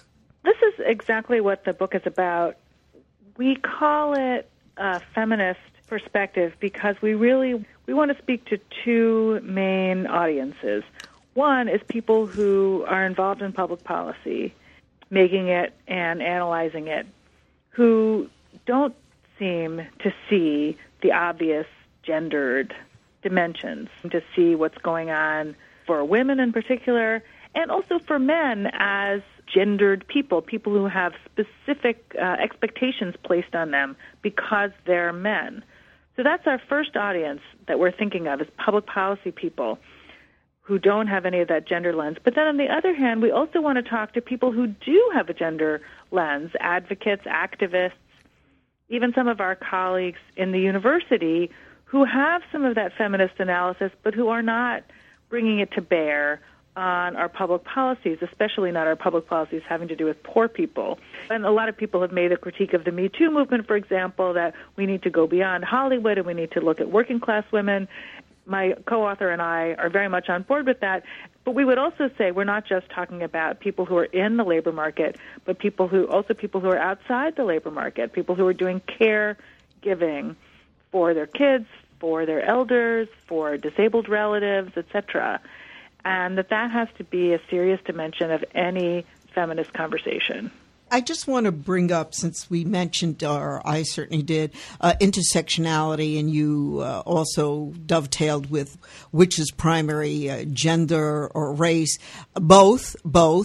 This is exactly what the book is about. We call it a feminist perspective because we want to speak to two main audiences. One is people who are involved in public policy, making it and analyzing it, who don't seem to see the obvious gendered dimensions, to see what's going on for women in particular, and also for men as gendered people who have specific expectations placed on them because they're men. So that's our first audience that we're thinking of, is public policy people who don't have any of that gender lens. But then on the other hand, we also want to talk to people who do have a gender lens, advocates, activists, even some of our colleagues in the university who have some of that feminist analysis, but who are not bringing it to bear on our public policies, especially not our public policies having to do with poor people. And a lot of people have made a critique of the Me Too movement, for example, that we need to go beyond Hollywood and we need to look at working class women. My co-author and I are very much on board with that. But we would also say we're not just talking about people who are in the labor market, but people who are outside the labor market, people who are doing caregiving for their kids, for their elders, for disabled relatives, etc. And that has to be a serious dimension of any feminist conversation. I just want to bring up, since we mentioned, or I certainly did, intersectionality, and you also dovetailed with which is primary, gender or race. Both.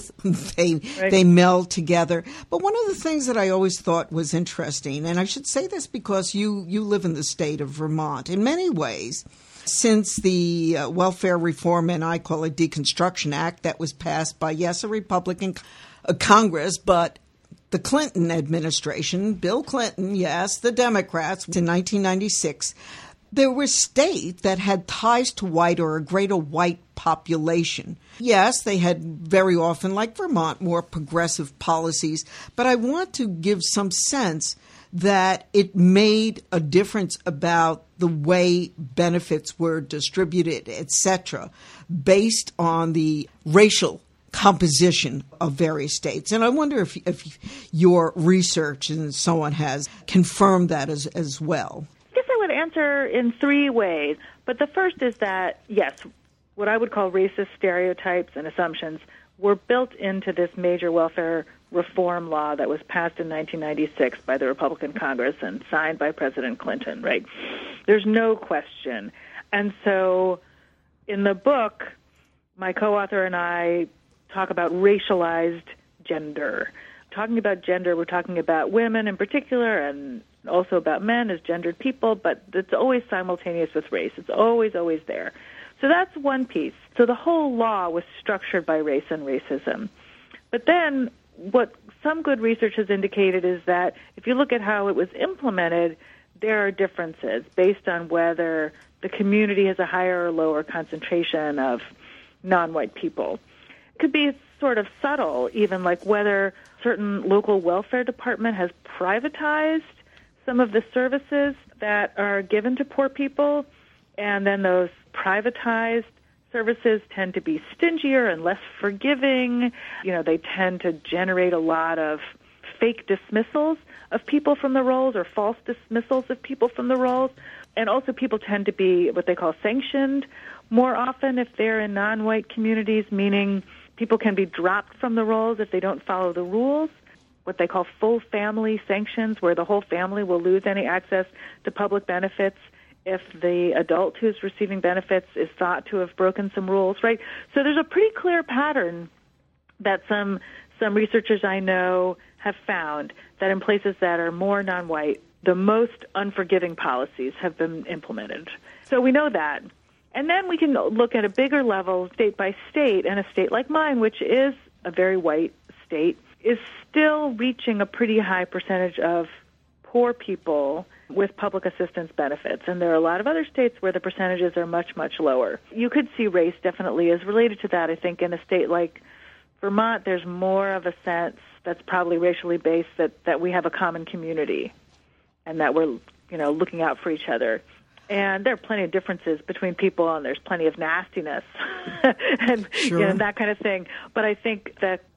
They meld together. But one of the things that I always thought was interesting, and I should say this because you live in the state of Vermont, in many ways, since the Welfare Reform, and I call it Deconstruction Act, that was passed by, yes, a Republican Congress, but the Clinton administration, Bill Clinton, yes, the Democrats, in 1996, there were states that had ties to white or a greater white population. Yes, they had very often, like Vermont, more progressive policies, but I want to give some sense that it made a difference about the way benefits were distributed, etc., based on the racial composition of various states. And I wonder if your research and so on has confirmed that as well. I guess I would answer in three ways. But the first is that, yes, what I would call racist stereotypes and assumptions were built into this major welfare reform law that was passed in 1996 by the Republican Congress and signed by President Clinton, right? There's no question. And so in the book, my co-author and I talk about racialized gender. Talking about gender, we're talking about women in particular and also about men as gendered people, but it's always simultaneous with race. It's always there. So that's one piece. So the whole law was structured by race and racism. But then what some good research has indicated is that if you look at how it was implemented, there are differences based on whether the community has a higher or lower concentration of non-white people. It could be sort of subtle, even like whether certain local welfare department has privatized some of the services that are given to poor people, and then those privatized services tend to be stingier and less forgiving. You know, they tend to generate a lot of fake dismissals of people from the roles or false dismissals of people from the roles. And also people tend to be what they call sanctioned more often if they're in non-white communities, meaning people can be dropped from the roles if they don't follow the rules, what they call full family sanctions, where the whole family will lose any access to public benefits if the adult who's receiving benefits is thought to have broken some rules, right? So there's a pretty clear pattern that some researchers I know have found that in places that are more non-white, the most unforgiving policies have been implemented. So we know that. And then we can look at a bigger level, state by state, and a state like mine, which is a very white state, is still reaching a pretty high percentage of poor people with public assistance benefits. And there are a lot of other states where the percentages are much, much lower. You could see race definitely is related to that. I think in a state like Vermont, there's more of a sense that's probably racially based that we have a common community and that we're, looking out for each other. And there are plenty of differences between people, and there's plenty of nastiness and sure. That kind of thing. But I think that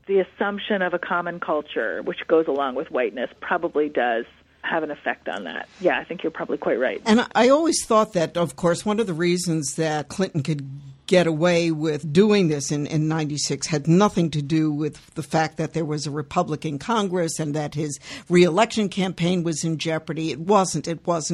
the assumption of a common culture, which goes along with whiteness, probably does have an effect on that. Yeah, I think you're probably quite right. And I always thought that, of course, one of the reasons that Clinton could get away with doing this in 96 had nothing to do with the fact that there was a Republican Congress and that his reelection campaign was in jeopardy. It wasn't.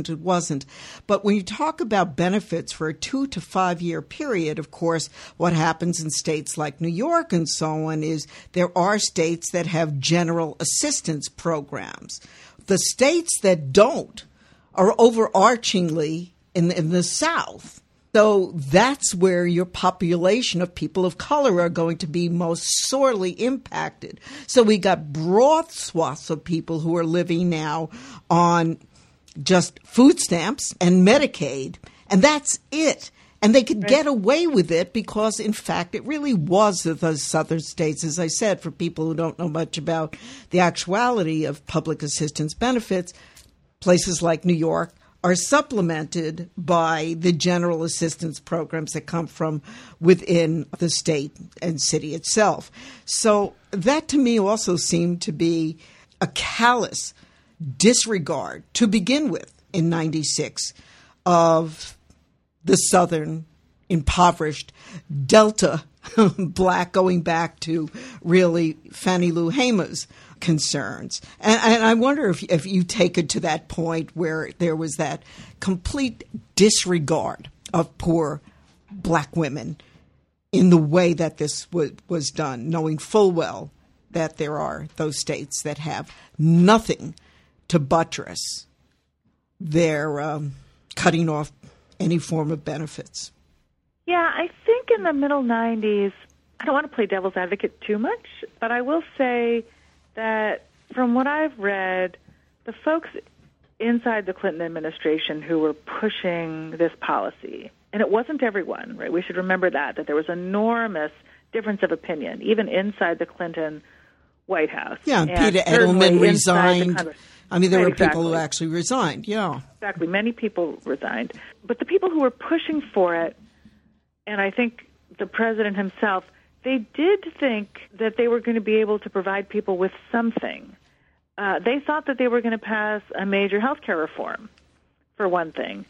But when you talk about benefits for a 2 to 5 year period, of course, what happens in states like New York and so on is there are states that have general assistance programs. The states that don't are overarchingly in the South. So that's where your population of people of color are going to be most sorely impacted. So we got broad swaths of people who are living now on just food stamps and Medicaid, and that's it. And they could get away with it because, in fact, it really was the southern states, as I said, for people who don't know much about the actuality of public assistance benefits, places like New York are supplemented by the general assistance programs that come from within the state and city itself. So that to me also seemed to be a callous disregard to begin with in 96 of the southern impoverished Delta black, going back to really Fannie Lou Hamer's concerns. And I wonder if you take it to that point where there was that complete disregard of poor black women in the way that this was done, knowing full well that there are those states that have nothing to buttress their cutting off any form of benefits. Yeah, I think in the middle 90s, I don't want to play devil's advocate too much, but I will say that from what I've read, the folks inside the Clinton administration who were pushing this policy, and it wasn't everyone, right? We should remember that there was enormous difference of opinion, even inside the Clinton White House. Yeah, and Peter Edelman resigned. I mean, there were people who actually resigned, yeah. Exactly, many people resigned. But the people who were pushing for it, and I think the president himself, they did think that they were going to be able to provide people with something. They thought that they were going to pass a major health care reform, for one thing.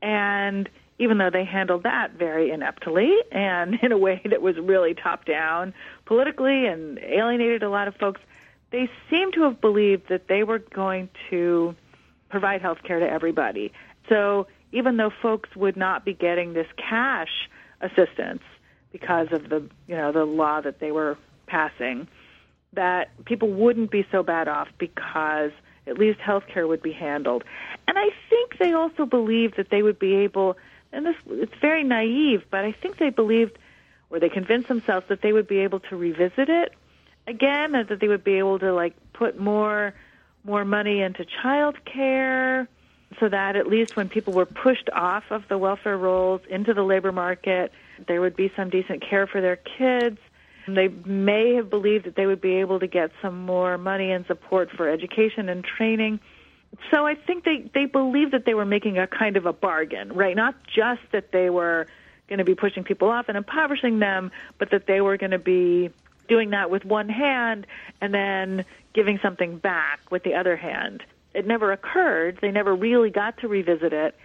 And even though they handled that very ineptly and in a way that was really top-down politically and alienated a lot of folks, they seem to have believed that they were going to provide health care to everybody. So even though folks would not be getting this cash assistance because of the law that they were passing, that people wouldn't be so bad off because at least health care would be handled. And I think they also believed that they would be able, and it's very naive, but I think they believed, or they convinced themselves that they would be able to revisit it again, that they would be able to put more money into child care, so that at least when people were pushed off of the welfare rolls into the labor market, there would be some decent care for their kids. They may have believed that they would be able to get some more money and support for education and training. So I think they believed that they were making a kind of a bargain, right? Not just that they were going to be pushing people off and impoverishing them, but that they were going to be doing that with one hand and then giving something back with the other hand. It never occurred. They never really got to revisit it,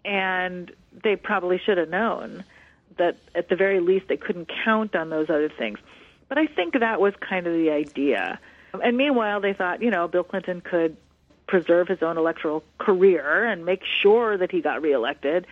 and they probably should have known that at the very least they couldn't count on those other things. But I think that was kind of the idea. And meanwhile, they thought, Bill Clinton could preserve his own electoral career and make sure that he got reelected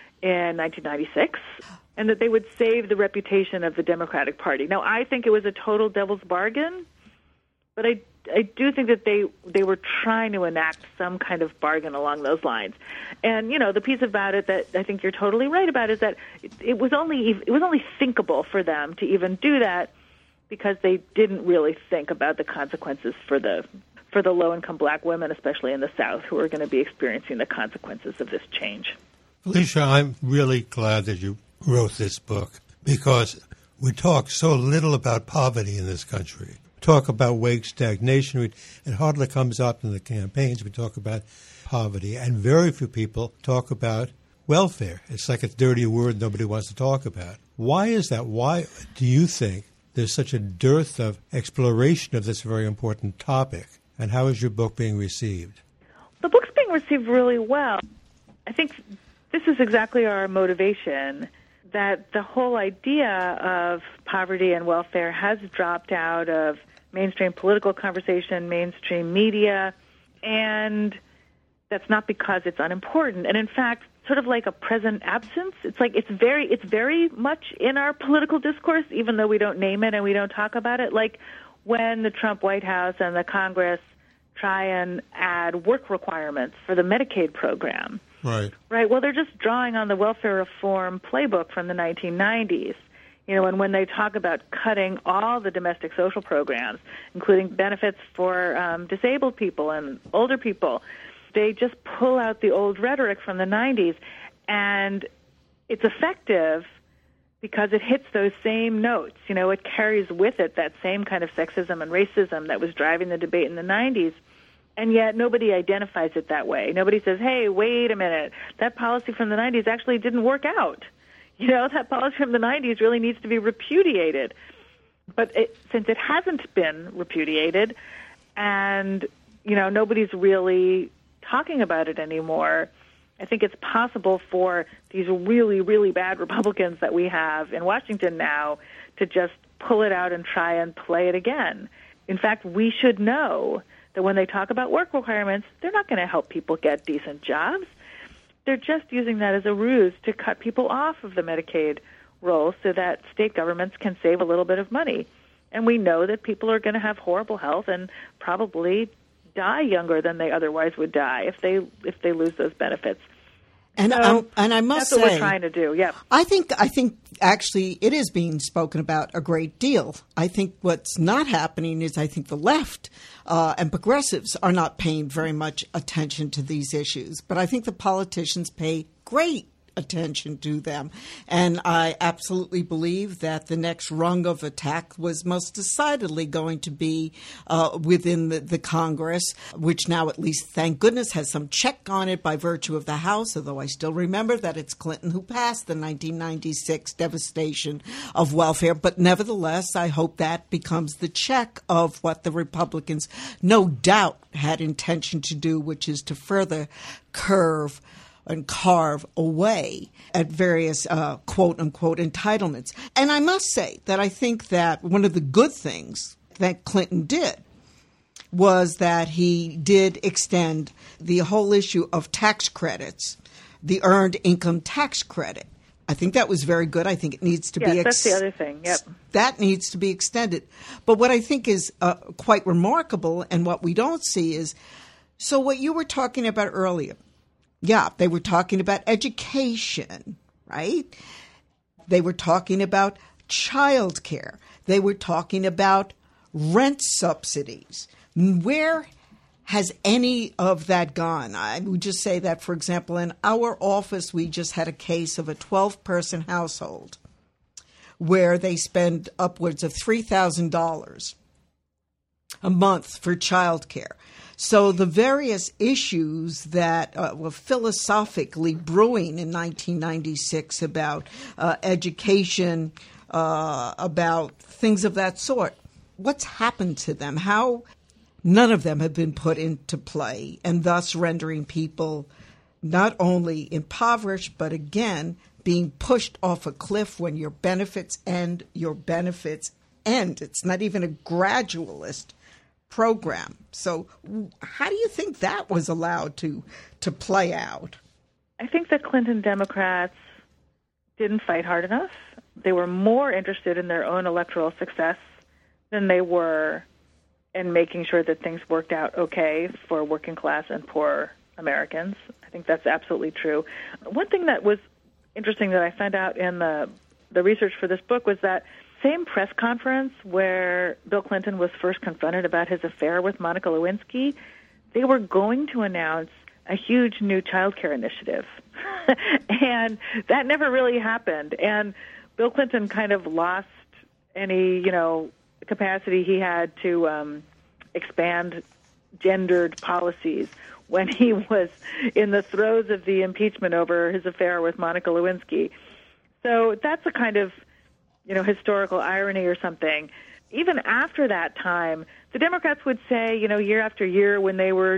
in 1996, and that they would save the reputation of the Democratic Party. Now, I think it was a total devil's bargain, but I do think that they were trying to enact some kind of bargain along those lines. And, the piece about it that I think you're totally right about is that it was only thinkable for them to even do that because they didn't really think about the consequences for the low-income black women, especially in the South, who are going to be experiencing the consequences of this change. Felicia, I'm really glad that you wrote this book because we talk so little about poverty in this country. We talk about wage stagnation. It hardly comes up in the campaigns. We talk about poverty, and very few people talk about welfare. It's like a dirty word nobody wants to talk about. Why is that? Why do you think there's such a dearth of exploration of this very important topic. And how is your book being received? The book's being received really well. I think this is exactly our motivation, that the whole idea of poverty and welfare has dropped out of mainstream political conversation, mainstream media, and that's not because it's unimportant. And in fact, sort of like a present absence. It's like it's very much in our political discourse, even though we don't name it and we don't talk about it. Like when the Trump White House and the Congress try and add work requirements for the Medicaid program. Right. Right. Well, they're just drawing on the welfare reform playbook from the 1990s. You know, and when they talk about cutting all the domestic social programs, including benefits for disabled people and older people, they just pull out the old rhetoric from the 90s, and it's effective because it hits those same notes. You know, it carries with it that same kind of sexism and racism that was driving the debate in the 90s, and yet nobody identifies it that way. Nobody says, hey, wait a minute, that policy from the 90s actually didn't work out. You know, that policy from the 90s really needs to be repudiated. But since it hasn't been repudiated and, you know, nobody's really talking about it anymore, I think it's possible for these really, really bad Republicans that we have in Washington now to just pull it out and try and play it again. In fact, we should know that when they talk about work requirements, they're not going to help people get decent jobs. They're just using that as a ruse to cut people off of the Medicaid rolls so that state governments can save a little bit of money. And we know that people are going to have horrible health and probably die younger than they otherwise would die if they lose those benefits. And I must say, that's what we're trying to do. Yeah, I think actually it is being spoken about a great deal. I think what's not happening is I think the left and progressives are not paying very much attention to these issues, but I think the politicians pay great attention to them. And I absolutely believe that the next rung of attack was most decidedly going to be within the Congress, which now at least, thank goodness, has some check on it by virtue of the House, although I still remember that it's Clinton who passed the 1996 devastation of welfare. But nevertheless, I hope that becomes the check of what the Republicans no doubt had intention to do, which is to further curve and carve away at various quote-unquote entitlements. And I must say that I think that one of the good things that Clinton did was that he did extend the whole issue of tax credits, the earned income tax credit. I think that was very good. I think it needs to be that's the other thing. Yep. That needs to be extended. But what I think is quite remarkable and what we don't see is, so what you were talking about earlier, yeah, they were talking about education, right? They were talking about child care. They were talking about rent subsidies. Where has any of that gone? I would just say that, for example, in our office, we just had a case of a 12-person household where they spend upwards of $3,000 a month for child care. So the various issues that were philosophically brewing in 1996 about education, about things of that sort, what's happened to them? How none of them have been put into play, and thus rendering people not only impoverished, but again, being pushed off a cliff when your benefits end, your benefits end. It's not even a gradualist program. So how do you think that was allowed to play out? I think the Clinton Democrats didn't fight hard enough. They were more interested in their own electoral success than they were in making sure that things worked out okay for working class and poor Americans. I think that's absolutely true. One thing that was interesting that I found out in the research for this book was that same press conference where Bill Clinton was first confronted about his affair with Monica Lewinsky, they were going to announce a huge new child care initiative. And that never really happened. And Bill Clinton kind of lost any, capacity he had to expand gendered policies when he was in the throes of the impeachment over his affair with Monica Lewinsky. So that's a kind of historical irony or something. Even after that time, the Democrats would say, year after year when they were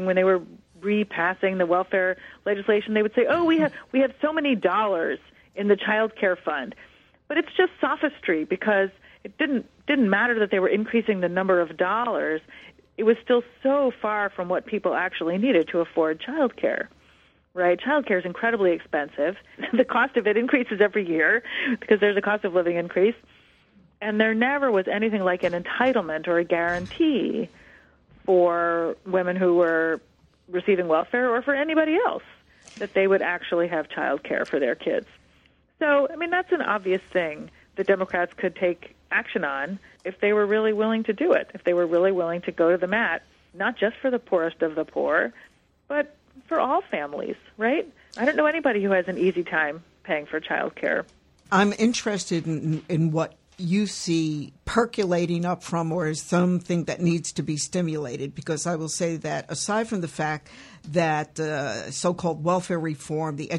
repassing the welfare legislation, they would say, "Oh, we have so many dollars in the child care fund." But it's just sophistry, because it didn't matter that they were increasing the number of dollars. It was still so far from what people actually needed to afford child care. Right? Child care is incredibly expensive. The cost of it increases every year because there's a cost of living increase. And there never was anything like an entitlement or a guarantee for women who were receiving welfare, or for anybody else, that they would actually have child care for their kids. So, that's an obvious thing that Democrats could take action on if they were really willing to do it, if they were really willing to go to the mat, not just for the poorest of the poor, but for all families, right? I don't know anybody who has an easy time paying for child care. I'm interested in what you see percolating up from, or is something that needs to be stimulated, because I will say that aside from the fact that so-called welfare reform, the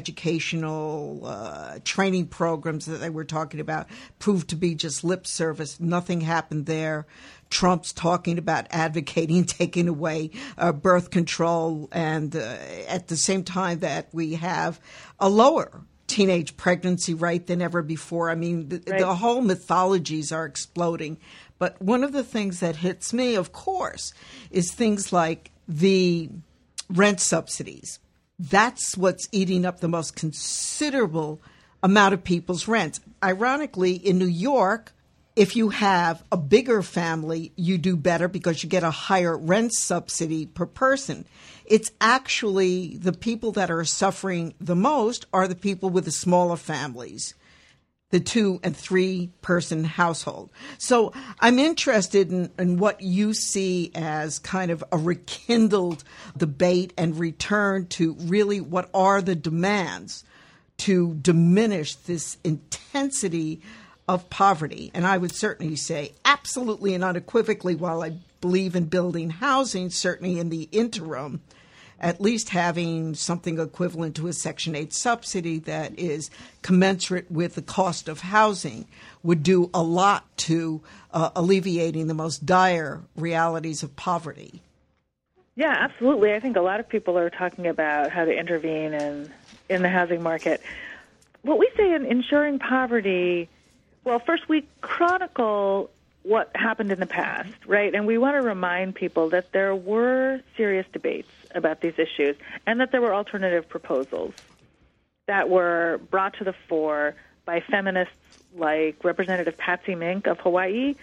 educational training programs that they were talking about proved to be just lip service, nothing happened there. Trump's talking about advocating taking away birth control, and at the same time that we have a lower teenage pregnancy rate than ever before. The whole mythologies are exploding. But one of the things that hits me, of course, is things like the rent subsidies. That's what's eating up the most considerable amount of people's rents. Ironically, in New York, if you have a bigger family, you do better because you get a higher rent subsidy per person. It's actually the people that are suffering the most are the people with the smaller families, the 2- and 3-person household. So I'm interested in what you see as kind of a rekindled debate and return to really what are the demands to diminish this intensity of poverty. And I would certainly say absolutely and unequivocally, while I believe in building housing, certainly in the interim, at least having something equivalent to a Section 8 subsidy that is commensurate with the cost of housing would do a lot to alleviating the most dire realities of poverty. Yeah, absolutely. I think a lot of people are talking about how to intervene in the housing market. What we say in Ensuring Poverty, well, first we chronicle what happened in the past, right? And we want to remind people that there were serious debates about these issues and that there were alternative proposals that were brought to the fore by feminists like Representative Patsy Mink of Hawaii,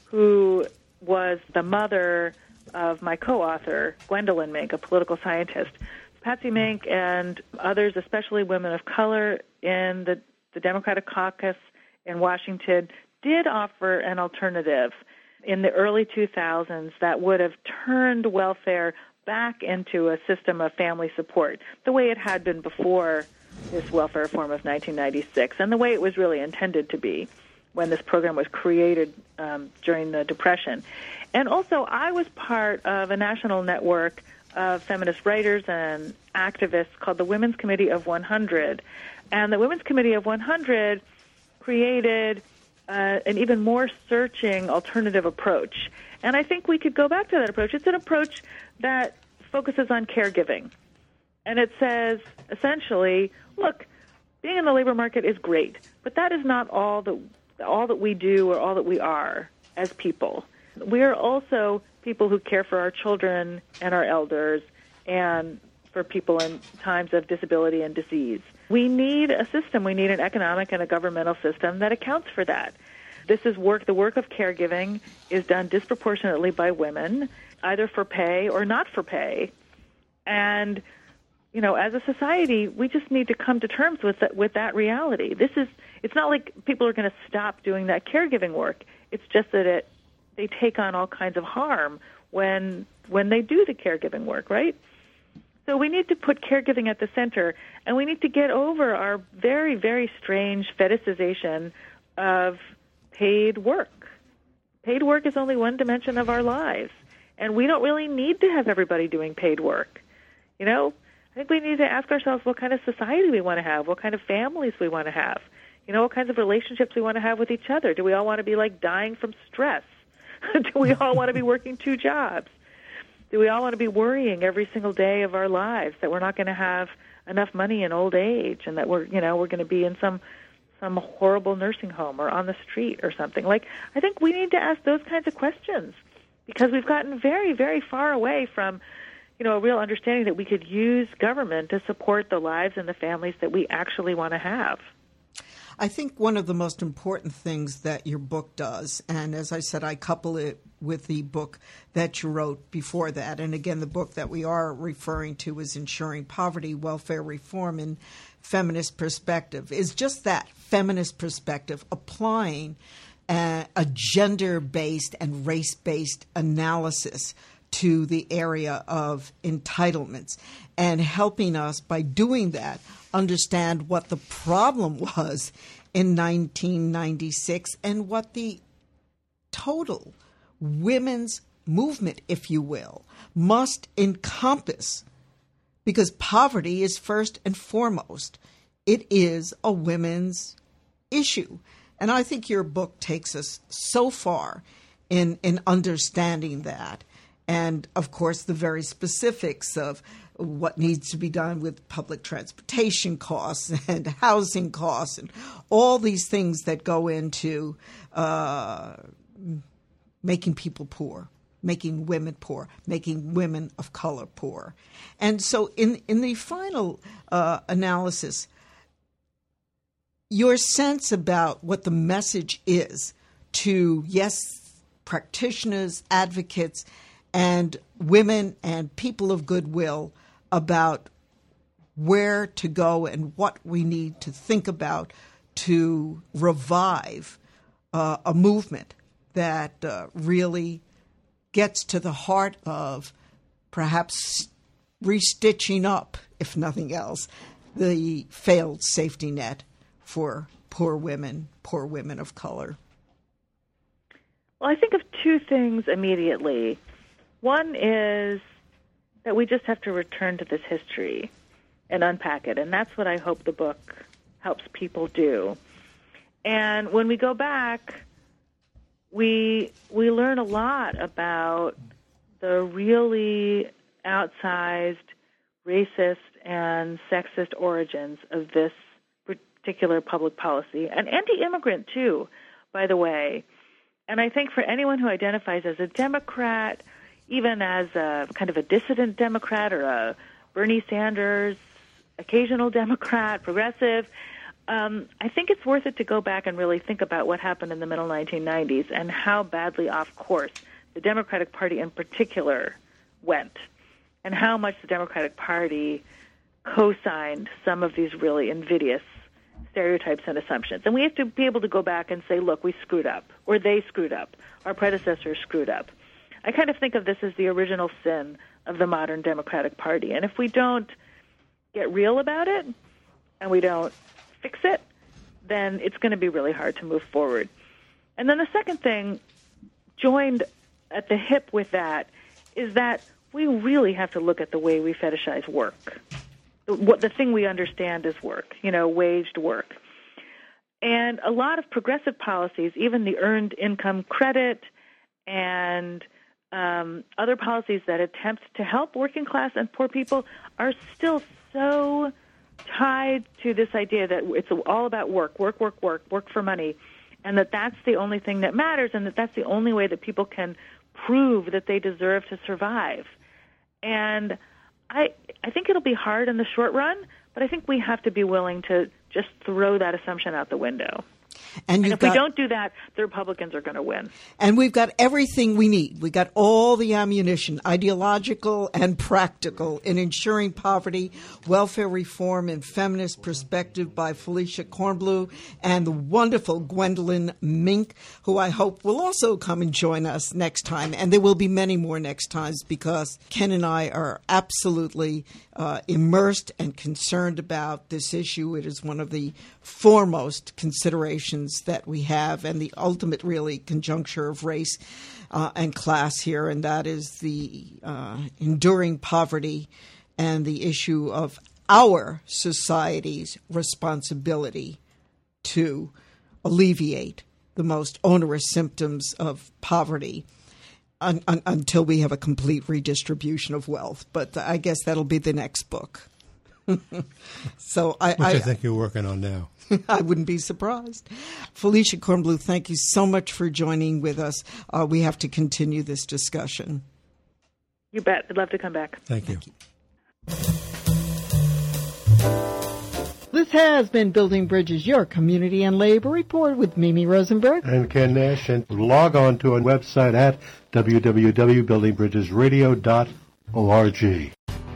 who was the mother of my co-author, Gwendolyn Mink, a political scientist. Patsy Mink and others, especially women of color in the Democratic caucus in Washington, did offer an alternative in the early 2000s that would have turned welfare back into a system of family support, the way it had been before this welfare reform of 1996, and the way it was really intended to be when this program was created during the Depression. And also, I was part of a national network of feminist writers and activists called the Women's Committee of 100. And the Women's Committee of 100 created an even more searching alternative approach. And I think we could go back to that approach. It's an approach that focuses on caregiving. And it says, essentially, look, being in the labor market is great, but that is not all that we do or all that we are as people. We are also people who care for our children and our elders and for people in times of disability and disease. We need a system. We need an economic and a governmental system that accounts for that. This is work. The work of caregiving is done disproportionately by women, either for pay or not for pay. And, you know, as a society, we just need to come to terms with that reality. It's not like people are going to stop doing that caregiving work. It's just that they take on all kinds of harm when they do the caregiving work, right? So we need to put caregiving at the center, and we need to get over our very, very strange fetishization of paid work. Paid work is only one dimension of our lives, and we don't really need to have everybody doing paid work. You know, I think we need to ask ourselves what kind of society we want to have, what kind of families we want to have. what kinds of relationships we want to have with each other. Do we all want to be like dying from stress? Do we all want to be working 2 jobs? Do we all want to be worrying every single day of our lives that we're not going to have enough money in old age, and that we're going to be in some horrible nursing home or on the street or something? Like, I think we need to ask those kinds of questions, because we've gotten very, very far away from, a real understanding that we could use government to support the lives and the families that we actually want to have. I think one of the most important things that your book does, and as I said, I couple it with the book that you wrote before that, and again, the book that we are referring to is Ensuring Poverty, Welfare Reform in Feminist Perspective, is just that, feminist perspective, applying a gender-based and race-based analysis to the area of entitlements, and helping us by doing that understand what the problem was in 1996 and what the total women's movement, if you will, must encompass, because poverty is first and foremost, it is a women's issue. And I think your book takes us so far in understanding that. And, of course, the very specifics of what needs to be done with public transportation costs and housing costs and all these things that go into making people poor, making women poor, making women of color poor. And so in the final analysis, your sense about what the message is to, yes, practitioners, advocates, and women and people of goodwill about where to go and what we need to think about to revive a movement that really gets to the heart of perhaps restitching up, if nothing else, the failed safety net for poor women of color. Well, I think of 2 things immediately. One is that we just have to return to this history and unpack it, and that's what I hope the book helps people do. And when we go back, we learn a lot about the really outsized racist and sexist origins of this particular public policy, and anti-immigrant too, by the way. And I think for anyone who identifies as a Democrat, even as a kind of a dissident Democrat or a Bernie Sanders, occasional Democrat, progressive, I think it's worth it to go back and really think about what happened in the middle 1990s and how badly off course the Democratic Party in particular went, and how much the Democratic Party co-signed some of these really invidious stereotypes and assumptions. And we have to be able to go back and say, look, we screwed up, or they screwed up, our predecessors screwed up. I kind of think of this as the original sin of the modern Democratic Party. And if we don't get real about it and we don't fix it, then it's going to be really hard to move forward. And then the second thing, joined at the hip with that, is that we really have to look at the way we fetishize work. The thing we understand is work, waged work. And a lot of progressive policies, even the earned income credit and other policies that attempt to help working class and poor people, are still so tied to this idea that it's all about work for money, and that's the only thing that matters, and that's the only way that people can prove that they deserve to survive. And I think it'll be hard in the short run, but I think we have to be willing to just throw that assumption out the window. And if we don't do that, the Republicans are going to win. And we've got everything we need. We got all the ammunition, ideological and practical, in Ensuring Poverty, Welfare Reform and Feminist Perspective by Felicia Kornblue and the wonderful Gwendolyn Mink, who I hope will also come and join us next time. And there will be many more next times, because Ken and I are absolutely immersed and concerned about this issue. It is one of the foremost considerations that we have, and the ultimate, really, conjuncture of race and class here, and that is the enduring poverty and the issue of our society's responsibility to alleviate the most onerous symptoms of poverty until we have a complete redistribution of wealth. But I guess that'll be the next book. So Which I think you're working on now. I wouldn't be surprised. Felicia Kornbluh, thank you so much for joining with us. We have to continue this discussion. You bet. I'd love to come back. Thank you. This has been Building Bridges, your community and labor report with Mimi Rosenberg and Ken Nash. And log on to our website at www.buildingbridgesradio.org.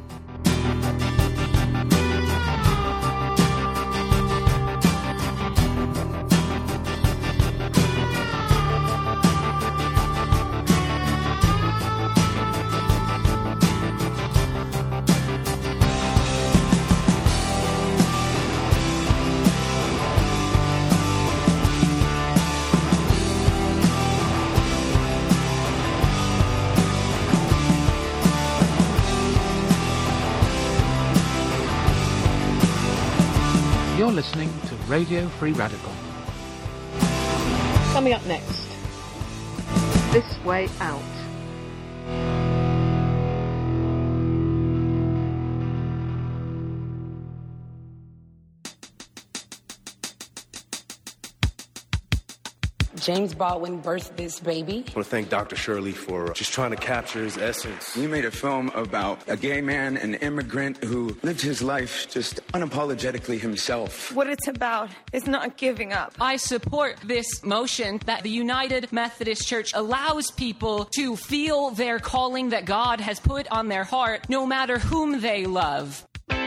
You're listening to Radio Free Radical. Coming up next, This Way Out. James Baldwin birthed this baby. I want to thank Dr. Shirley for just trying to capture his essence. We made a film about a gay man, an immigrant who lived his life just unapologetically himself. What it's about is not giving up. I support this motion that the United Methodist Church allows people to feel their calling that God has put on their heart, no matter whom they love.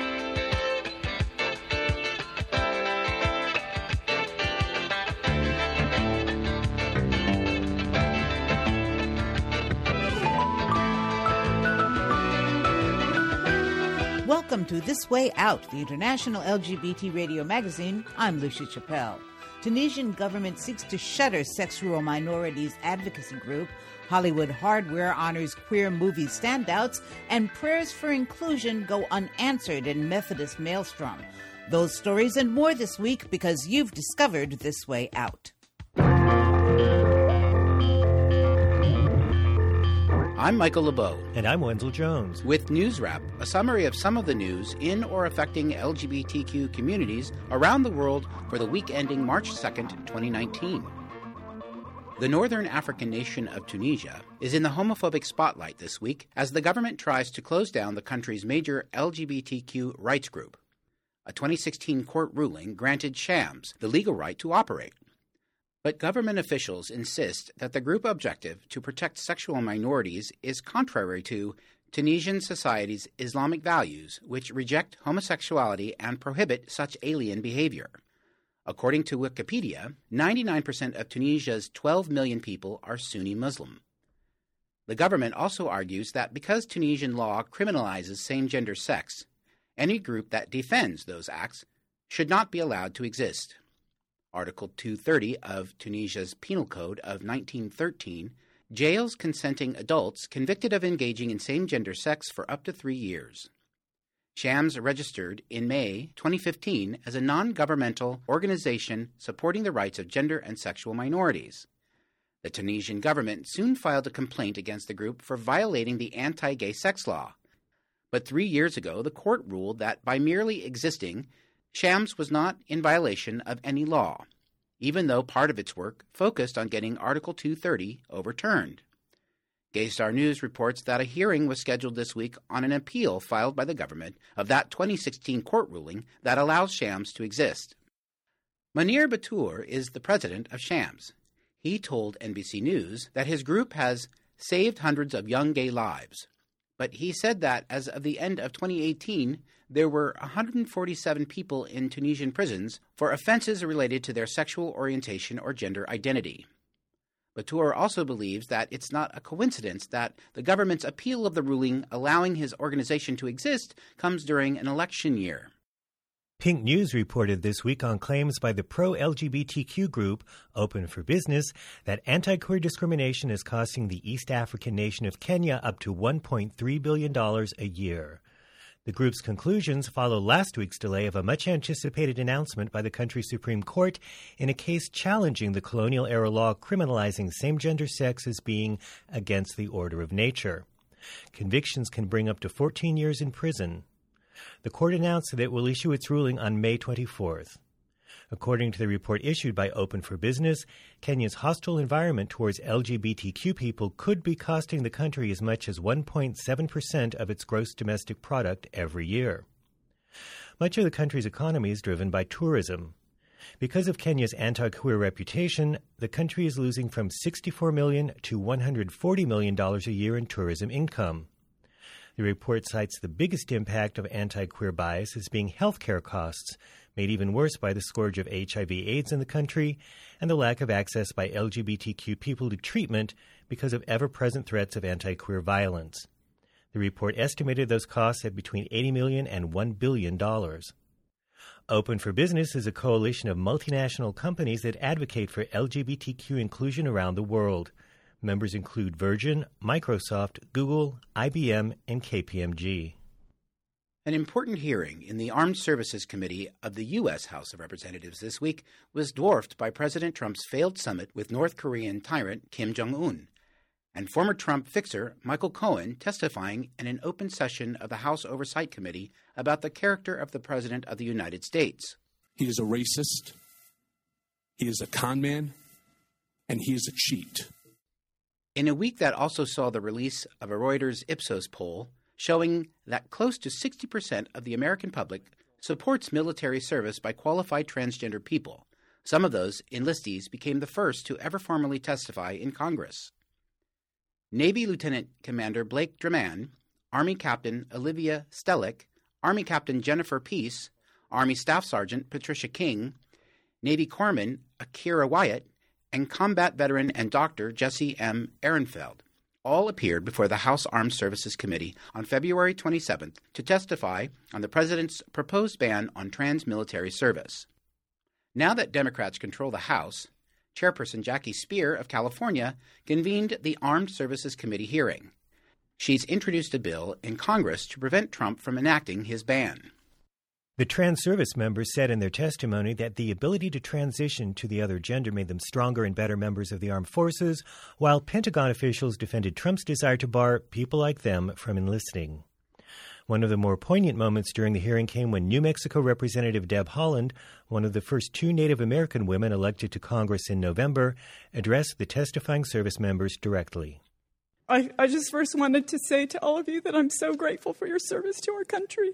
Welcome to This Way Out, the international LGBT radio magazine. I'm Lucia Chappelle. Tunisian government seeks to shutter sexual minorities advocacy group. Hollywood Hardware honors queer movie standouts, and prayers for inclusion go unanswered in Methodist maelstrom. Those stories and more this week because you've discovered This Way Out. I'm Michael LeBeau. And I'm Wenzel Jones. With News Wrap, a summary of some of the news in or affecting LGBTQ communities around the world for the week ending March 2nd, 2019. The northern African nation of Tunisia is in the homophobic spotlight this week as the government tries to close down the country's major LGBTQ rights group. A 2016 court ruling granted Shams the legal right to operate. But government officials insist that the group objective to protect sexual minorities is contrary to Tunisian society's Islamic values, which reject homosexuality and prohibit such alien behavior. According to Wikipedia, 99% of Tunisia's 12 million people are Sunni Muslim. The government also argues that because Tunisian law criminalizes same-gender sex, any group that defends those acts should not be allowed to exist. Article 230 of Tunisia's Penal Code of 1913 jails consenting adults convicted of engaging in same-gender sex for up to 3 years. Shams registered in May 2015 as a non-governmental organization supporting the rights of gender and sexual minorities. The Tunisian government soon filed a complaint against the group for violating the anti-gay sex law. But 3 years ago, the court ruled that by merely existing, Shams was not in violation of any law, even though part of its work focused on getting Article 230 overturned. Gaystar News reports that a hearing was scheduled this week on an appeal filed by the government of that 2016 court ruling that allows Shams to exist. Munir Batour is the president of Shams. He told NBC News that his group has saved hundreds of young gay lives. But he said that as of the end of 2018, there were 147 people in Tunisian prisons for offenses related to their sexual orientation or gender identity. Batour also believes that it's not a coincidence that the government's appeal of the ruling allowing his organization to exist comes during an election year. Pink News reported this week on claims by the pro-LGBTQ group Open for Business that anti-queer discrimination is costing the East African nation of Kenya up to $1.3 billion a year. The group's conclusions follow last week's delay of a much-anticipated announcement by the country's Supreme Court in a case challenging the colonial-era law criminalizing same-gender sex as being against the order of nature. Convictions can bring up to 14 years in prison. The court announced that it will issue its ruling on May 24th. According to the report issued by Open for Business, Kenya's hostile environment towards LGBTQ people could be costing the country as much as 1.7% of its gross domestic product every year. Much of the country's economy is driven by tourism. Because of Kenya's anti-queer reputation, the country is losing from $64 million to $140 million a year in tourism income. The report cites the biggest impact of anti-queer bias as being healthcare costs, made even worse by the scourge of HIV/AIDS in the country and the lack of access by LGBTQ people to treatment because of ever-present threats of anti-queer violence. The report estimated those costs at between $80 million and $1 billion. Open for Business is a coalition of multinational companies that advocate for LGBTQ inclusion around the world. Members include Virgin, Microsoft, Google, IBM, and KPMG. An important hearing in the Armed Services Committee of the U.S. House of Representatives this week was dwarfed by President Trump's failed summit with North Korean tyrant Kim Jong-un, and former Trump fixer Michael Cohen testifying in an open session of the House Oversight Committee about the character of the President of the United States. He is a racist, he is a con man, and he is a cheat. In a week that also saw the release of a Reuters Ipsos poll showing that close to 60% of the American public supports military service by qualified transgender people. Some of those enlistees became the first to ever formally testify in Congress. Navy Lieutenant Commander Blake Druman, Army Captain Olivia Stellick, Army Captain Jennifer Peace, Army Staff Sergeant Patricia King, Navy Corpsman Akira Wyatt, and combat veteran and doctor Jesse M. Ehrenfeld all appeared before the House Armed Services Committee on February 27th to testify on the President's proposed ban on trans-military service. Now that Democrats control the House, Chairperson Jackie Speer of California convened the Armed Services Committee hearing. She's introduced a bill in Congress to prevent Trump from enacting his ban. The trans service members said in their testimony that the ability to transition to the other gender made them stronger and better members of the armed forces, while Pentagon officials defended Trump's desire to bar people like them from enlisting. One of the more poignant moments during the hearing came when New Mexico Representative Deb Haaland, one of the first two Native American women elected to Congress in November, addressed the testifying service members directly. I just first wanted to say to all of you that I'm so grateful for your service to our country.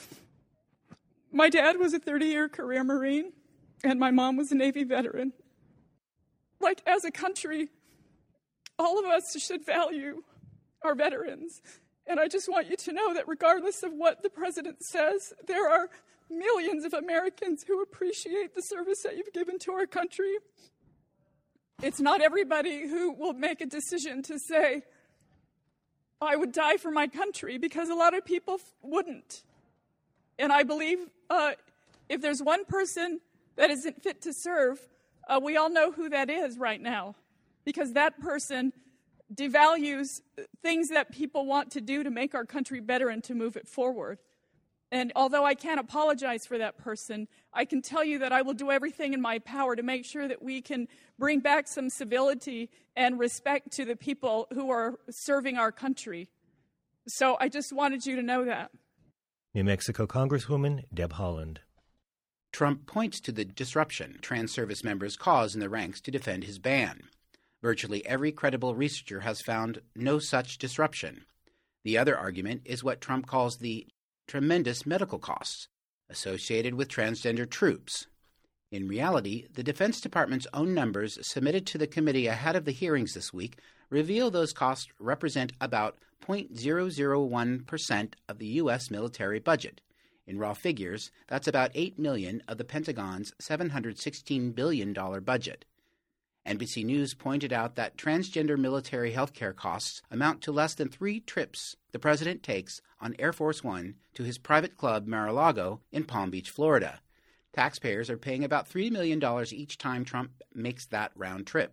My dad was a 30-year career Marine, and my mom was a Navy veteran. Like, as a country, all of us should value our veterans. And I just want you to know that regardless of what the president says, there are millions of Americans who appreciate the service that you've given to our country. It's not everybody who will make a decision to say, I would die for my country, because a lot of people wouldn't. And I believe if there's one person that isn't fit to serve, we all know who that is right now, because that person devalues things that people want to do to make our country better and to move it forward. And although I can't apologize for that person, I can tell you that I will do everything in my power to make sure that we can bring back some civility and respect to the people who are serving our country. So I just wanted you to know that. New Mexico Congresswoman Deb Haaland. Trump points to the disruption trans service members cause in the ranks to defend his ban. Virtually every credible researcher has found no such disruption. The other argument is what Trump calls the tremendous medical costs associated with transgender troops. In reality, the Defense Department's own numbers submitted to the committee ahead of the hearings this week reveal those costs represent about 0.001% of the U.S. military budget. In raw figures, that's about $8 million of the Pentagon's $716 billion budget. NBC News pointed out that transgender military health care costs amount to less than 3 trips the president takes on Air Force One to his private club Mar-a-Lago in Palm Beach, Florida. Taxpayers are paying about $3 million each time Trump makes that round trip.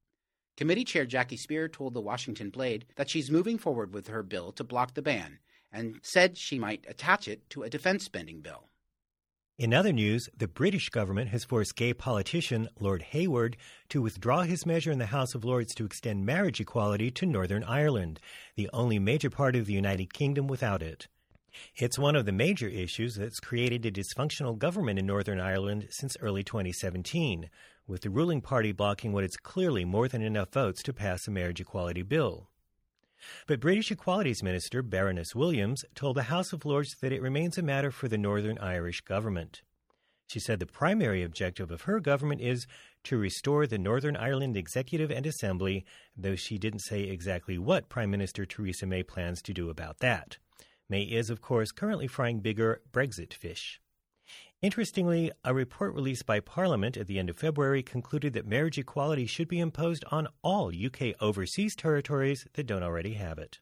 Committee Chair Jackie Speer told the Washington Blade that she's moving forward with her bill to block the ban and said she might attach it to a defense spending bill. In other news, the British government has forced gay politician Lord Hayward to withdraw his measure in the House of Lords to extend marriage equality to Northern Ireland, the only major part of the United Kingdom without it. It's one of the major issues that's created a dysfunctional government in Northern Ireland since early 2017, with the ruling party blocking what is clearly more than enough votes to pass a marriage equality bill. But British Equalities Minister Baroness Williams told the House of Lords that it remains a matter for the Northern Irish government. She said the primary objective of her government is to restore the Northern Ireland Executive and Assembly, though she didn't say exactly what Prime Minister Theresa May plans to do about that. May is, of course, currently frying bigger Brexit fish. Interestingly, a report released by Parliament at the end of February concluded that marriage equality should be imposed on all UK overseas territories that don't already have it.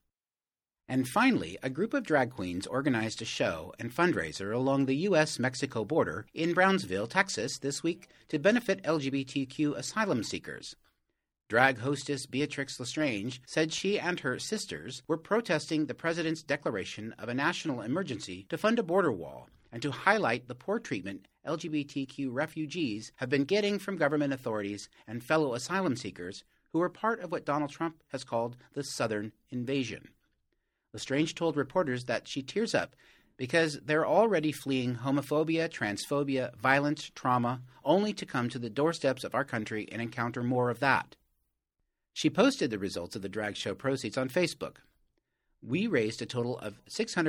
And finally, a group of drag queens organized a show and fundraiser along the U.S.-Mexico border in Brownsville, Texas, this week to benefit LGBTQ asylum seekers. Drag hostess Beatrix Lestrange said she and her sisters were protesting the president's declaration of a national emergency to fund a border wall and to highlight the poor treatment LGBTQ refugees have been getting from government authorities and fellow asylum seekers who are part of what Donald Trump has called the Southern Invasion. Lestrange told reporters that she tears up because they're already fleeing homophobia, transphobia, violence, trauma, only to come to the doorsteps of our country and encounter more of that. She posted the results of the drag show proceeds on Facebook. We raised a total of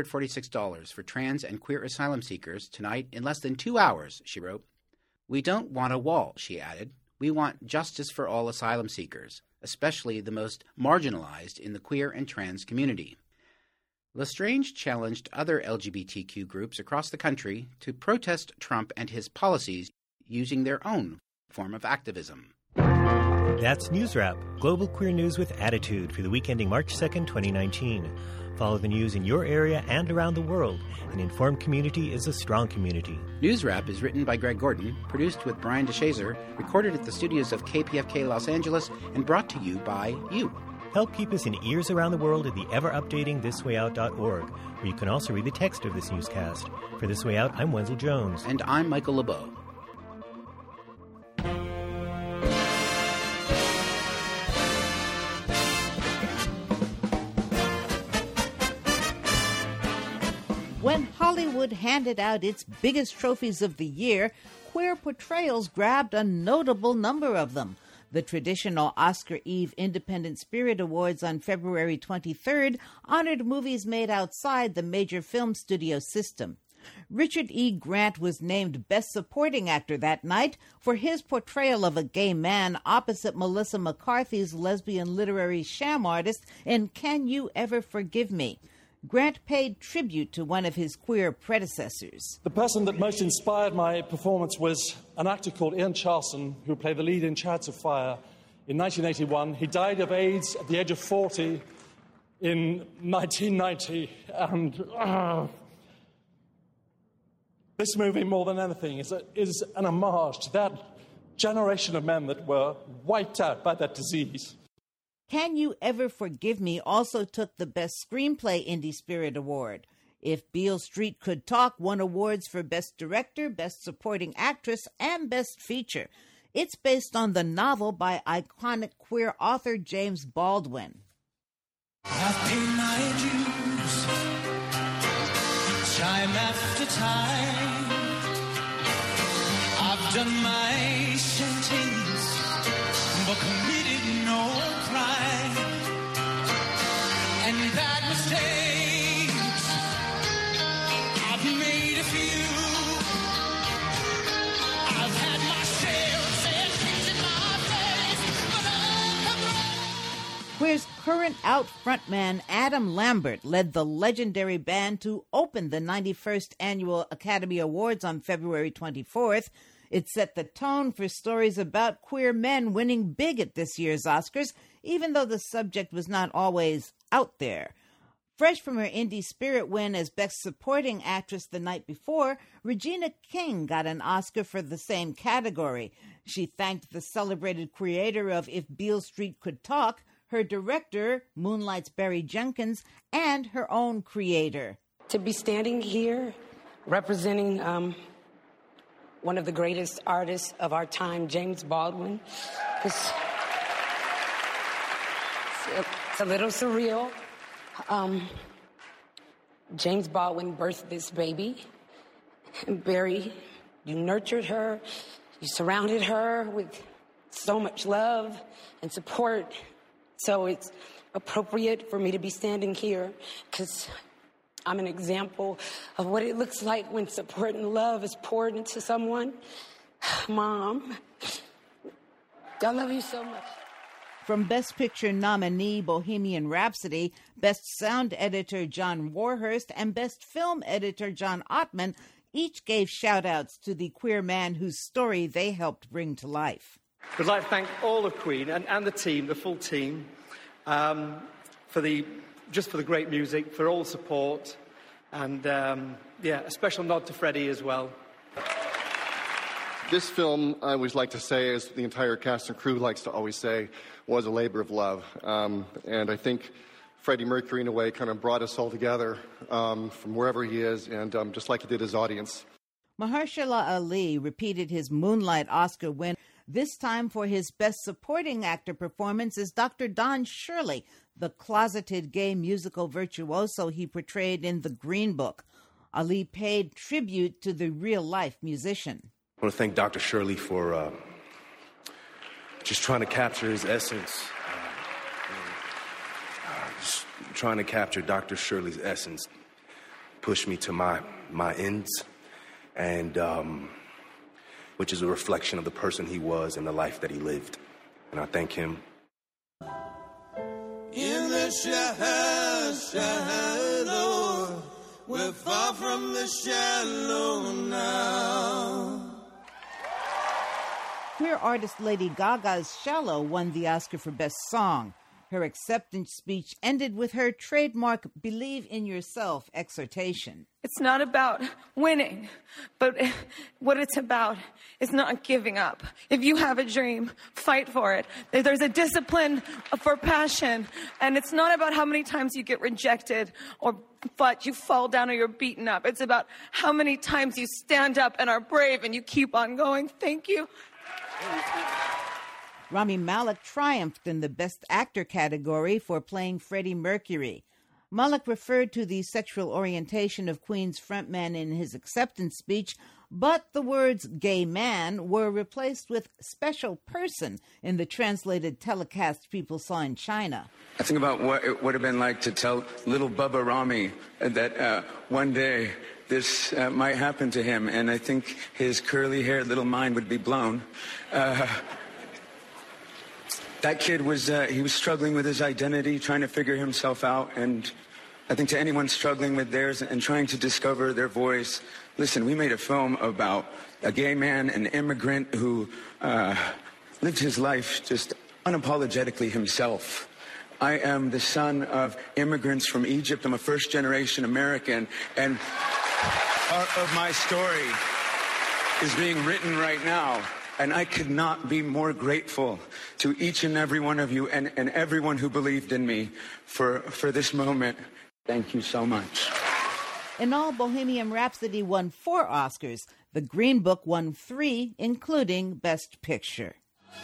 $646 for trans and queer asylum seekers tonight in less than 2 hours, she wrote. We don't want a wall, she added. We want justice for all asylum seekers, especially the most marginalized in the queer and trans community. Lestrange challenged other LGBTQ groups across the country to protest Trump and his policies using their own form of activism. That's News Wrap, global queer news with attitude for the week ending March 2nd, 2019. Follow the news in your area and around the world. An informed community is a strong community. News Wrap is written by Greg Gordon, produced with Brian DeShazer, recorded at the studios of KPFK Los Angeles, and brought to you by you. Help keep us in ears around the world at the ever-updating thiswayout.org, where you can also read the text of this newscast. For This Way Out, I'm Wenzel Jones. And I'm Michael LeBeau. When Hollywood handed out its biggest trophies of the year, queer portrayals grabbed a notable number of them. The traditional Oscar Eve Independent Spirit Awards on February 23rd honored movies made outside the major film studio system. Richard E. Grant was named Best Supporting Actor that night for his portrayal of a gay man opposite Melissa McCarthy's lesbian literary sham artist in Can You Ever Forgive Me? Grant paid tribute to one of his queer predecessors. The person that most inspired my performance was an actor called Ian Charlson, who played the lead in Chariots of Fire in 1981. He died of AIDS at the age of 40 in 1990. And this movie, more than anything, is an homage to that generation of men that were wiped out by that disease. Can You Ever Forgive Me also took the Best Screenplay Indie Spirit Award. If Beale Street Could Talk won awards for Best Director, Best Supporting Actress, and Best Feature. It's based on the novel by iconic queer author James Baldwin. I've paid my dues, time after time. I've done my sentence, but committed no crime. And bad mistakes, I've made a few. I've had my share of sad things in my face, but Queer's current out frontman Adam Lambert led the legendary band to open the 91st Annual Academy Awards on February 24th. It set the tone for stories about queer men winning big at this year's Oscars, even though the subject was not always out there. Fresh from her indie spirit win as Best Supporting Actress the night before, Regina King got an Oscar for the same category. She thanked the celebrated creator of If Beale Street Could Talk, her director, Moonlight's Barry Jenkins, and her own creator. To be standing here representing one of the greatest artists of our time, James Baldwin, it's a little surreal. James Baldwin birthed this baby. And Barry, you nurtured her. You surrounded her with so much love and support. So it's appropriate for me to be standing here because I'm an example of what it looks like when support and love is poured into someone. Mom, I love you so much. From Best Picture nominee Bohemian Rhapsody, Best Sound Editor John Warhurst, and Best Film Editor John Ottman each gave shout-outs to the queer man whose story they helped bring to life. I'd like to thank all of Queen and the team, the full team, for the great music, for all the support, and a special nod to Freddie as well. This film, I always like to say, as the entire cast and crew likes to always say, was a labor of love. And I think Freddie Mercury, in a way, kind of brought us all together from wherever he is, and just like he did his audience. Mahershala Ali repeated his Moonlight Oscar win, this time for his Best Supporting Actor performance as Dr. Don Shirley, the closeted gay musical virtuoso he portrayed in The Green Book. Ali paid tribute to the real-life musician. I want to thank Dr. Shirley for just trying to capture his essence. Just trying to capture Dr. Shirley's essence pushed me to my ends, and which is a reflection of the person he was and the life that he lived. And I thank him. In the shadow, we're far from the shallow now. Queer artist Lady Gaga's Shallow won the Oscar for Best Song. Her acceptance speech ended with her trademark Believe in Yourself exhortation. It's not about winning, but what it's about is not giving up. If you have a dream, fight for it. There's a discipline for passion, and it's not about how many times you get rejected but you fall down or you're beaten up. It's about how many times you stand up and are brave and you keep on going. Thank you. Rami Malek triumphed in the Best Actor category for playing Freddie Mercury. Malek referred to the sexual orientation of Queen's frontman in his acceptance speech, but the words gay man were replaced with special person in the translated telecast people saw in China. I think about what it would have been like to tell little Bubba Rami that one day this might happen to him, and I think his curly-haired little mind would be blown. That kid was struggling with his identity, trying to figure himself out, and I think to anyone struggling with theirs and trying to discover their voice, listen, we made a film about a gay man, an immigrant who lived his life just unapologetically himself. I am the son of immigrants from Egypt. I'm a first-generation American, and part of my story is being written right now. And I could not be more grateful to each and every one of you and everyone who believed in me for this moment. Thank you so much. In all, Bohemian Rhapsody won 4 Oscars. The Green Book won 3, including Best Picture.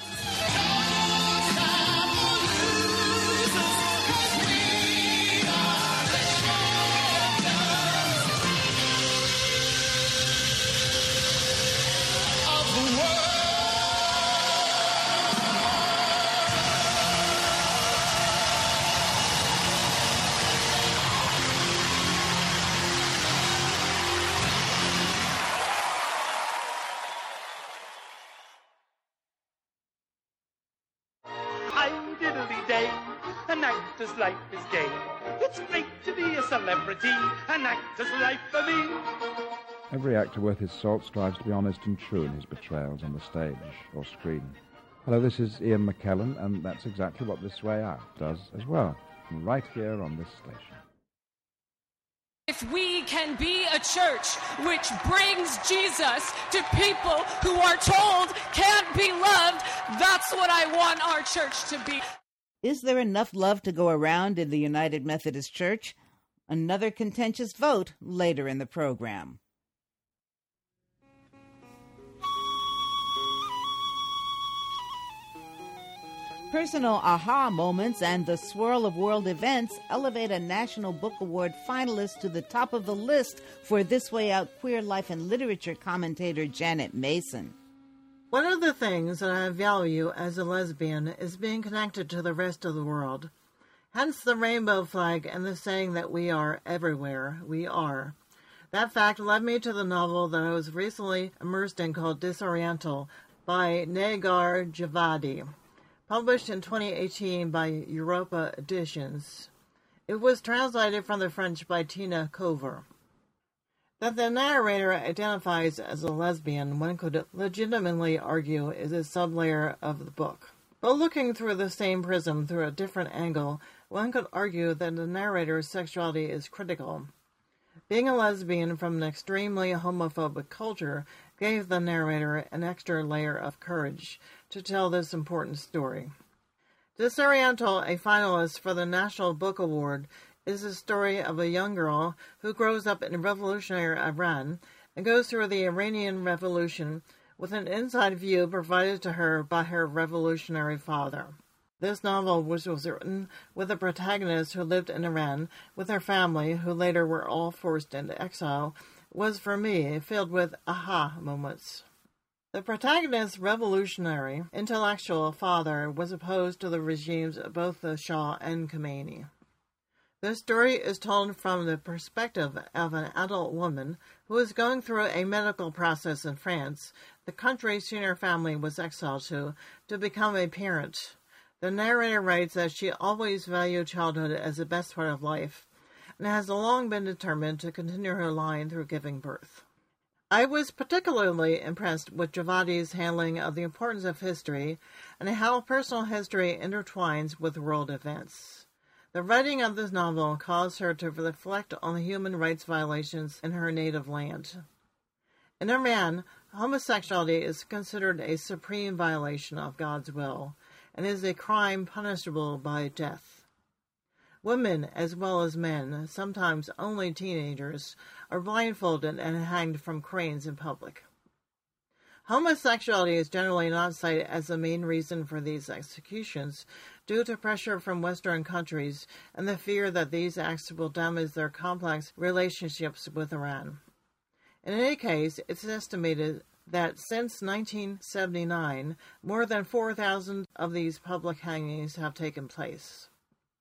An actor's life is gay. It's great to be a celebrity. An actor's life for me. Every actor worth his salt strives to be honest and true in his portrayals on the stage or screen. Hello, this is Ian McKellen, and that's exactly what This Way Out does as well, right here on this station. If we can be a church which brings Jesus to people who are told can't be loved, that's what I want our church to be. Is there enough love to go around in the United Methodist Church? Another contentious vote later in the program. Personal aha moments and the swirl of world events elevate a National Book Award finalist to the top of the list for This Way Out queer life and literature commentator Janet Mason. One of the things that I value as a lesbian is being connected to the rest of the world. Hence the rainbow flag and the saying that we are everywhere we are. That fact led me to the novel that I was recently immersed in called Disoriental by Negar Javadi, published in 2018 by Europa Editions. It was translated from the French by Tina Cover. That the narrator identifies as a lesbian, one could legitimately argue, is a sublayer of the book. But looking through the same prism through a different angle, one could argue that the narrator's sexuality is critical. Being a lesbian from an extremely homophobic culture gave the narrator an extra layer of courage to tell this important story. Disoriental, a finalist for the National Book Award, is the story of a young girl who grows up in revolutionary Iran and goes through the Iranian Revolution with an inside view provided to her by her revolutionary father. This novel, which was written with a protagonist who lived in Iran with her family, who later were all forced into exile, was for me filled with aha moments. The protagonist's revolutionary, intellectual father was opposed to the regimes of both the Shah and Khomeini. The story is told from the perspective of an adult woman who is going through a medical process in France, the country she and her family was exiled to become a parent. The narrator writes that she always valued childhood as the best part of life and has long been determined to continue her line through giving birth. I was particularly impressed with Javadi's handling of the importance of history and how personal history intertwines with world events. The writing of this novel caused her to reflect on the human rights violations in her native land. In Iran, homosexuality is considered a supreme violation of God's will and is a crime punishable by death. Women, as well as men, sometimes only teenagers, are blindfolded and hanged from cranes in public. Homosexuality is generally not cited as the main reason for these executions due to pressure from Western countries and the fear that these acts will damage their complex relationships with Iran. In any case, it's estimated that since 1979, more than 4,000 of these public hangings have taken place.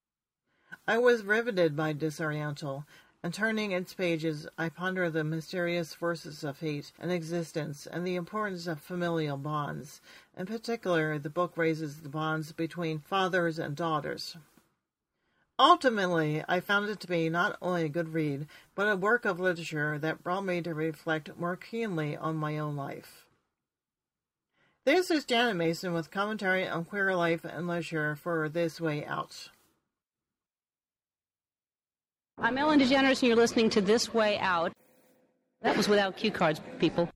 I was riveted by Disoriental, and turning its pages, I ponder the mysterious forces of fate and existence and the importance of familial bonds. In particular, the book raises the bonds between fathers and daughters. Ultimately, I found it to be not only a good read, but a work of literature that brought me to reflect more keenly on my own life. This is Janet Mason with commentary on queer life and literature for This Way Out. I'm Ellen DeGeneres, and you're listening to This Way Out. That was without cue cards, people.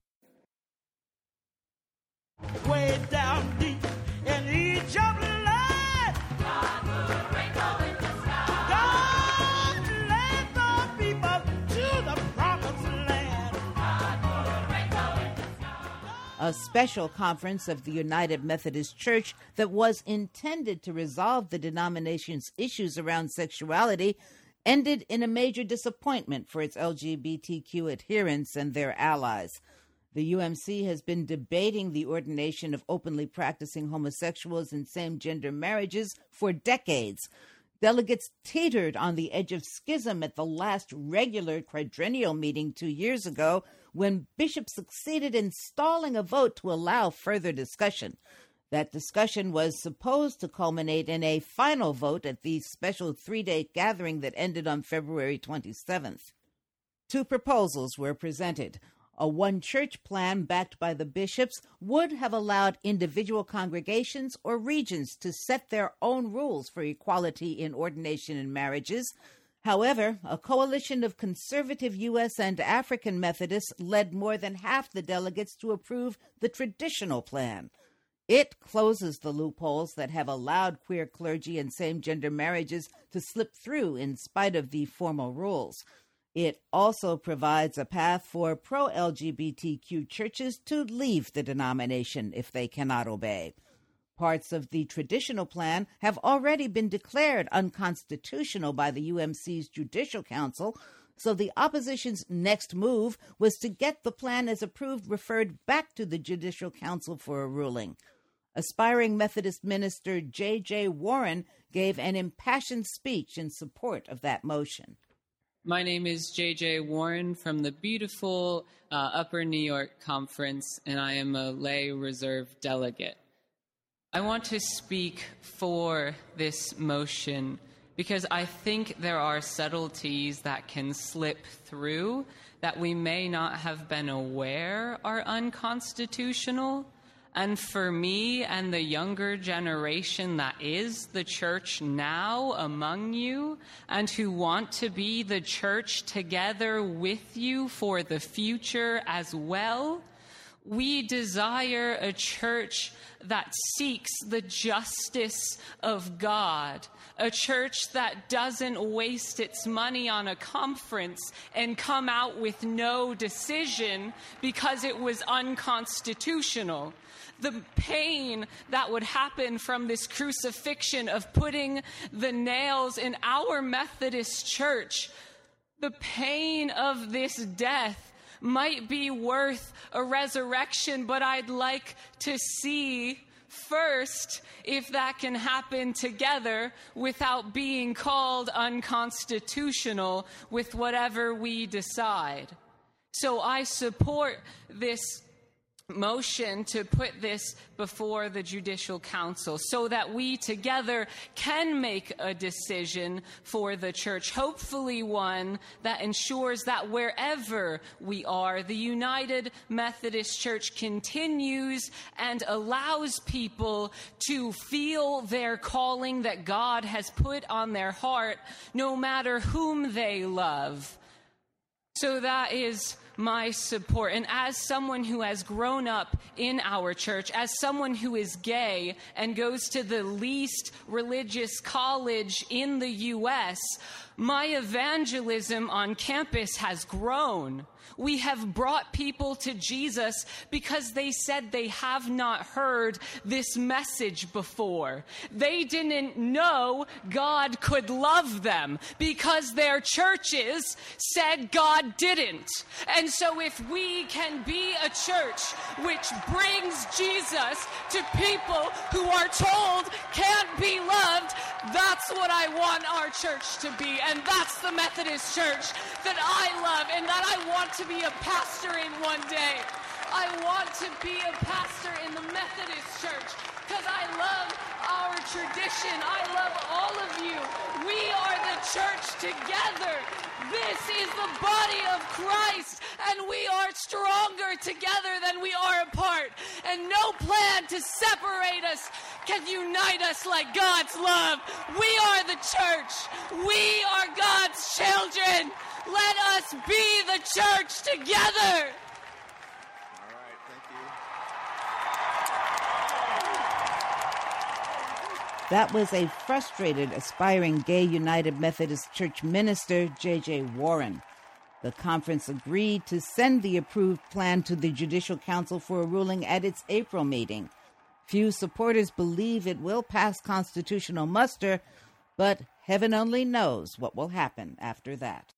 Way down deep in each of the land, God put a rainbow in the sky. God led the people to the promised land. God put a rainbow in the sky. A special conference of the United Methodist Church that was intended to resolve the denomination's issues around sexuality ended in a major disappointment for its LGBTQ adherents and their allies. The UMC has been debating the ordination of openly practicing homosexuals in same-gender marriages for decades. Delegates teetered on the edge of schism at the last regular quadrennial meeting 2 years ago when bishops succeeded in stalling a vote to allow further discussion. That discussion was supposed to culminate in a final vote at the special 3-day gathering that ended on February 27th. 2 proposals were presented. A one-church plan backed by the bishops would have allowed individual congregations or regions to set their own rules for equality in ordination and marriages. However, a coalition of conservative U.S. and African Methodists led more than half the delegates to approve the traditional plan. It closes the loopholes that have allowed queer clergy and same-gender marriages to slip through in spite of the formal rules. It also provides a path for pro-LGBTQ churches to leave the denomination if they cannot obey. Parts of the traditional plan have already been declared unconstitutional by the UMC's Judicial Council, so the opposition's next move was to get the plan as approved referred back to the Judicial Council for a ruling. Aspiring Methodist minister J.J. Warren gave an impassioned speech in support of that motion. My name is J.J. Warren from the beautiful Upper New York Conference, and I am a lay reserve delegate. I want to speak for this motion because I think there are subtleties that can slip through that we may not have been aware are unconstitutional. And for me and the younger generation that is the church now among you and who want to be the church together with you for the future as well, we desire a church that seeks the justice of God, a church that doesn't waste its money on a conference and come out with no decision because it was unconstitutional. The pain that would happen from this crucifixion of putting the nails in our Methodist church, the pain of this death might be worth a resurrection, but I'd like to see first if that can happen together without being called unconstitutional with whatever we decide. So I support this motion to put this before the Judicial Council so that we together can make a decision for the church, hopefully one that ensures that wherever we are, the United Methodist Church continues and allows people to feel their calling that God has put on their heart, no matter whom they love. So that is my support. And as someone who has grown up in our church, as someone who is gay and goes to the least religious college in the U.S., my evangelism on campus has grown. We have brought people to Jesus because they said they have not heard this message before. They didn't know God could love them because their churches said God didn't. And so if we can be a church which brings Jesus to people who are told can't be loved, that's what I want our church to be. And that's the Methodist church that I love and that I want to be a pastor in one day. I want to be a pastor in the Methodist church because I love our tradition. I love all of you. We are the church together. This is the body of Christ, and we are stronger together than we are apart. And no plan to separate us can unite us like God's love. We are the church. We are God's children. Let us be the church together. That was a frustrated, aspiring gay United Methodist Church minister, J.J. Warren. The conference agreed to send the approved plan to the Judicial Council for a ruling at its April meeting. Few supporters believe it will pass constitutional muster, but heaven only knows what will happen after that.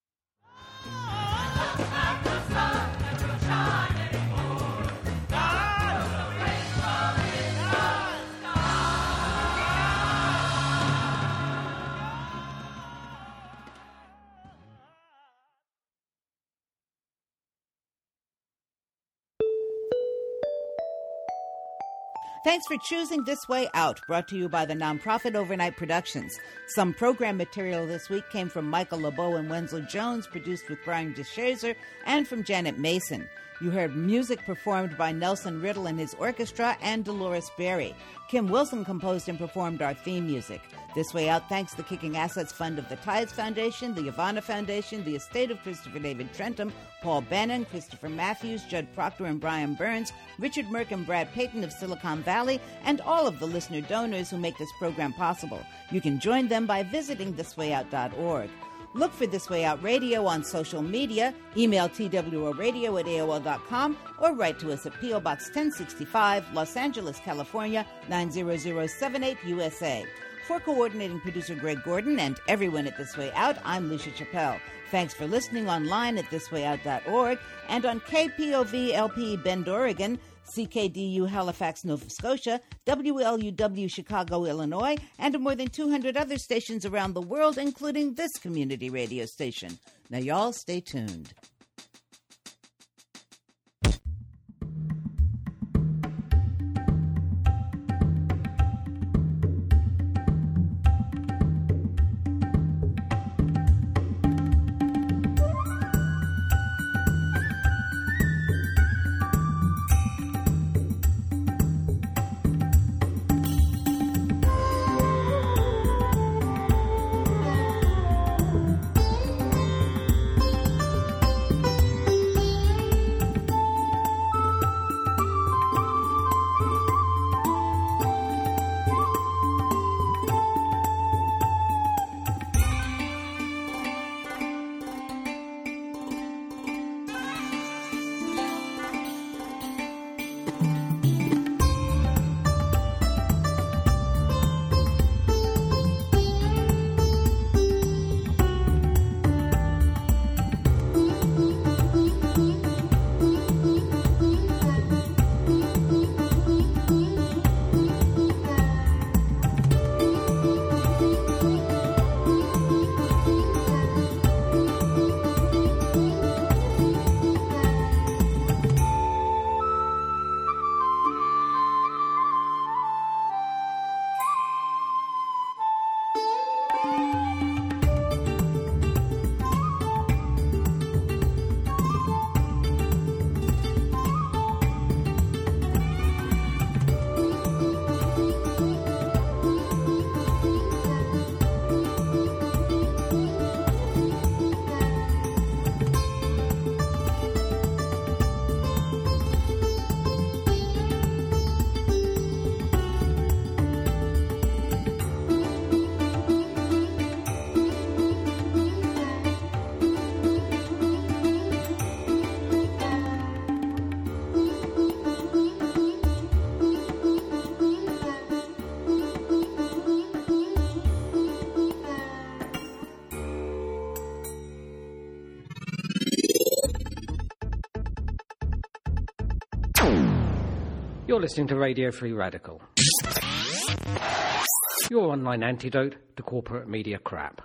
Thanks for choosing This Way Out, brought to you by the nonprofit Overnight Productions. Some program material this week came from Michael LeBeau and Wenzel Jones, produced with Brian DeShazer, and from Janet Mason. You heard music performed by Nelson Riddle and his orchestra and Dolores Berry. Kim Wilson composed and performed our theme music. This Way Out thanks the Kicking Assets Fund of the Tides Foundation, the Ivana Foundation, the estate of Christopher David Trentham, Paul Bannon, Christopher Matthews, Judd Proctor and Brian Burns, Richard Merck and Brad Payton of Silicon Valley, and all of the listener donors who make this program possible. You can join them by visiting thiswayout.org. Look for This Way Out Radio on social media, email tworadio@aol.com, or write to us at P.O. Box 1065, Los Angeles, California, 90078 USA. For coordinating producer Greg Gordon and everyone at This Way Out, I'm Lucia Chappelle. Thanks for listening online at thiswayout.org and on KPOV-LP Bend, Oregon, CKDU Halifax, Nova Scotia, WLUW Chicago, Illinois, and more than 200 other stations around the world, including this community radio station. Now, y'all stay tuned. You're listening to Radio Free Radical, your online antidote to corporate media crap.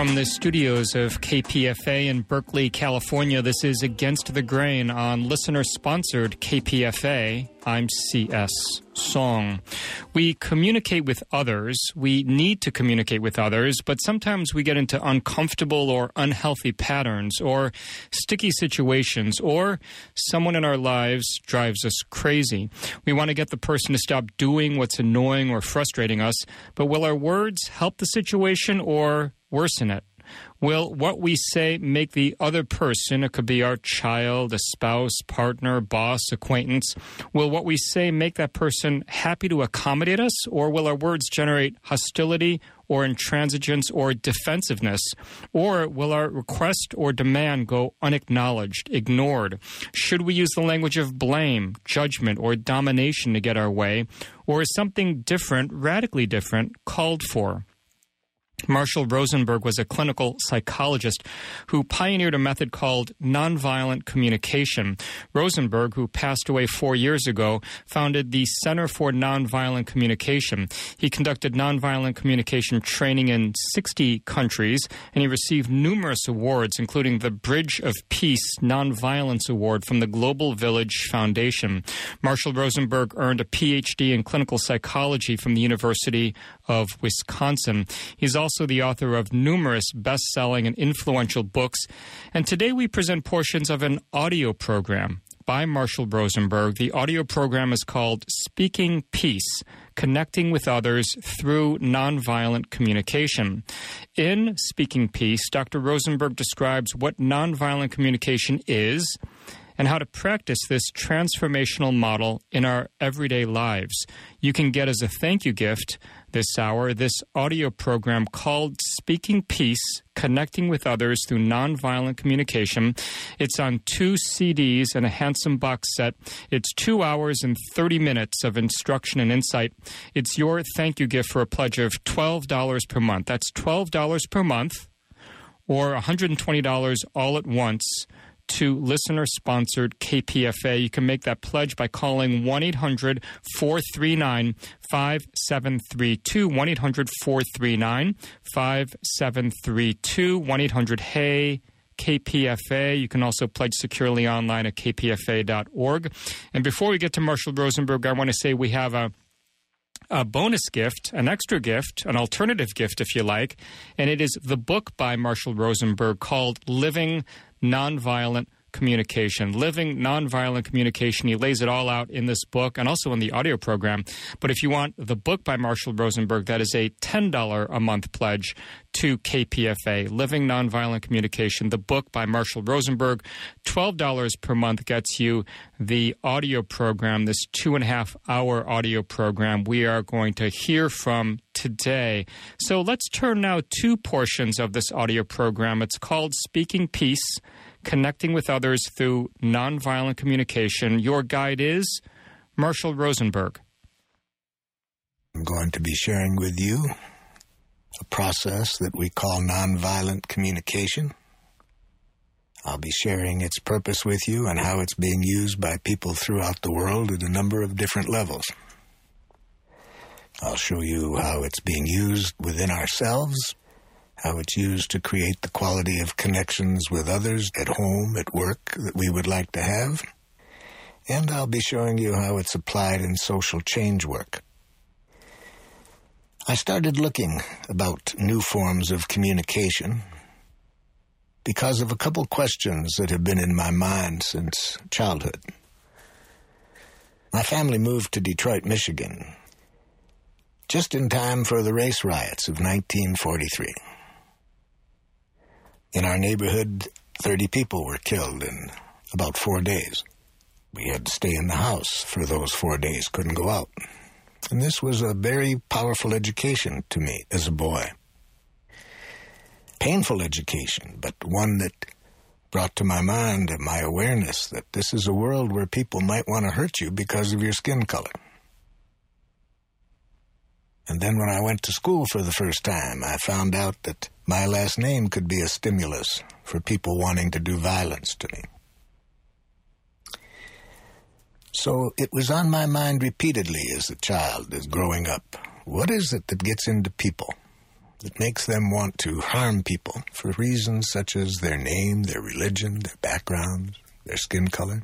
From the studios of KPFA in Berkeley, California, this is Against the Grain on listener-sponsored KPFA. I'm C.S. Song. We communicate with others. We need to communicate with others, but sometimes we get into uncomfortable or unhealthy patterns or sticky situations, or someone in our lives drives us crazy. We want to get the person to stop doing what's annoying or frustrating us, but will our words help the situation or worsen it? Will what we say make the other person, it could be our child, a spouse, partner, boss, acquaintance, will what we say make that person happy to accommodate us, or will our words generate hostility or intransigence or defensiveness? Or will our request or demand go unacknowledged, ignored? Should we use the language of blame, judgment, or domination to get our way? Or is something different, radically different, called for? Marshall Rosenberg was a clinical psychologist who pioneered a method called nonviolent communication. Rosenberg, who passed away 4 years ago, founded the Center for Nonviolent Communication. He conducted nonviolent communication training in 60 countries, and he received numerous awards, including the Bridge of Peace Nonviolence Award from the Global Village Foundation. Marshall Rosenberg earned a PhD in clinical psychology from the University of Wisconsin. He's also the author of numerous best-selling and influential books. And today we present portions of an audio program by Marshall Rosenberg. The audio program is called Speaking Peace, Connecting with Others Through Nonviolent Communication. In Speaking Peace, Dr. Rosenberg describes what nonviolent communication is and how to practice this transformational model in our everyday lives. You can get as a thank you gift this hour this audio program called Speaking Peace, Connecting with Others Through Nonviolent Communication. It's on 2 CDs and a handsome box set. It's 2 hours and 30 minutes of instruction and insight. It's your thank you gift for a pledge of $12 per month. That's $12 per month, or $120 all at once, to listener-sponsored KPFA. You can make that pledge by calling 1-800-439-5732, 1-800-439-5732, 1-800-HEY-KPFA. You can also pledge securely online at kpfa.org. And before we get to Marshall Rosenberg, I want to say we have a bonus gift, an extra gift, an alternative gift, if you like, and it is the book by Marshall Rosenberg called Living Nonviolent Communication. Living Nonviolent Communication. He lays it all out in this book and also in the audio program. But if you want the book by Marshall Rosenberg, that is a $10 a month pledge to KPFA. Living Nonviolent Communication, the book by Marshall Rosenberg. $12 per month gets you the audio program, this 2.5-hour audio program we are going to hear from today. So let's turn now to portions of this audio program. It's called Speaking Peace, Connecting with Others Through Nonviolent Communication. Your guide is Marshall Rosenberg. I'm going to be sharing with you a process that we call nonviolent communication. I'll be sharing its purpose with you and how it's being used by people throughout the world at a number of different levels. I'll show you how it's being used within ourselves, how it's used to create the quality of connections with others at home, at work that we would like to have. And I'll be showing you how it's applied in social change work. I started looking about new forms of communication because of a couple questions that have been in my mind since childhood. My family moved to Detroit, Michigan, just in time for the race riots of 1943. In our neighborhood, 30 people were killed in about 4 days. We had to stay in the house for those 4 days, couldn't go out. And this was a very powerful education to me as a boy. Painful education, but one that brought to my mind my awareness that this is a world where people might want to hurt you because of your skin color. And then when I went to school for the first time, I found out that my last name could be a stimulus for people wanting to do violence to me. So it was on my mind repeatedly as a child, as growing up. What is it that gets into people? that makes them want to harm people for reasons such as their name, their religion, their background, their skin color.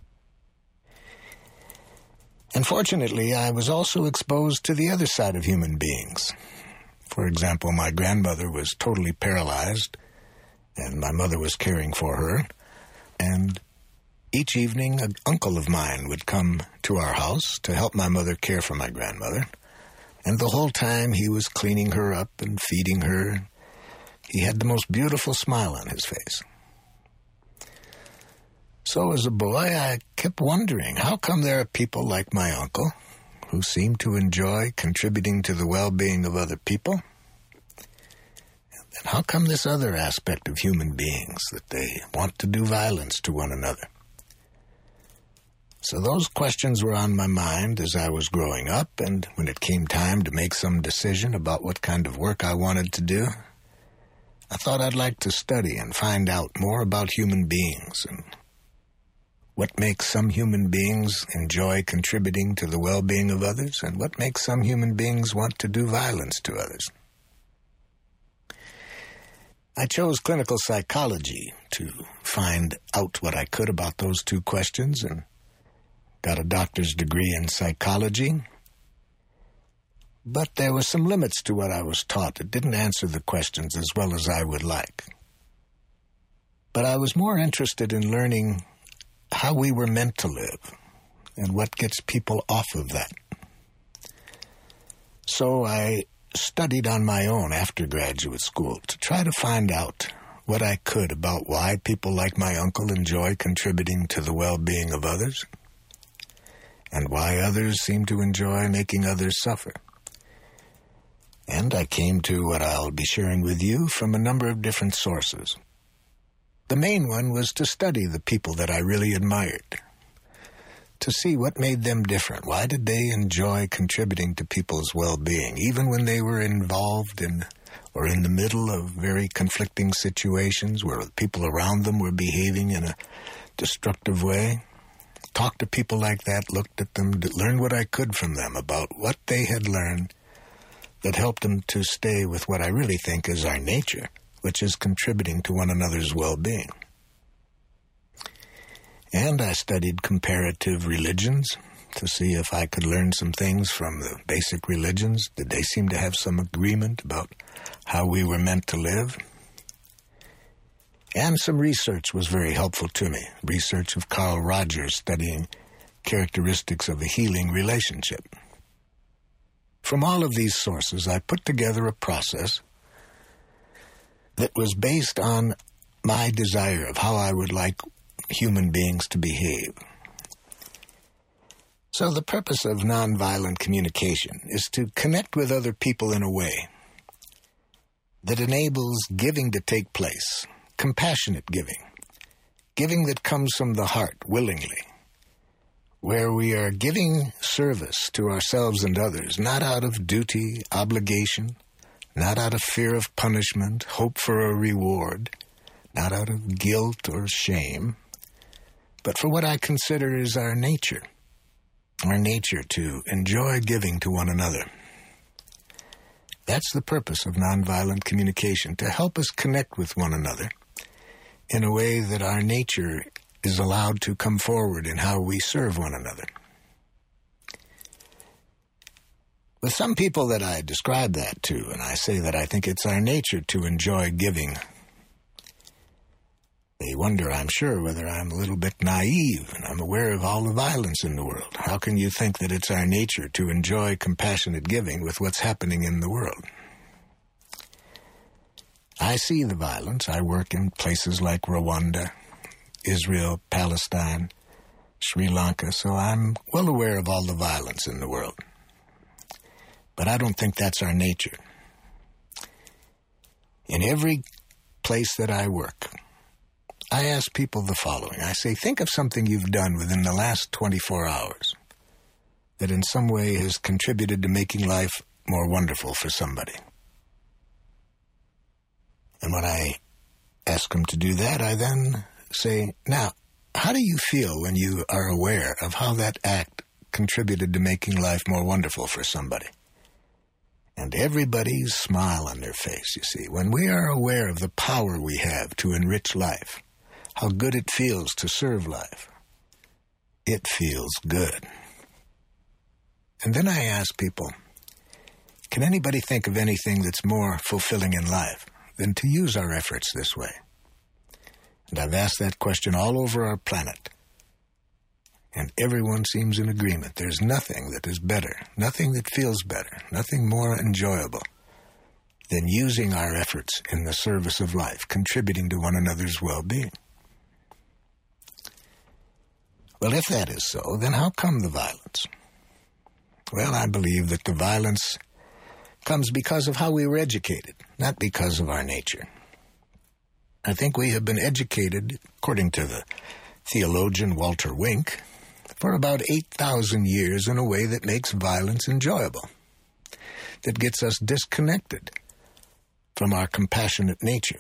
Unfortunately, I was also exposed to the other side of human beings. For example, my grandmother was totally paralyzed, and my mother was caring for her, and each evening an uncle of mine would come to our house to help my mother care for my grandmother, and the whole time he was cleaning her up and feeding her. He had the most beautiful smile on his face. So as a boy, I kept wondering, how come there are people like my uncle who seem to enjoy contributing to the well-being of other people? And how come this other aspect of human beings, that they want to do violence to one another? So those questions were on my mind as I was growing up, and when it came time to make some decision about what kind of work I wanted to do, I thought I'd like to study and find out more about human beings and what makes some human beings enjoy contributing to the well-being of others, and what makes some human beings want to do violence to others. I chose clinical psychology to find out what I could about those two questions and got a doctor's degree in psychology. But there were some limits to what I was taught. It didn't answer the questions as well as I would like. But I was more interested in learning how we were meant to live and what gets people off of that. So I studied on my own after graduate school to try to find out what I could about why people like my uncle enjoy contributing to the well-being of others and why others seem to enjoy making others suffer. And I came to what I'll be sharing with you from a number of different sources. The main one was to study the people that I really admired, to see what made them different. Why did they enjoy contributing to people's well-being, even when they were involved in or in the middle of very conflicting situations where the people around them were behaving in a destructive way? Talked to people like that, looked at them, learned what I could from them about what they had learned that helped them to stay with what I really think is our nature, which is contributing to one another's well-being. And I studied comparative religions to see if I could learn some things from the basic religions. Did they seem to have some agreement about how we were meant to live? And some research was very helpful to me. Research of Carl Rogers studying characteristics of a healing relationship. From all of these sources, I put together a process that was based on my desire of how I would like human beings to behave. So the purpose of nonviolent communication is to connect with other people in a way that enables giving to take place, compassionate giving that comes from the heart willingly, where we are giving service to ourselves and others, not out of duty, obligation, not out of fear of punishment, hope for a reward, not out of guilt or shame, but for what I consider is our nature to enjoy giving to one another. That's the purpose of nonviolent communication, to help us connect with one another in a way that our nature is allowed to come forward in how we serve one another. With some people that I describe that to, and I say that I think it's our nature to enjoy giving, they wonder, I'm sure, whether I'm a little bit naive and I'm aware of all the violence in the world. How can you think that it's our nature to enjoy compassionate giving with what's happening in the world? I see the violence. I work in places like Rwanda, Israel, Palestine, Sri Lanka, so I'm well aware of all the violence in the world. But I don't think that's our nature. In every place that I work, I ask people the following. I say, think of something you've done within the last 24 hours that in some way has contributed to making life more wonderful for somebody. And when I ask them to do that, I then say, now, how do you feel when you are aware of how that act contributed to making life more wonderful for somebody? and everybody's smile on their face, you see. When we are aware of the power we have to enrich life, how good it feels to serve life, it feels good. And then I ask people, can anybody think of anything that's more fulfilling in life than to use our efforts this way? And I've asked that question all over our planet. And everyone seems in agreement. There's nothing that is better, nothing that feels better, nothing more enjoyable than using our efforts in the service of life, contributing to one another's well-being. Well, if that is so, then how come the violence? Well, I believe that the violence comes because of how we were educated, not because of our nature. I think we have been educated, according to the theologian Walter Wink, for about 8,000 years in a way that makes violence enjoyable, that gets us disconnected from our compassionate nature.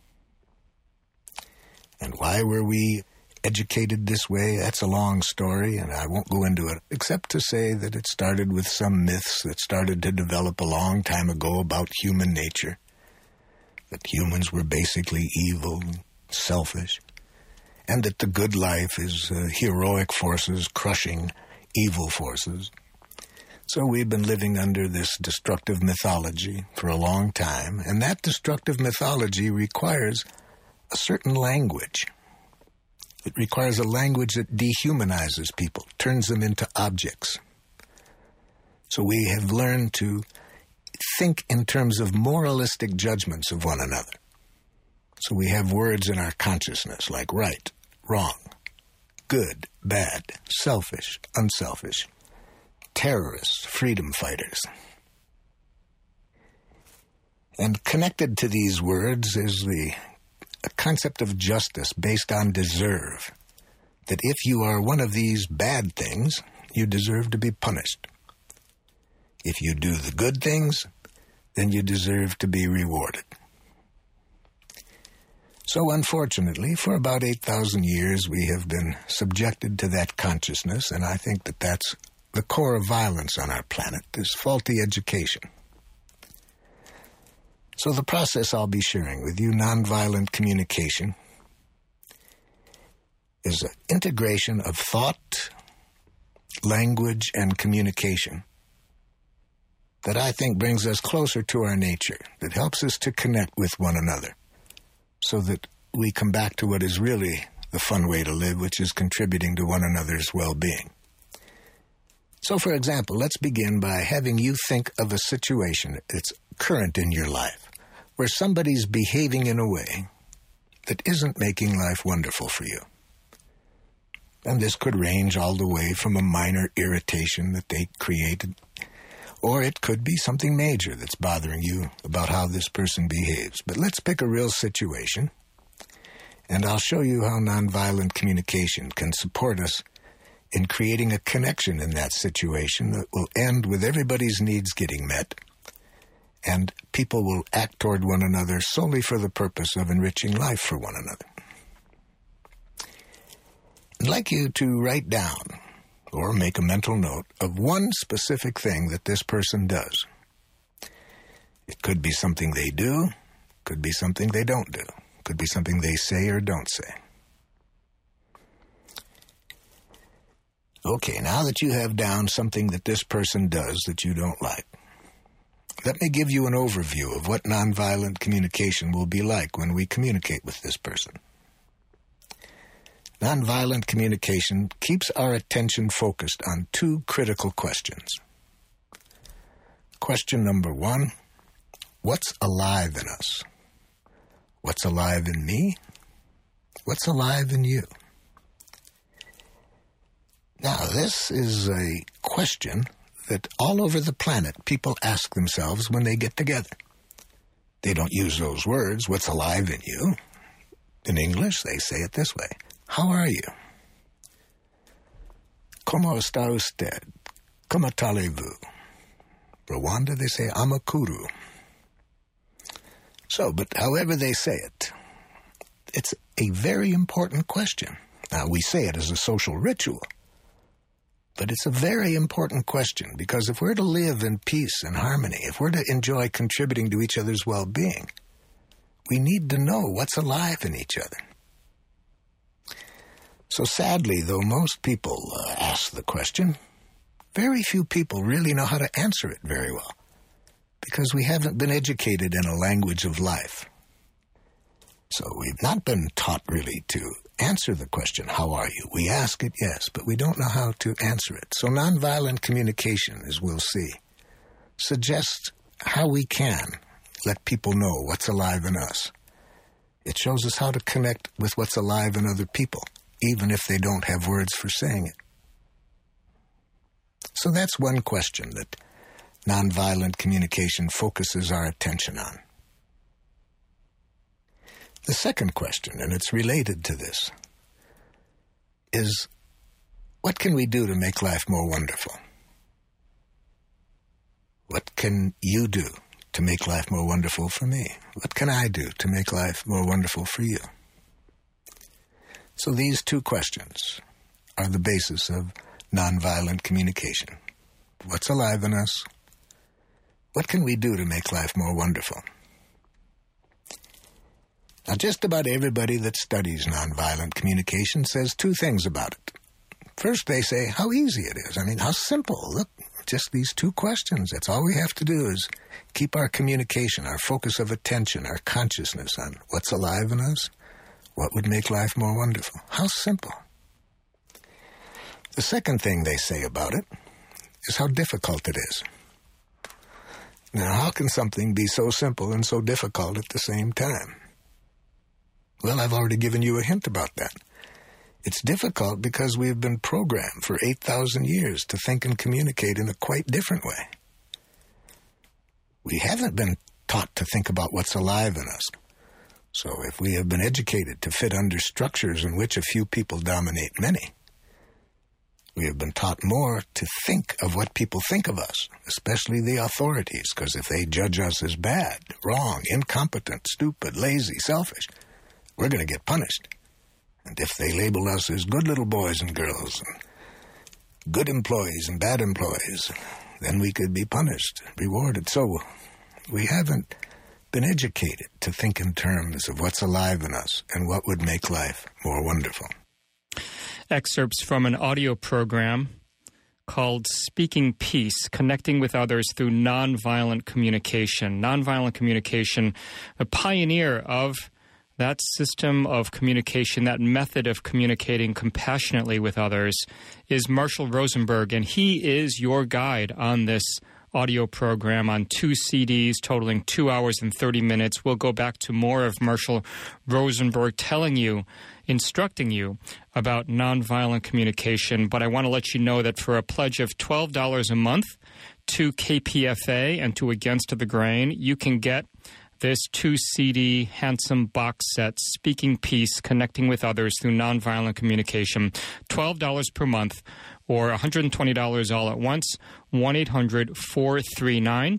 And why were we educated this way? That's a long story, and I won't go into it, except to say that it started with some myths that started to develop a long time ago about human nature, that humans were basically evil, selfish, and that the good life is heroic forces crushing evil forces. So we've been living under this destructive mythology for a long time, and that destructive mythology requires a certain language. It requires a language that dehumanizes people, turns them into objects. So we have learned to think in terms of moralistic judgments of one another. So we have words in our consciousness like right, wrong, good, bad, selfish, unselfish, terrorists, freedom fighters. And connected to these words is a concept of justice based on deserve, that if you are one of these bad things, you deserve to be punished. If you do the good things, then you deserve to be rewarded. So unfortunately, for about 8,000 years, we have been subjected to that consciousness, and I think that that's the core of violence on our planet, this faulty education. So the process I'll be sharing with you, nonviolent communication, is an integration of thought, language, and communication that I think brings us closer to our nature, that helps us to connect with one another, so that we come back to what is really the fun way to live, which is contributing to one another's well-being. So, for example, let's begin by having you think of a situation that's current in your life, where somebody's behaving in a way that isn't making life wonderful for you. And this could range all the way from a minor irritation that they created, or it could be something major that's bothering you about how this person behaves. But let's pick a real situation, and I'll show you how nonviolent communication can support us in creating a connection in that situation that will end with everybody's needs getting met, and people will act toward one another solely for the purpose of enriching life for one another. I'd like you to write down or make a mental note of one specific thing that this person does. It could be something they do, could be something they don't do, could be something they say or don't say. Okay, now that you have down something that this person does that you don't like, let me give you an overview of what nonviolent communication will be like when we communicate with this person. Nonviolent communication keeps our attention focused on two critical questions. Question number one, what's alive in us? What's alive in me? What's alive in you? Now, this is a question that all over the planet people ask themselves when they get together. They don't use those words, what's alive in you. In English, they say it this way. How are you? ¿Cómo está usted? ¿Cómo allez-vous? Rwanda, they say, amakuru. So, but however they say it, it's a very important question. Now, we say it as a social ritual, But it's a very important question, because if we're to live in peace and harmony, if we're to enjoy contributing to each other's well-being, we need to know what's alive in each other. So sadly, though most people ask the question, very few people really know how to answer it very well, because we haven't been educated in a language of life. So we've not been taught really to answer the question, how are you? We ask it, yes, but we don't know how to answer it. So nonviolent communication, as we'll see, suggests how we can let people know what's alive in us. It shows us how to connect with what's alive in other people, even if they don't have words for saying it. So that's one question that nonviolent communication focuses our attention on. The second question, and it's related to this, is what can we do to make life more wonderful? What can you do to make life more wonderful for me? What can I do to make life more wonderful for you? So these two questions are the basis of nonviolent communication. What's alive in us? What can we do to make life more wonderful? Now, just about everybody that studies nonviolent communication says two things about it. First, they say how easy it is. I mean, how simple. Look, just these two questions. That's all we have to do is keep our communication, our focus of attention, our consciousness on what's alive in us, what would make life more wonderful. How simple. The second thing they say about it is how difficult it is. Now, how can something be so simple and so difficult at the same time? Well, I've already given you a hint about that. It's difficult because we've been programmed for 8,000 years to think and communicate in a quite different way. We haven't been taught to think about what's alive in us. So if we have been educated to fit under structures in which a few people dominate many, we have been taught more to think of what people think of us, especially the authorities, because if they judge us as bad, wrong, incompetent, stupid, lazy, selfish, we're going to get punished. And if they label us as good little boys and girls, and good employees and bad employees, then we could be punished, rewarded. So we haven't been educated to think in terms of what's alive in us and what would make life more wonderful. Excerpts from an audio program called Speaking Peace, Connecting with Others Through Nonviolent Communication. Nonviolent communication, a pioneer of that system of communication, that method of communicating compassionately with others, is Marshall Rosenberg, and he is your guide on this audio program on 2 CDs totaling 2 hours and 30 minutes. We'll go back to more of Marshall Rosenberg telling you, instructing you about nonviolent communication, but I want to let you know that for a pledge of $12 a month to KPFA and to Against the Grain, you can get this 2-CD handsome box set, Speaking Peace, Connecting with Others Through Nonviolent Communication, $12 per month, or $120 all at once, 1-800-439-5732,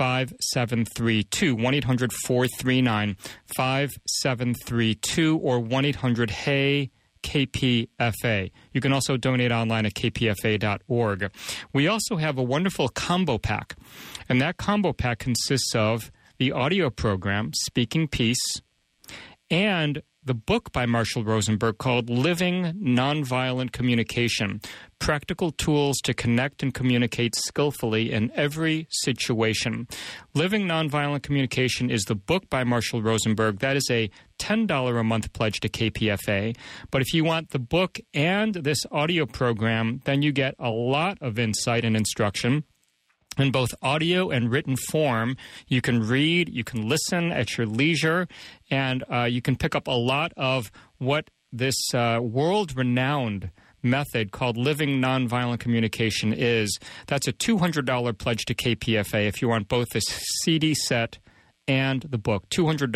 1-800-439-5732, or 1-800-HEY-KPFA. You can also donate online at kpfa.org. We also have a wonderful combo pack, and that combo pack consists of the audio program, Speaking Peace, and the book by Marshall Rosenberg called Living Nonviolent Communication, Practical Tools to Connect and Communicate Skillfully in Every Situation. Living Nonviolent Communication is the book by Marshall Rosenberg. That is a $10 a month pledge to KPFA. But if you want the book and this audio program, then you get a lot of insight and instruction in both audio and written form. You can read, you can listen at your leisure, and you can pick up a lot of what this world-renowned method called Living Nonviolent Communication is. That's a $200 pledge to KPFA if you want both the CD set and the book. $200,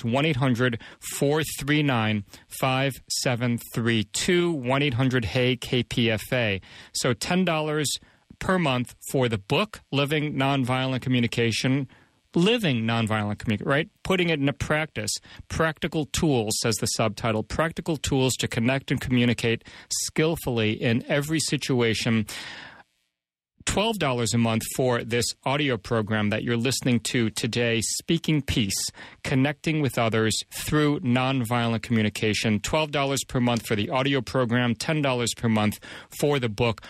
1-800-439-5732, 1-800-HEY-KPFA. So $10 per month for the book, Living Nonviolent Communication, living nonviolent communication, right? Putting it into practice. Practical tools, says the subtitle, practical tools to connect and communicate skillfully in every situation. $12 a month for this audio program that you're listening to today, Speaking Peace, Connecting with Others Through Nonviolent Communication. $12 per month for the audio program, $10 per month for the book.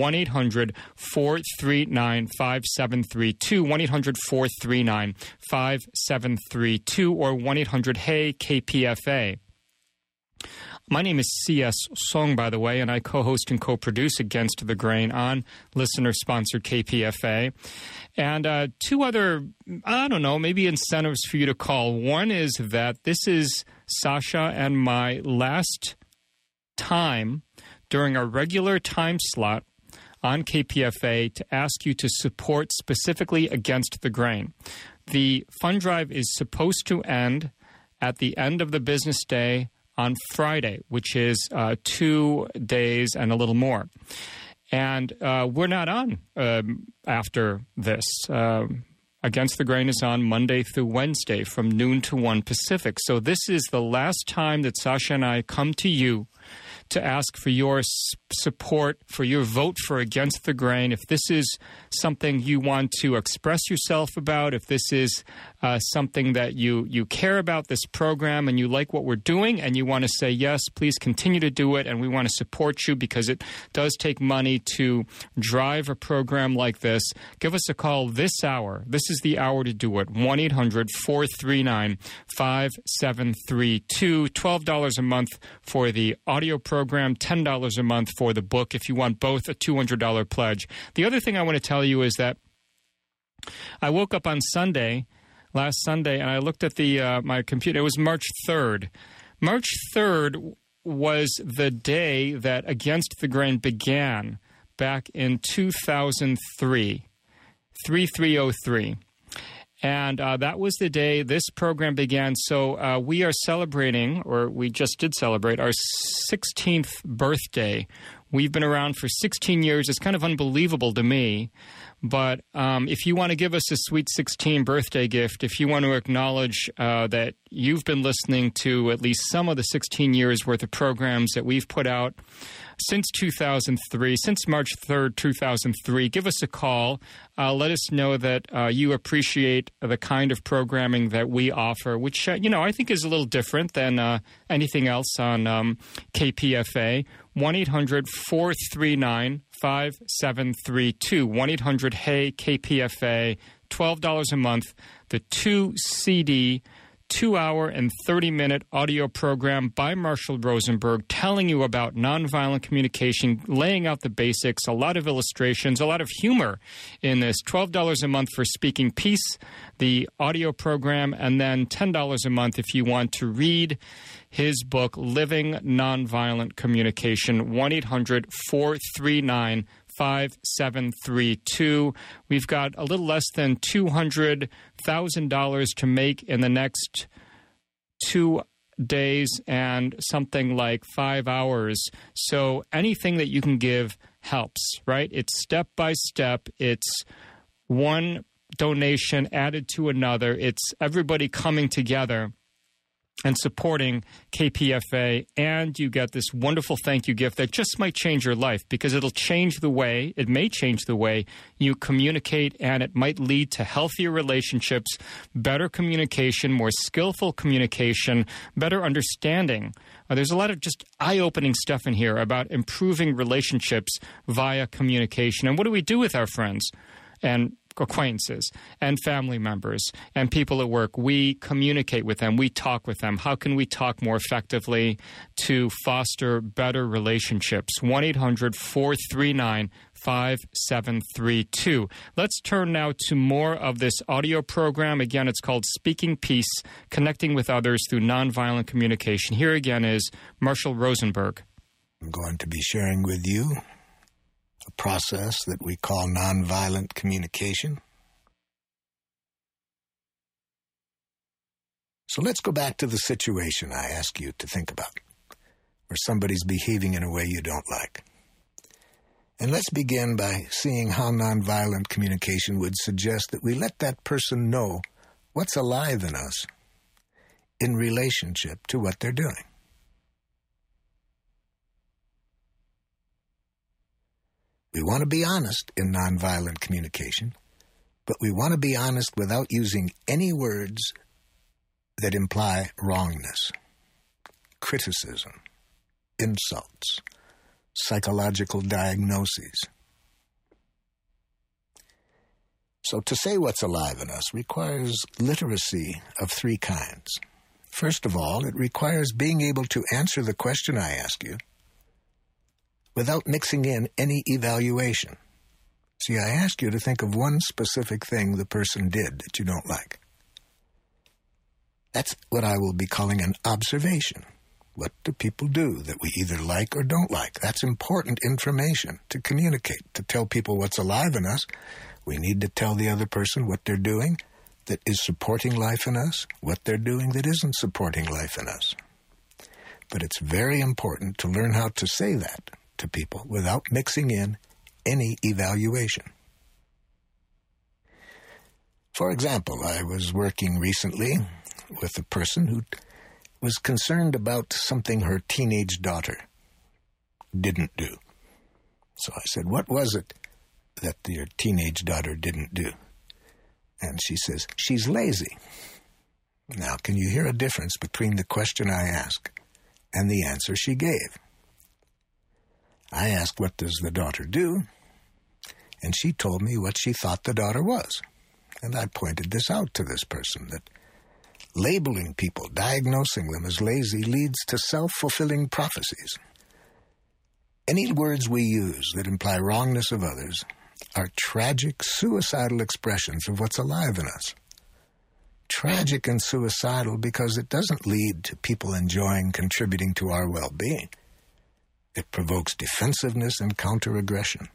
1-800-439-5732, 1-800-439-5732, or 1-800-HEY-KPFA. My name is C.S. Song, by the way, and I co-host and co-produce Against the Grain on listener-sponsored KPFA. And two other, I don't know, maybe incentives for you to call. One is that this is Sasha and my last time during our regular time slot on KPFA to ask you to support specifically Against the Grain. The fund drive is supposed to end at the end of the business day on Friday, which is 2 days and a little more. And we're not on after this. Against the Grain is on Monday through Wednesday from noon to 1 Pacific. So this is the last time that Sasha and I come to you to ask for your support, for your vote for Against the Grain. If this is something you want to express yourself about, if this is something that you care about this program and you like what we're doing and you want to say, yes, please continue to do it, and we want to support you because it does take money to drive a program like this, give us a call this hour. This is the hour to do it. 1-800-439-5732. $12 a month for the audio program, $10 a month for the book. If you want both, a $200 pledge. The other thing I want to tell you is that I woke up on last Sunday, and I looked at my computer. It was March 3rd. March 3rd was the day that Against the Grain began back in 2003, 3303. And that was the day this program began. So we are celebrating, or we just did celebrate, our 16th birthday. We've been around for 16 years. It's kind of unbelievable to me. But if you want to give us a Sweet 16 birthday gift, if you want to acknowledge that you've been listening to at least some of the 16 years worth of programs that we've put out since 2003, since March 3rd, 2003, give us a call. Let us know that you appreciate the kind of programming that we offer, which, I think is a little different than anything else on KPFA. 1-800-439-5732. 1-800-HEY-KPFA. $12 a month. The 2-CD 2-hour and 30-minute audio program by Marshall Rosenberg telling you about nonviolent communication, laying out the basics, a lot of illustrations, a lot of humor in this. $12 a month for Speaking Peace, the audio program, and then $10 a month if you want to read his book, Living Nonviolent Communication. 1-800-439-5732. We've got a little less than $200,000 to make in the next 2 days and something like 5 hours. So anything that you can give helps, right? It's step by step. It's one donation added to another. It's everybody coming together and supporting KPFA, and you get this wonderful thank you gift that just might change your life because it may change the way you communicate, and it might lead to healthier relationships, better communication, more skillful communication, better understanding. There's a lot of just eye-opening stuff in here about improving relationships via communication. And what do we do with our friends and acquaintances and family members and people at work? We communicate with them. We talk with them. How can we talk more effectively to foster better relationships? 1-800-439-5732. Let's turn now to more of this audio program. Again, it's called Speaking Peace, Connecting with Others Through Nonviolent Communication. Here again is Marshall Rosenberg. I'm going to be sharing with you a process that we call nonviolent communication. So let's go back to the situation I ask you to think about, where somebody's behaving in a way you don't like. And let's begin by seeing how nonviolent communication would suggest that we let that person know what's alive in us in relationship to what they're doing. We want to be honest in nonviolent communication, but we want to be honest without using any words that imply wrongness, criticism, insults, psychological diagnoses. So to say what's alive in us requires literacy of three kinds. First of all, it requires being able to answer the question I ask you without mixing in any evaluation. See, I ask you to think of one specific thing the person did that you don't like. That's what I will be calling an observation. What do people do that we either like or don't like? That's important information to communicate, to tell people what's alive in us. We need to tell the other person what they're doing that is supporting life in us, what they're doing that isn't supporting life in us. But it's very important to learn how to say that to people without mixing in any evaluation. For example, I was working recently with a person who was concerned about something her teenage daughter didn't do. So I said, what was it that your teenage daughter didn't do? And she says, she's lazy. Now, can you hear a difference between the question I asked and the answer she gave? I asked, what does the daughter do? And she told me what she thought the daughter was. And I pointed this out to this person, that labeling people, diagnosing them as lazy, leads to self-fulfilling prophecies. Any words we use that imply wrongness of others are tragic, suicidal expressions of what's alive in us. Tragic and suicidal because it doesn't lead to people enjoying contributing to our well-being. It provokes defensiveness and counter-aggression.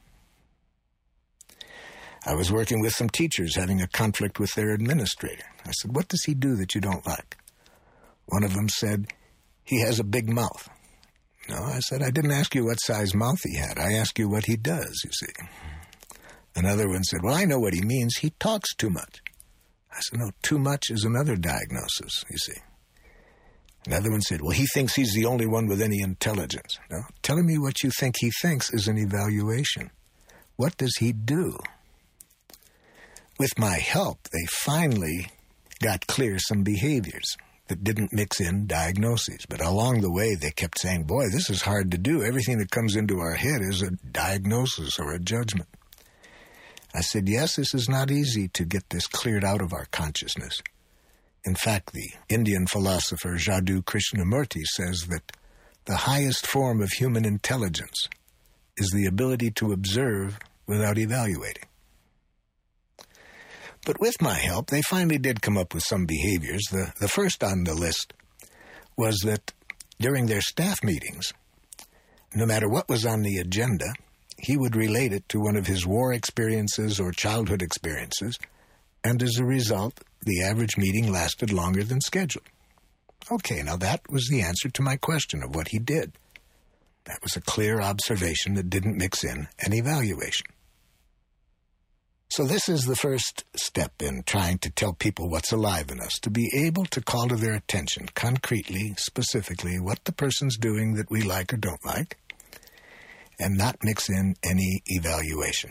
I was working with some teachers having a conflict with their administrator. I said, what does he do that you don't like? One of them said, he has a big mouth. No, I said, I didn't ask you what size mouth he had. I asked you what he does, you see. Another one said, well, I know what he means. He talks too much. I said, no, too much is another diagnosis, you see. Another one said, well, he thinks he's the only one with any intelligence. No, telling me what you think he thinks is an evaluation. What does he do? With my help, they finally got clear some behaviors that didn't mix in diagnoses. But along the way, they kept saying, boy, this is hard to do. Everything that comes into our head is a diagnosis or a judgment. I said, yes, this is not easy to get this cleared out of our consciousness. In fact, the Indian philosopher Jaddu Krishnamurti says that the highest form of human intelligence is the ability to observe without evaluating. But with my help, they finally did come up with some behaviors. The first on the list was that during their staff meetings, no matter what was on the agenda, he would relate it to one of his war experiences or childhood experiences, and as a result, the average meeting lasted longer than scheduled. Okay, now that was the answer to my question of what he did. That was a clear observation that didn't mix in an evaluation. So this is the first step in trying to tell people what's alive in us, to be able to call to their attention concretely, specifically, what the person's doing that we like or don't like, and not mix in any evaluation.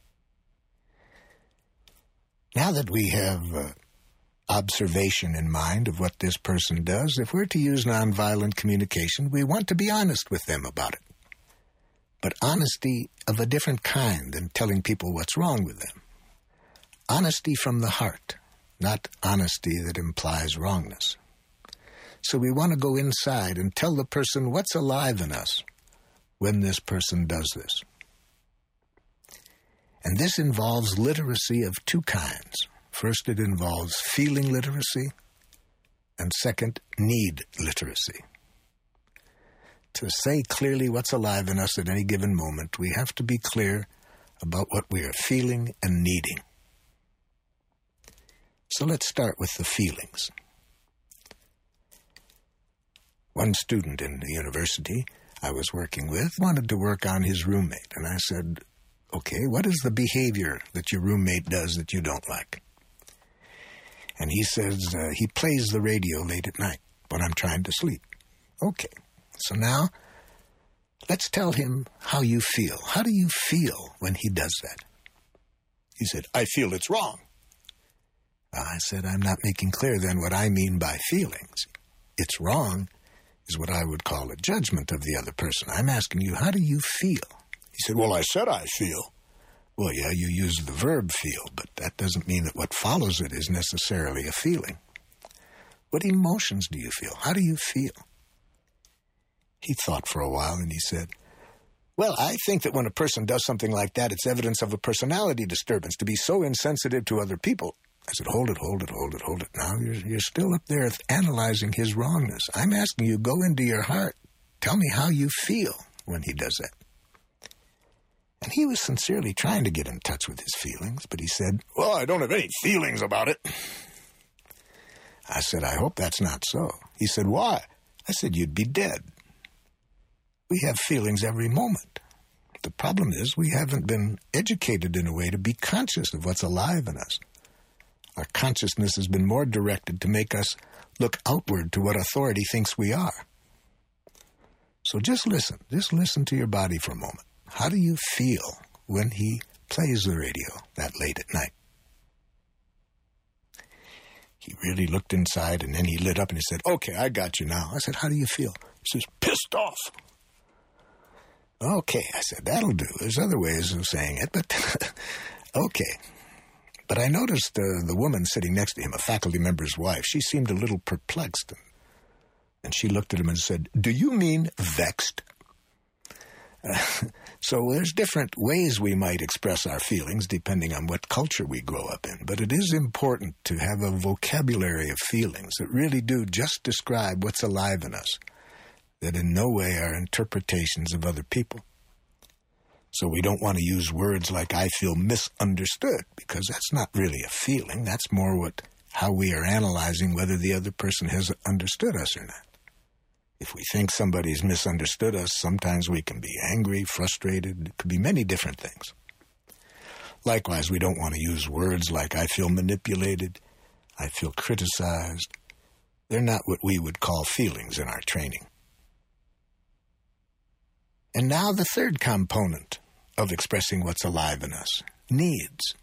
Now that we have observation in mind of what this person does, if we're to use nonviolent communication, we want to be honest with them about it. But honesty of a different kind than telling people what's wrong with them. Honesty from the heart, not honesty that implies wrongness. So we want to go inside and tell the person what's alive in us when this person does this. And this involves literacy of two kinds. First, it involves feeling literacy, and second, need literacy. To say clearly what's alive in us at any given moment, we have to be clear about what we are feeling and needing. So let's start with the feelings. One student in the university I was working with wanted to work on his roommate, and I said, okay, what is the behavior that your roommate does that you don't like? And he says he plays the radio late at night when I'm trying to sleep. Okay, so now let's tell him how you feel. How do you feel when he does that? He said, I feel it's wrong. I said, I'm not making clear then what I mean by feelings. It's wrong is what I would call a judgment of the other person. I'm asking you, how do you feel? He said, well, I said I feel. Well, yeah, you use the verb feel, but that doesn't mean that what follows it is necessarily a feeling. What emotions do you feel? How do you feel? He thought for a while and he said, well, I think that when a person does something like that, it's evidence of a personality disturbance to be so insensitive to other people. I said, hold it. Now you're still up there analyzing his wrongness. I'm asking you, go into your heart. Tell me how you feel when he does that. And he was sincerely trying to get in touch with his feelings, but he said, well, I don't have any feelings about it. I said, I hope that's not so. He said, why? I said, you'd be dead. We have feelings every moment. The problem is we haven't been educated in a way to be conscious of what's alive in us. Our consciousness has been more directed to make us look outward to what authority thinks we are. So just listen. Just listen to your body for a moment. How do you feel when he plays the radio that late at night? He really looked inside, and then he lit up and he said, okay, I got you now. I said, how do you feel? He says, pissed off. Okay, I said, that'll do. There's other ways of saying it, but okay. But I noticed the woman sitting next to him, a faculty member's wife, she seemed a little perplexed. And she looked at him and said, do you mean vexed? So there's different ways we might express our feelings depending on what culture we grow up in. But it is important to have a vocabulary of feelings that really do just describe what's alive in us, that in no way are interpretations of other people. So we don't want to use words like I feel misunderstood, because that's not really a feeling. That's more how we are analyzing whether the other person has understood us or not. If we think somebody's misunderstood us, sometimes we can be angry, frustrated. It could be many different things. Likewise, we don't want to use words like I feel manipulated, I feel criticized. They're not what we would call feelings in our training. And now the third component of expressing what's alive in us, needs.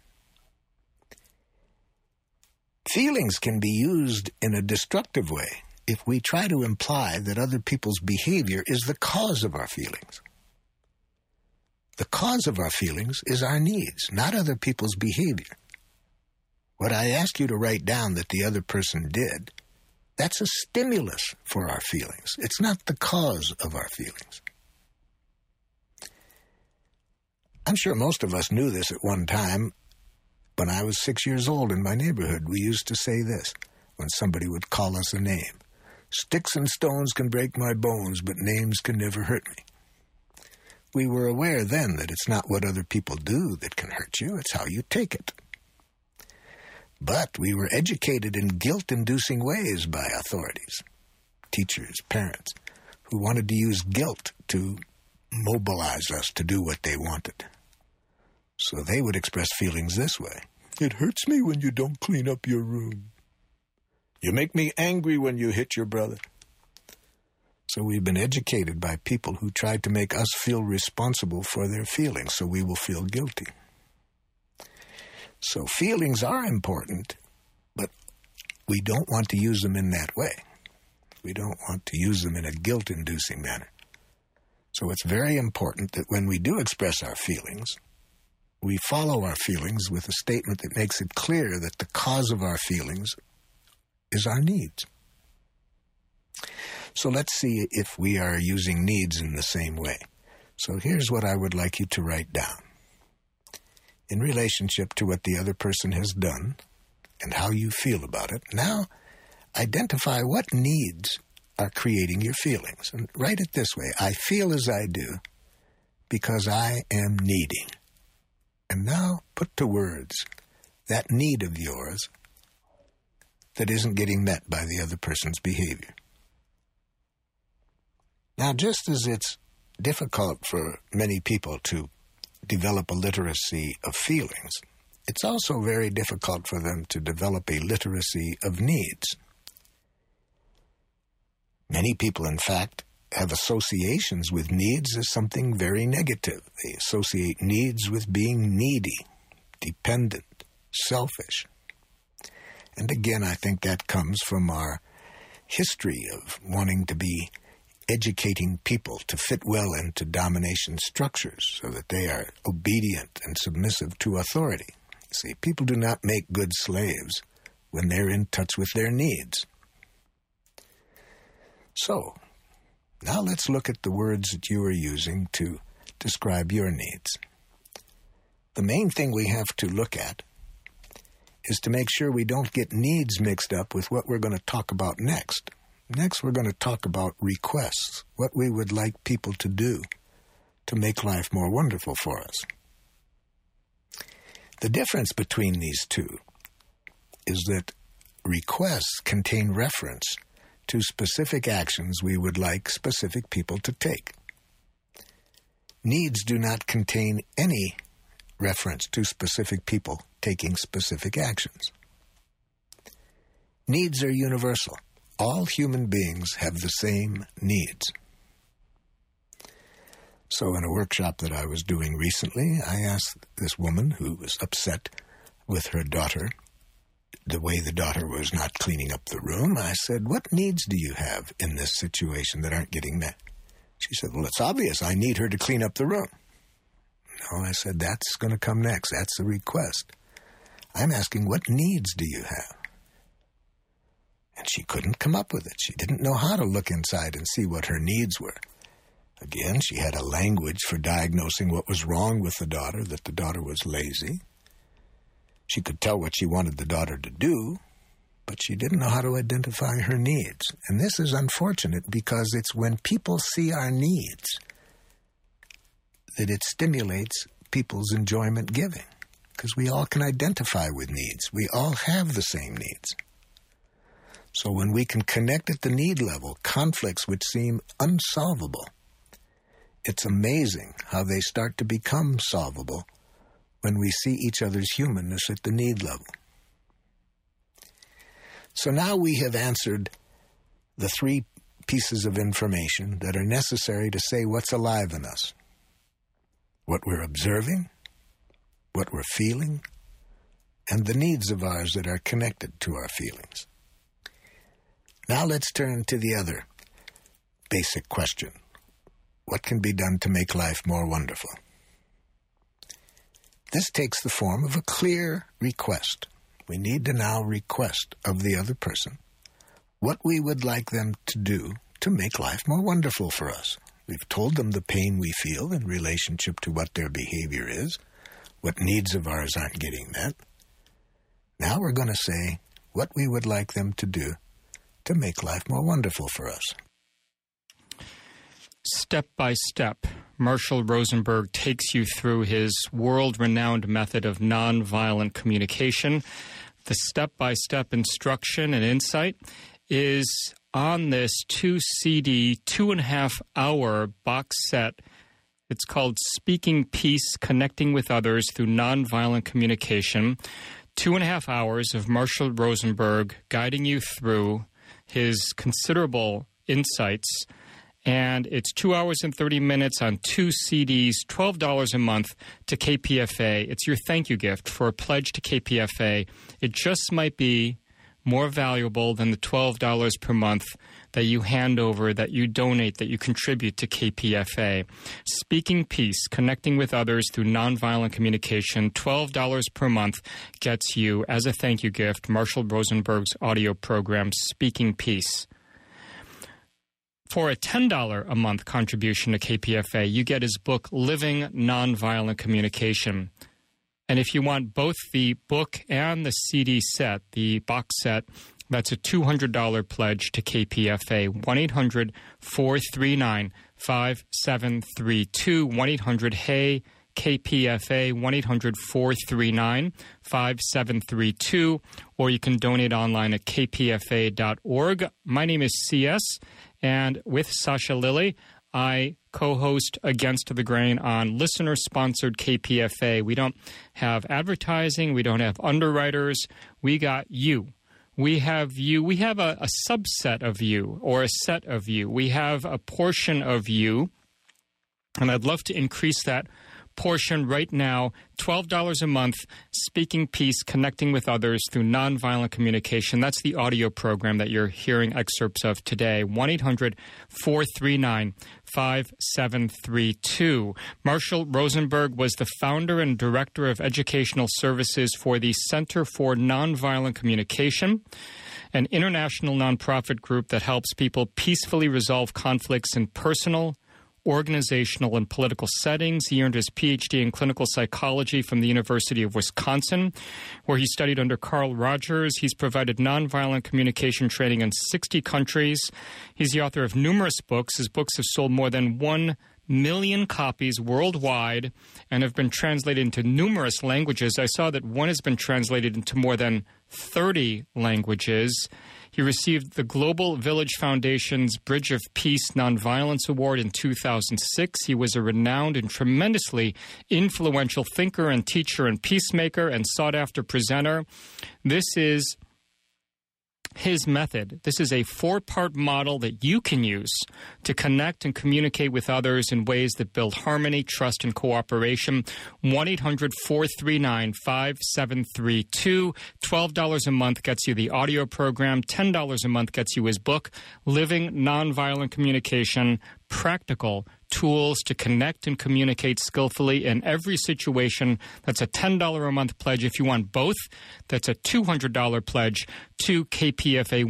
Feelings can be used in a destructive way if we try to imply that other people's behavior is the cause of our feelings. The cause of our feelings is our needs, not other people's behavior. What I ask you to write down that the other person did, that's a stimulus for our feelings. It's not the cause of our feelings. I'm sure most of us knew this at one time. When I was 6 years old in my neighborhood, we used to say this when somebody would call us a name. Sticks and stones can break my bones, but names can never hurt me. We were aware then that it's not what other people do that can hurt you, it's how you take it. But we were educated in guilt-inducing ways by authorities, teachers, parents, who wanted to use guilt to mobilize us to do what they wanted. So they would express feelings this way. It hurts me when you don't clean up your room. You make me angry when you hit your brother. So we've been educated by people who tried to make us feel responsible for their feelings, so we will feel guilty. So feelings are important, but we don't want to use them in that way. We don't want to use them in a guilt-inducing manner. So it's very important that when we do express our feelings, we follow our feelings with a statement that makes it clear that the cause of our feelings is our needs. So let's see if we are using needs in the same way. So here's what I would like you to write down. In relationship to what the other person has done and how you feel about it, now identify what needs are creating your feelings. And write it this way. I feel as I do because I am needing. And now put to words that need of yours that isn't getting met by the other person's behavior. Now, just as it's difficult for many people to develop a literacy of feelings, it's also very difficult for them to develop a literacy of needs. Many people, in fact, have associations with needs as something very negative. They associate needs with being needy, dependent, selfish. And again, I think that comes from our history of wanting to be educating people to fit well into domination structures so that they are obedient and submissive to authority. See, people do not make good slaves when they're in touch with their needs. So, now let's look at the words that you are using to describe your needs. The main thing we have to look at is to make sure we don't get needs mixed up with what we're going to talk about next. Next, we're going to talk about requests, what we would like people to do to make life more wonderful for us. The difference between these two is that requests contain reference to specific actions we would like specific people to take. Needs do not contain any reference to specific people taking specific actions. Needs are universal. All human beings have the same needs. So in a workshop that I was doing recently, I asked this woman who was upset with her daughter, the way the daughter was not cleaning up the room. I said, what needs do you have in this situation that aren't getting met? She said, well, it's obvious. I need her to clean up the room. No, I said, that's going to come next. That's a request. I'm asking, what needs do you have? And she couldn't come up with it. She didn't know how to look inside and see what her needs were. Again, she had a language for diagnosing what was wrong with the daughter, that the daughter was lazy. She could tell what she wanted the daughter to do, but she didn't know how to identify her needs. And this is unfortunate because it's when people see our needs that it stimulates people's enjoyment giving, because we all can identify with needs. We all have the same needs. So when we can connect at the need level, conflicts which seem unsolvable, it's amazing how they start to become solvable when we see each other's humanness at the need level. So now we have answered the three pieces of information that are necessary to say what's alive in us: what we're observing, what we're feeling, and the needs of ours that are connected to our feelings. Now let's turn to the other basic question. What can be done to make life more wonderful? This takes the form of a clear request. We need to now request of the other person what we would like them to do to make life more wonderful for us. We've told them the pain we feel in relationship to what their behavior is, what needs of ours aren't getting met. Now we're going to say what we would like them to do to make life more wonderful for us. Step by step, Marshall Rosenberg takes you through his world-renowned method of nonviolent communication. The step-by-step instruction and insight is on this 2-CD, 2.5-hour box set. It's called Speaking Peace, Connecting with Others Through Nonviolent Communication. 2.5 hours of Marshall Rosenberg guiding you through his considerable insights. And it's 2 hours and 30 minutes on 2 CDs, $12 a month to KPFA. It's your thank you gift for a pledge to KPFA. It just might be more valuable than the $12 per month that you hand over, that you donate, that you contribute to KPFA. Speaking Peace, Connecting with Others Through Nonviolent Communication, $12 per month gets you, as a thank you gift, Marshall Rosenberg's audio program, Speaking Peace. For a $10 a month contribution to KPFA, you get his book, Living Nonviolent Communication. And if you want both the book and the CD set, the box set, that's a $200 pledge to KPFA. 1-800-439-5732. 1-800-HEY-KPFA. 1-800-439-5732. Or you can donate online at kpfa.org. My name is CS. And with Sasha Lilly, I co-host Against the Grain on listener-sponsored KPFA. We don't have advertising. We don't have underwriters. We got you. We have you. We have a subset of you or a set of you. We have a portion of you, and I'd love to increase that portion right now. $12 a month, Speaking Peace, Connecting with Others Through Nonviolent Communication. That's the audio program that you're hearing excerpts of today. 1-800-439-5732. Marshall Rosenberg was the founder and director of educational services for the Center for Nonviolent Communication, an international nonprofit group that helps people peacefully resolve conflicts in personal, organizational, and political settings. He earned his Ph.D. in clinical psychology from the University of Wisconsin, where he studied under Carl Rogers. He's provided nonviolent communication training in 60 countries. He's the author of numerous books. His books have sold more than 1 million copies worldwide and have been translated into numerous languages. I saw that one has been translated into more than 30 languages. He received the Global Village Foundation's Bridge of Peace Nonviolence Award in 2006. He was a renowned and tremendously influential thinker and teacher and peacemaker and sought-after presenter. This is his method. This is a 4-part model that you can use to connect and communicate with others in ways that build harmony, trust, and cooperation. 1-800-439-5732. $12 a month gets you the audio program. $10 a month gets you his book, Living Nonviolent Communication, Practical Tools to Connect and Communicate Skillfully in Every Situation. That's a $10 a month pledge. If you want both, that's a $200 pledge to KPFA,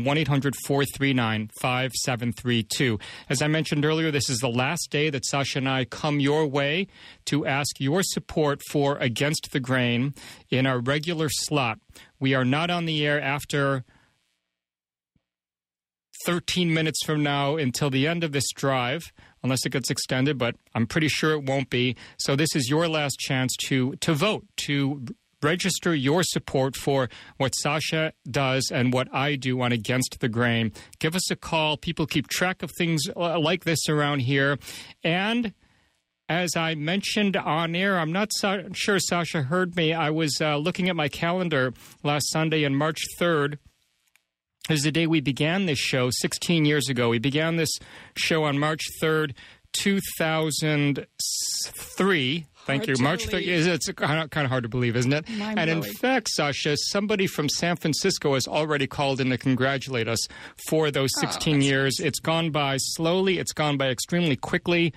1-800-439-5732. As I mentioned earlier, this is the last day that Sasha and I come your way to ask your support for Against the Grain in our regular slot. We are not on the air after 13 minutes from now until the end of this drive, unless it gets extended, but I'm pretty sure it won't be. So this is your last chance to vote, to register your support for what Sasha does and what I do on Against the Grain. Give us a call. People keep track of things like this around here. And as I mentioned on air, I'm not sure Sasha heard me. I was looking at my calendar last Sunday, and March 3rd is the day we began this show 16 years ago. We began this show on March 3rd, 2003. Thank you. March 3rd. It's kind of hard to believe, isn't it? And in fact, Sasha, somebody from San Francisco has already called in to congratulate us for those 16 years. Nice. It's gone by slowly. It's gone by extremely quickly.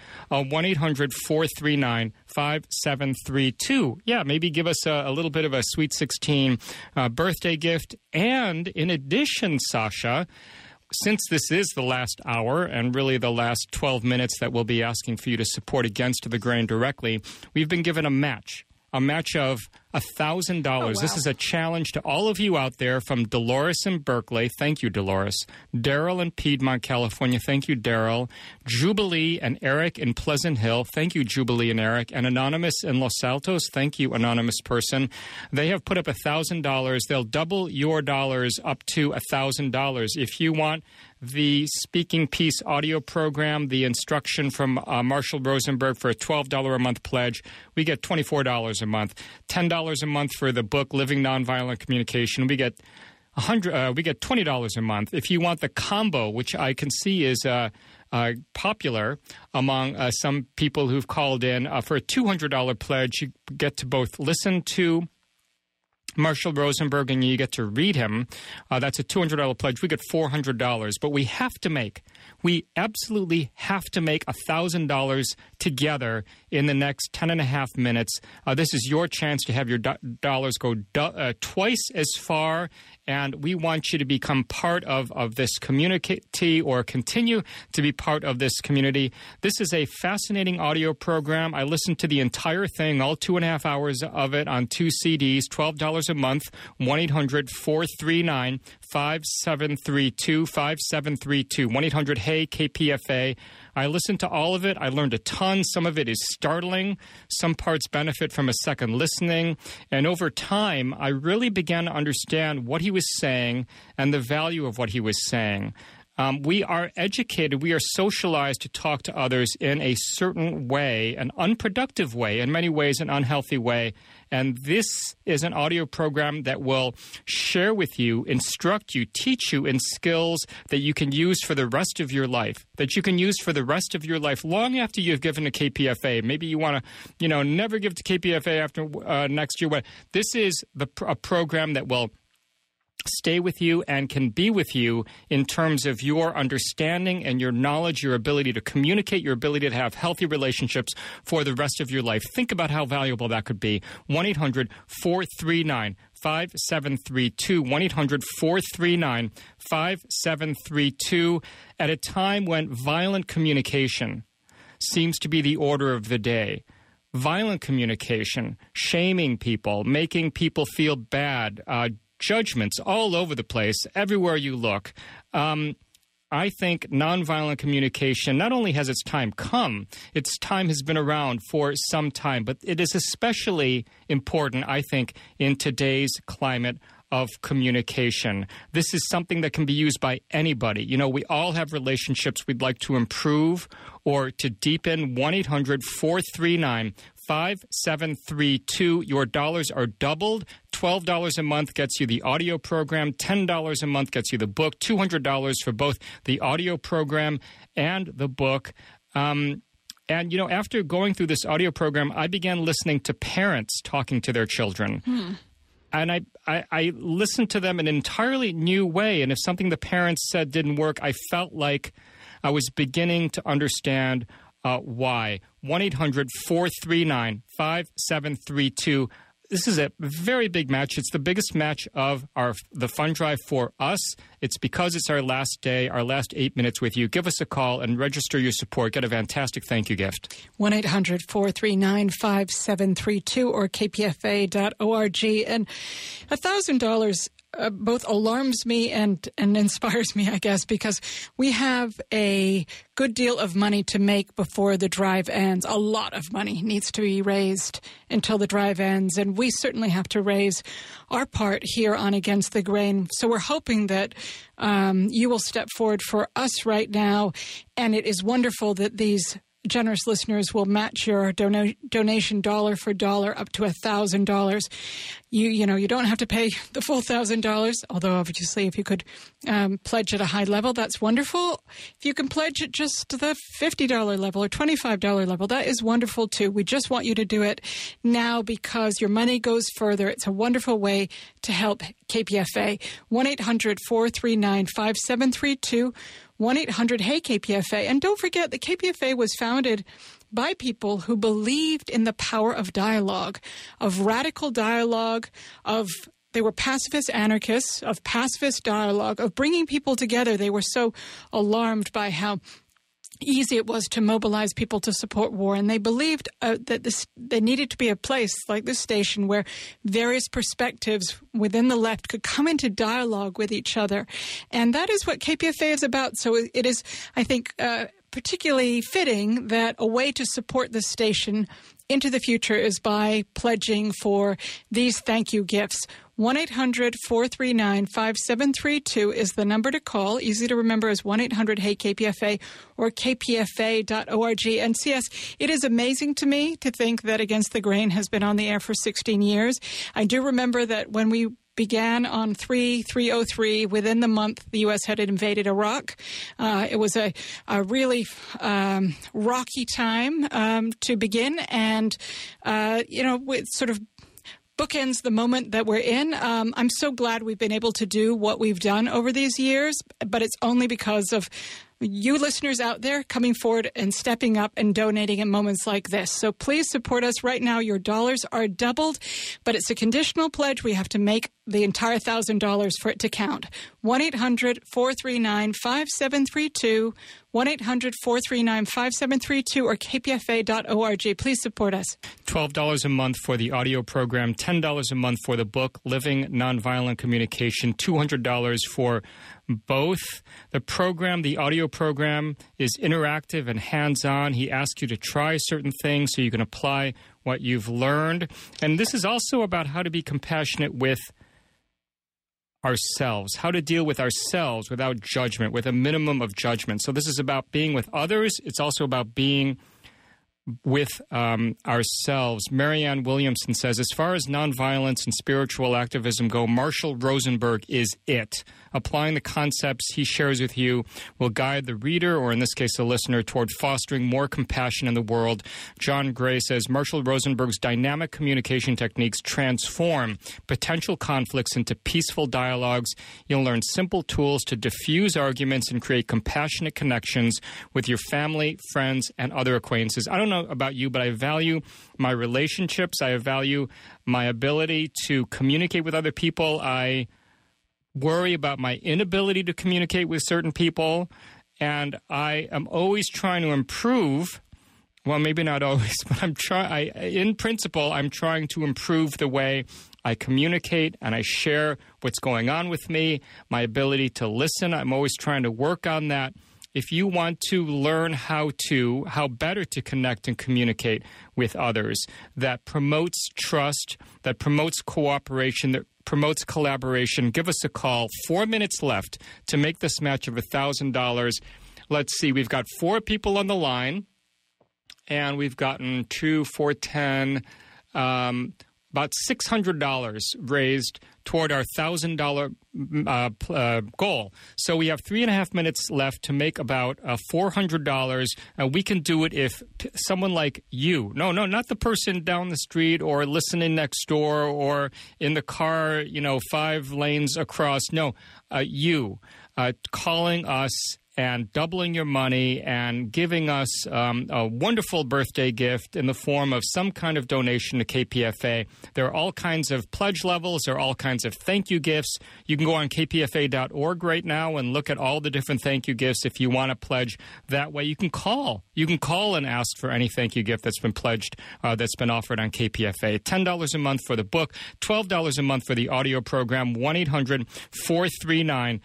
1-800-439-5732. Yeah, maybe give us a little bit of a Sweet 16 birthday gift. And in addition, Sasha, since this is the last hour and really the last 12 minutes that we'll be asking for you to support Against the Grain directly, we've been given a match of $1,000. Oh, wow. This is a challenge to all of you out there from Dolores in Berkeley. Thank you, Dolores. Daryl in Piedmont, California. Thank you, Daryl. Jubilee and Eric in Pleasant Hill. Thank you, Jubilee and Eric. And Anonymous in Los Altos. Thank you, anonymous person. They have put up $1,000. They'll double your dollars up to $1,000. If you want the Speaking Peace audio program, the instruction from Marshall Rosenberg for a $12 a month pledge, we get $24 a month. $10 a month for the book Living Nonviolent Communication. We get $20 a month. If you want the combo, which I can see is popular among some people who've called in, for a $200 pledge, you get to both listen to Marshall Rosenberg and you get to read him. That's a $200 pledge. We get $400. But we absolutely have to make $1,000 together in the next 10 and a half minutes. This is your chance to have your dollars go twice as far, and we want you to become part of this community or continue to be part of this community. This is a fascinating audio program. I listened to the entire thing, all 2.5 hours of it on 2 CDs, $12 a month, 1-800-439-5732, 5732, 1-800-HEY-KPFA. I listened to all of it. I learned a ton. Some of it is startling. Some parts benefit from a second listening. And over time, I really began to understand what he was saying and the value of what he was saying. We are educated, we are socialized to talk to others in a certain way, an unproductive way, in many ways an unhealthy way. And this is an audio program that will share with you, instruct you, teach you in skills that you can use for the rest of your life, long after you've given to KPFA. Maybe you want to, never give to KPFA after next year. This is a program that will stay with you and can be with you in terms of your understanding and your knowledge, your ability to communicate, your ability to have healthy relationships for the rest of your life. Think about how valuable that could be. 1-800-439-5732. 1-800-439-5732. At a time when violent communication seems to be the order of the day. Violent communication, shaming people, making people feel bad, judgments all over the place, everywhere you look. I think nonviolent communication not only has its time come, its time has been around for some time, but it is especially important, I think, in today's climate of communication. This is something that can be used by anybody. We all have relationships we'd like to improve or to deepen. 1-800-439-5732. Your dollars are doubled. $12 a month gets you the audio program. $10 a month gets you the book. $200 for both the audio program and the book. And, after going through this audio program, I began listening to parents talking to their children. And I listened to them in an entirely new way. And if something the parents said didn't work, I felt like I was beginning to understand why. 1-800-439-5732. This is a very big match. It's the biggest match of the fund drive for us. It's because it's our last day, our last 8 minutes with you. Give us a call and register your support. Get a fantastic thank you gift. 1-800-439-5732 or kpfa.org. And $1,000 both alarms me and inspires me, I guess, because we have a good deal of money to make before the drive ends. A lot of money needs to be raised until the drive ends, and we certainly have to raise our part here on Against the Grain. So we're hoping that you will step forward for us right now, and it is wonderful that these generous listeners will match your donation dollar for dollar up to $1,000. You don't have to pay the full $1,000, although obviously if you could pledge at a high level, that's wonderful. If you can pledge at just the $50 level or $25 level, that is wonderful too. We just want you to do it now because your money goes further. It's a wonderful way to help KPFA. 1-800-439-5732. 1-800-HEY-KPFA. And don't forget that KPFA was founded by people who believed in the power of dialogue, of radical dialogue, they were pacifist anarchists, of pacifist dialogue, of bringing people together. They were so alarmed by how easy it was to mobilize people to support war, and they believed that there needed to be a place like this station where various perspectives within the left could come into dialogue with each other, and that is what KPFA is about. So it is, I think, particularly fitting that a way to support this station into the future is by pledging for these thank you gifts. 1-800-439-5732 is the number to call. Easy to remember is 1-800-HEY-KPFA or kpfa.org. And CS, it is amazing to me to think that Against the Grain has been on the air for 16 years. I do remember that when we began on 3/3/03. Within the month, the U.S. had invaded Iraq. It was a really rocky time to begin, and it sort of bookends the moment that we're in. I'm so glad we've been able to do what we've done over these years, but it's only because of you listeners out there coming forward and stepping up and donating at moments like this. So please support us right now. Your dollars are doubled, but it's a conditional pledge. We have to make the entire $1,000 for it to count. 1-800-439-5732, 1-800-439-5732, or kpfa.org. Please support us. $12 a month for the audio program, $10 a month for the book, Living Nonviolent Communication, $200 for both. The program, the audio program, is interactive and hands-on. He asks you to try certain things so you can apply what you've learned. And this is also about how to be compassionate with ourselves, how to deal with ourselves without judgment, with a minimum of judgment. So this is about being with others. It's also about being with ourselves. Marianne Williamson says, as far as nonviolence and spiritual activism go, Marshall Rosenberg is it. Applying the concepts he shares with you will guide the reader, or in this case, the listener, toward fostering more compassion in the world. John Gray says, Marshall Rosenberg's dynamic communication techniques transform potential conflicts into peaceful dialogues. You'll learn simple tools to diffuse arguments and create compassionate connections with your family, friends, and other acquaintances. I don't know about you, but I value my relationships. I value my ability to communicate with other people. I worry about my inability to communicate with certain people, and I am always trying to improve. Well, maybe not always, but in principle, I'm trying to improve the way I communicate and I share what's going on with me, my ability to listen. I'm always trying to work on that. If you want to learn how better to connect and communicate with others, that promotes trust, that promotes cooperation, that promotes collaboration, give us a call. 4 minutes left to make this match of $1,000. Let's see, we've got 4 people on the line, and we've gotten 2, 4, 10, about $600 raised toward our $1,000 goal. So we have 3.5 minutes left to make about $400, and we can do it if someone like you, no, not the person down the street or listening next door or in the car, 5 lanes across. No, you calling us and doubling your money and giving us a wonderful birthday gift in the form of some kind of donation to KPFA. There are all kinds of pledge levels. There are all kinds of thank you gifts. You can go on kpfa.org right now and look at all the different thank you gifts if you want to pledge that way. You can call. You can call and ask for any thank you gift that's been pledged, that's been offered on KPFA. $10 a month for the book, $12 a month for the audio program, 1-800-439-5732.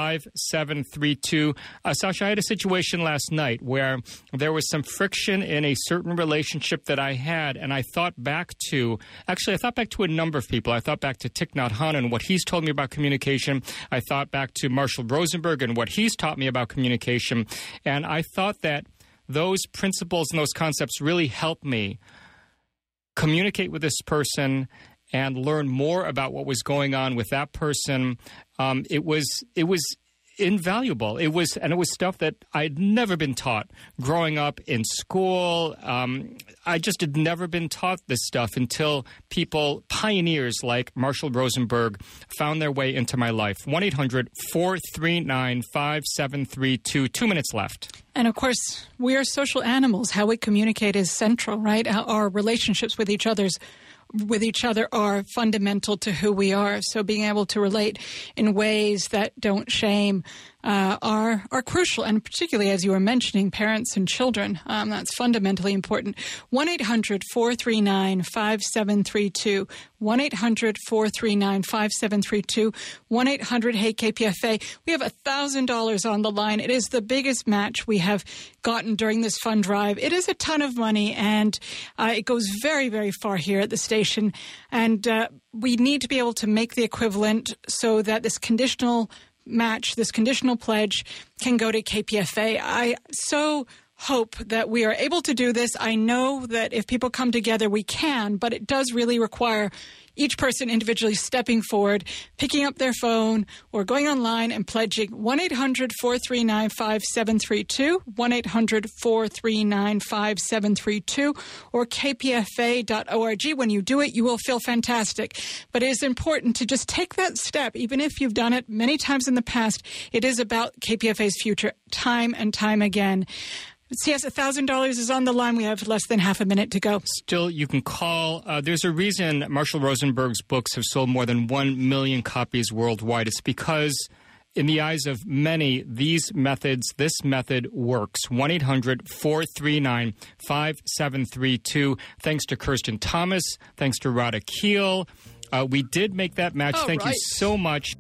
Sasha, I had a situation last night where there was some friction in a certain relationship that I had, and I thought back to a number of people. I thought back to Thich Nhat Hanh and what he's told me about communication. I thought back to Marshall Rosenberg and what he's taught me about communication. And I thought that those principles and those concepts really helped me communicate with this person and learn more about what was going on with that person. It was invaluable. It was stuff that I'd never been taught growing up in school. I just had never been taught this stuff until pioneers like Marshall Rosenberg, found their way into my life. 1-800-439-5732. 2 minutes left. And of course, we are social animals. How we communicate is central, right? Our relationships with each other are fundamental to who we are. So being able to relate in ways that don't shame are crucial. And particularly, as you were mentioning, parents and children, that's fundamentally important. 1-800-439-5732. 1-800-439-5732. 1-800-HEY-KPFA. We have $1,000 on the line. It is the biggest match we have gotten during this fund drive. It is a ton of money, and it goes very, very far here at the station. And we need to be able to make the equivalent so that this conditional match, this conditional pledge, can go to KPFA. I so hope that we are able to do this. I know that if people come together, we can, but it does really require each person individually stepping forward, picking up their phone, or going online and pledging. 1-800-439-5732, 1-800-439-5732, or kpfa.org. When you do it, you will feel fantastic. But it is important to just take that step, even if you've done it many times in the past. It is about KPFA's future, time and time again. CS, $1,000 is on the line. We have less than half a minute to go. Still, you can call. There's a reason Marshall Rosenberg's books have sold more than 1 million copies worldwide. It's because, in the eyes of many, this method works. 1-800-439-5732. Thanks to Kirsten Thomas. Thanks to Rada Keel. We did make that match. Thank you so much.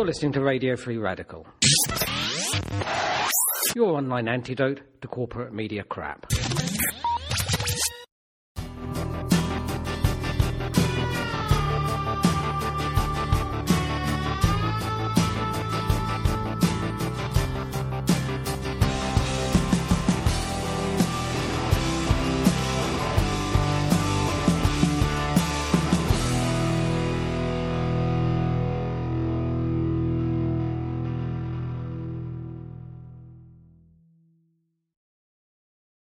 You're listening to Radio Free Radical, your online antidote to corporate media crap.